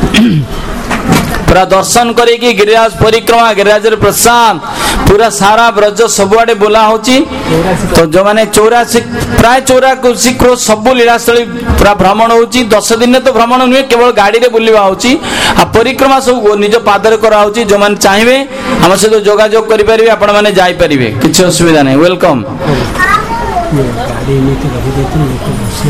पूरा दर्शन करेगी गिरिराज परिक्रमा गिरिराज प्रसाद पूरा सारा ब्रज सबुआडे बोला होची तो जो माने 84 प्राय 84 क्रोश सबु लीलास्थली पूरा भ्रमण होची 10 दिन तो भ्रमण नुहे केवल गाड़ी रे बुलिबा होची आ परिक्रमा सब निज पादर करा होची जो माने चाहिबे हम से तो जोगाजोग करि परिबे आपण माने जाई परिबे किछ असुविधा नै वेलकम गाड़ी में तो रही देती लोग बसिया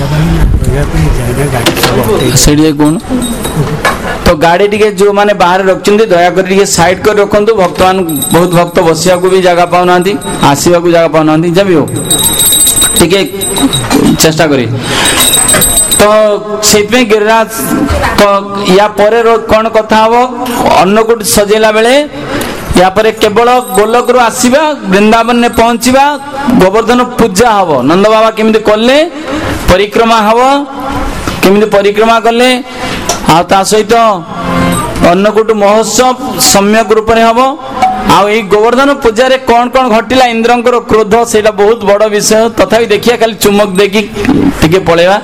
गाड़ी सेडी कोन तो गाड़ी टी जो माने बाहर रखते दया कर साइड कर रखु भक्त मान बहुत भक्त बसिया को भी जगह पाऊना आसवा को जगह पाऊना जब हो टे चेष्टा करी तो से गिरिराज तो या परे कौन कथा हम अन्नकूट सजेला बेले या पर केवल गोलक रु आसवा वृंदावन में पहुंचवा गोवर्धन पूजा हम नंद बाबा केमिति कले परिक्रमा हम केमिति परिक्रमा कले आ सहित अन्नकूट महोत्सव सम्यक रूप में हम आई गोवर्धन पूजा रे कौन कौन घटिला इंद्रंकर क्रोध से बहुत बड़ विषय तथापि देखिए खाली चुमक देखी टिके पळेवा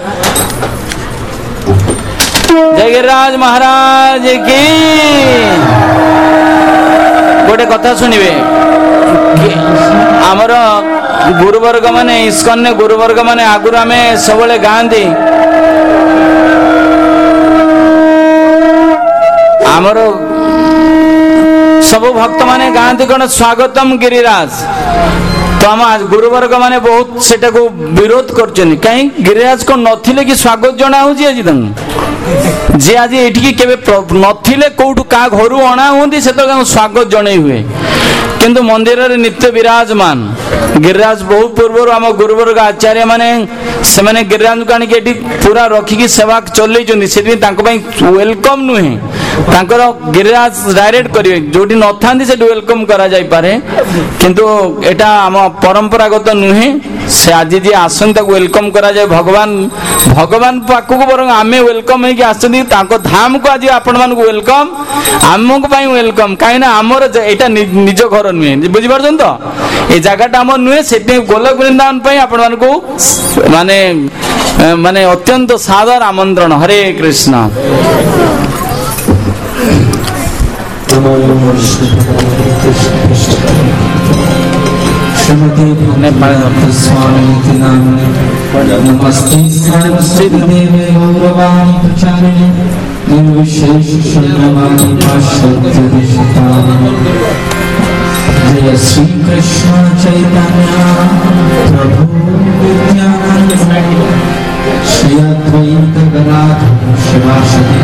जय गिरिराज महाराज की गोटे कथा सुनिबे आमर गुरुवर्ग माने इस्कन गुरुवर्ग माने आगुर आमे सबले गांधी आमर सब भक्त माने गांधी कौन स्वागतम गिरिराज तो आम गुरुवर्ग माने बहुत सेटा को विरोध करछन कहीं गिरिराज को नथिले कि स्वागत जना होजी आज तंग जे आज एठी केबे नथिले कोठु का घरु अणा होंदी से तो स्वागत जणे हुए किंतु मंदिर रे नित्य विराजमान गिरिराज बहुत पूर्व आम गुरुवर्ग आचार्य माने से माने गिरिराज को आनिक पूरा रखिकी सेवा चलई से वेलकम नुहे तांकर गिरिराज डायरेक्ट करेंगे जो न था वेलकम करा जाय पारे किंतु एटा आम परंपरागत नुहे से आज जी आसन वेलकम करा जाए भगवान भगवान पाखक बर आम वेलकम होगी आसती धाम को आज आपण मान वेलकम आमक वेलकम कहीं आमर यहाँ निज घर नुहे बुझीपार तो ये जगटा आम नुहे से गोलक वृंदावन आपण मान माने माने अत्यंत सादर आमंत्रण। हरे कृष्ण। श्रीमती स्वामी के नाम नमस्ते देवे गौरवाणी प्रचारिणे निर्विशेष शून्यवाणी जय श्री कृष्ण चैतन्य प्रभु नित्यानंद श्री अद्वैत गदाधर शिवासदि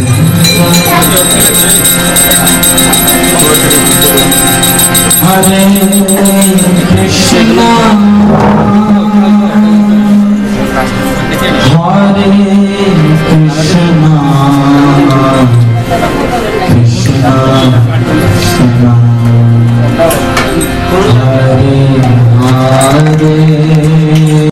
हरे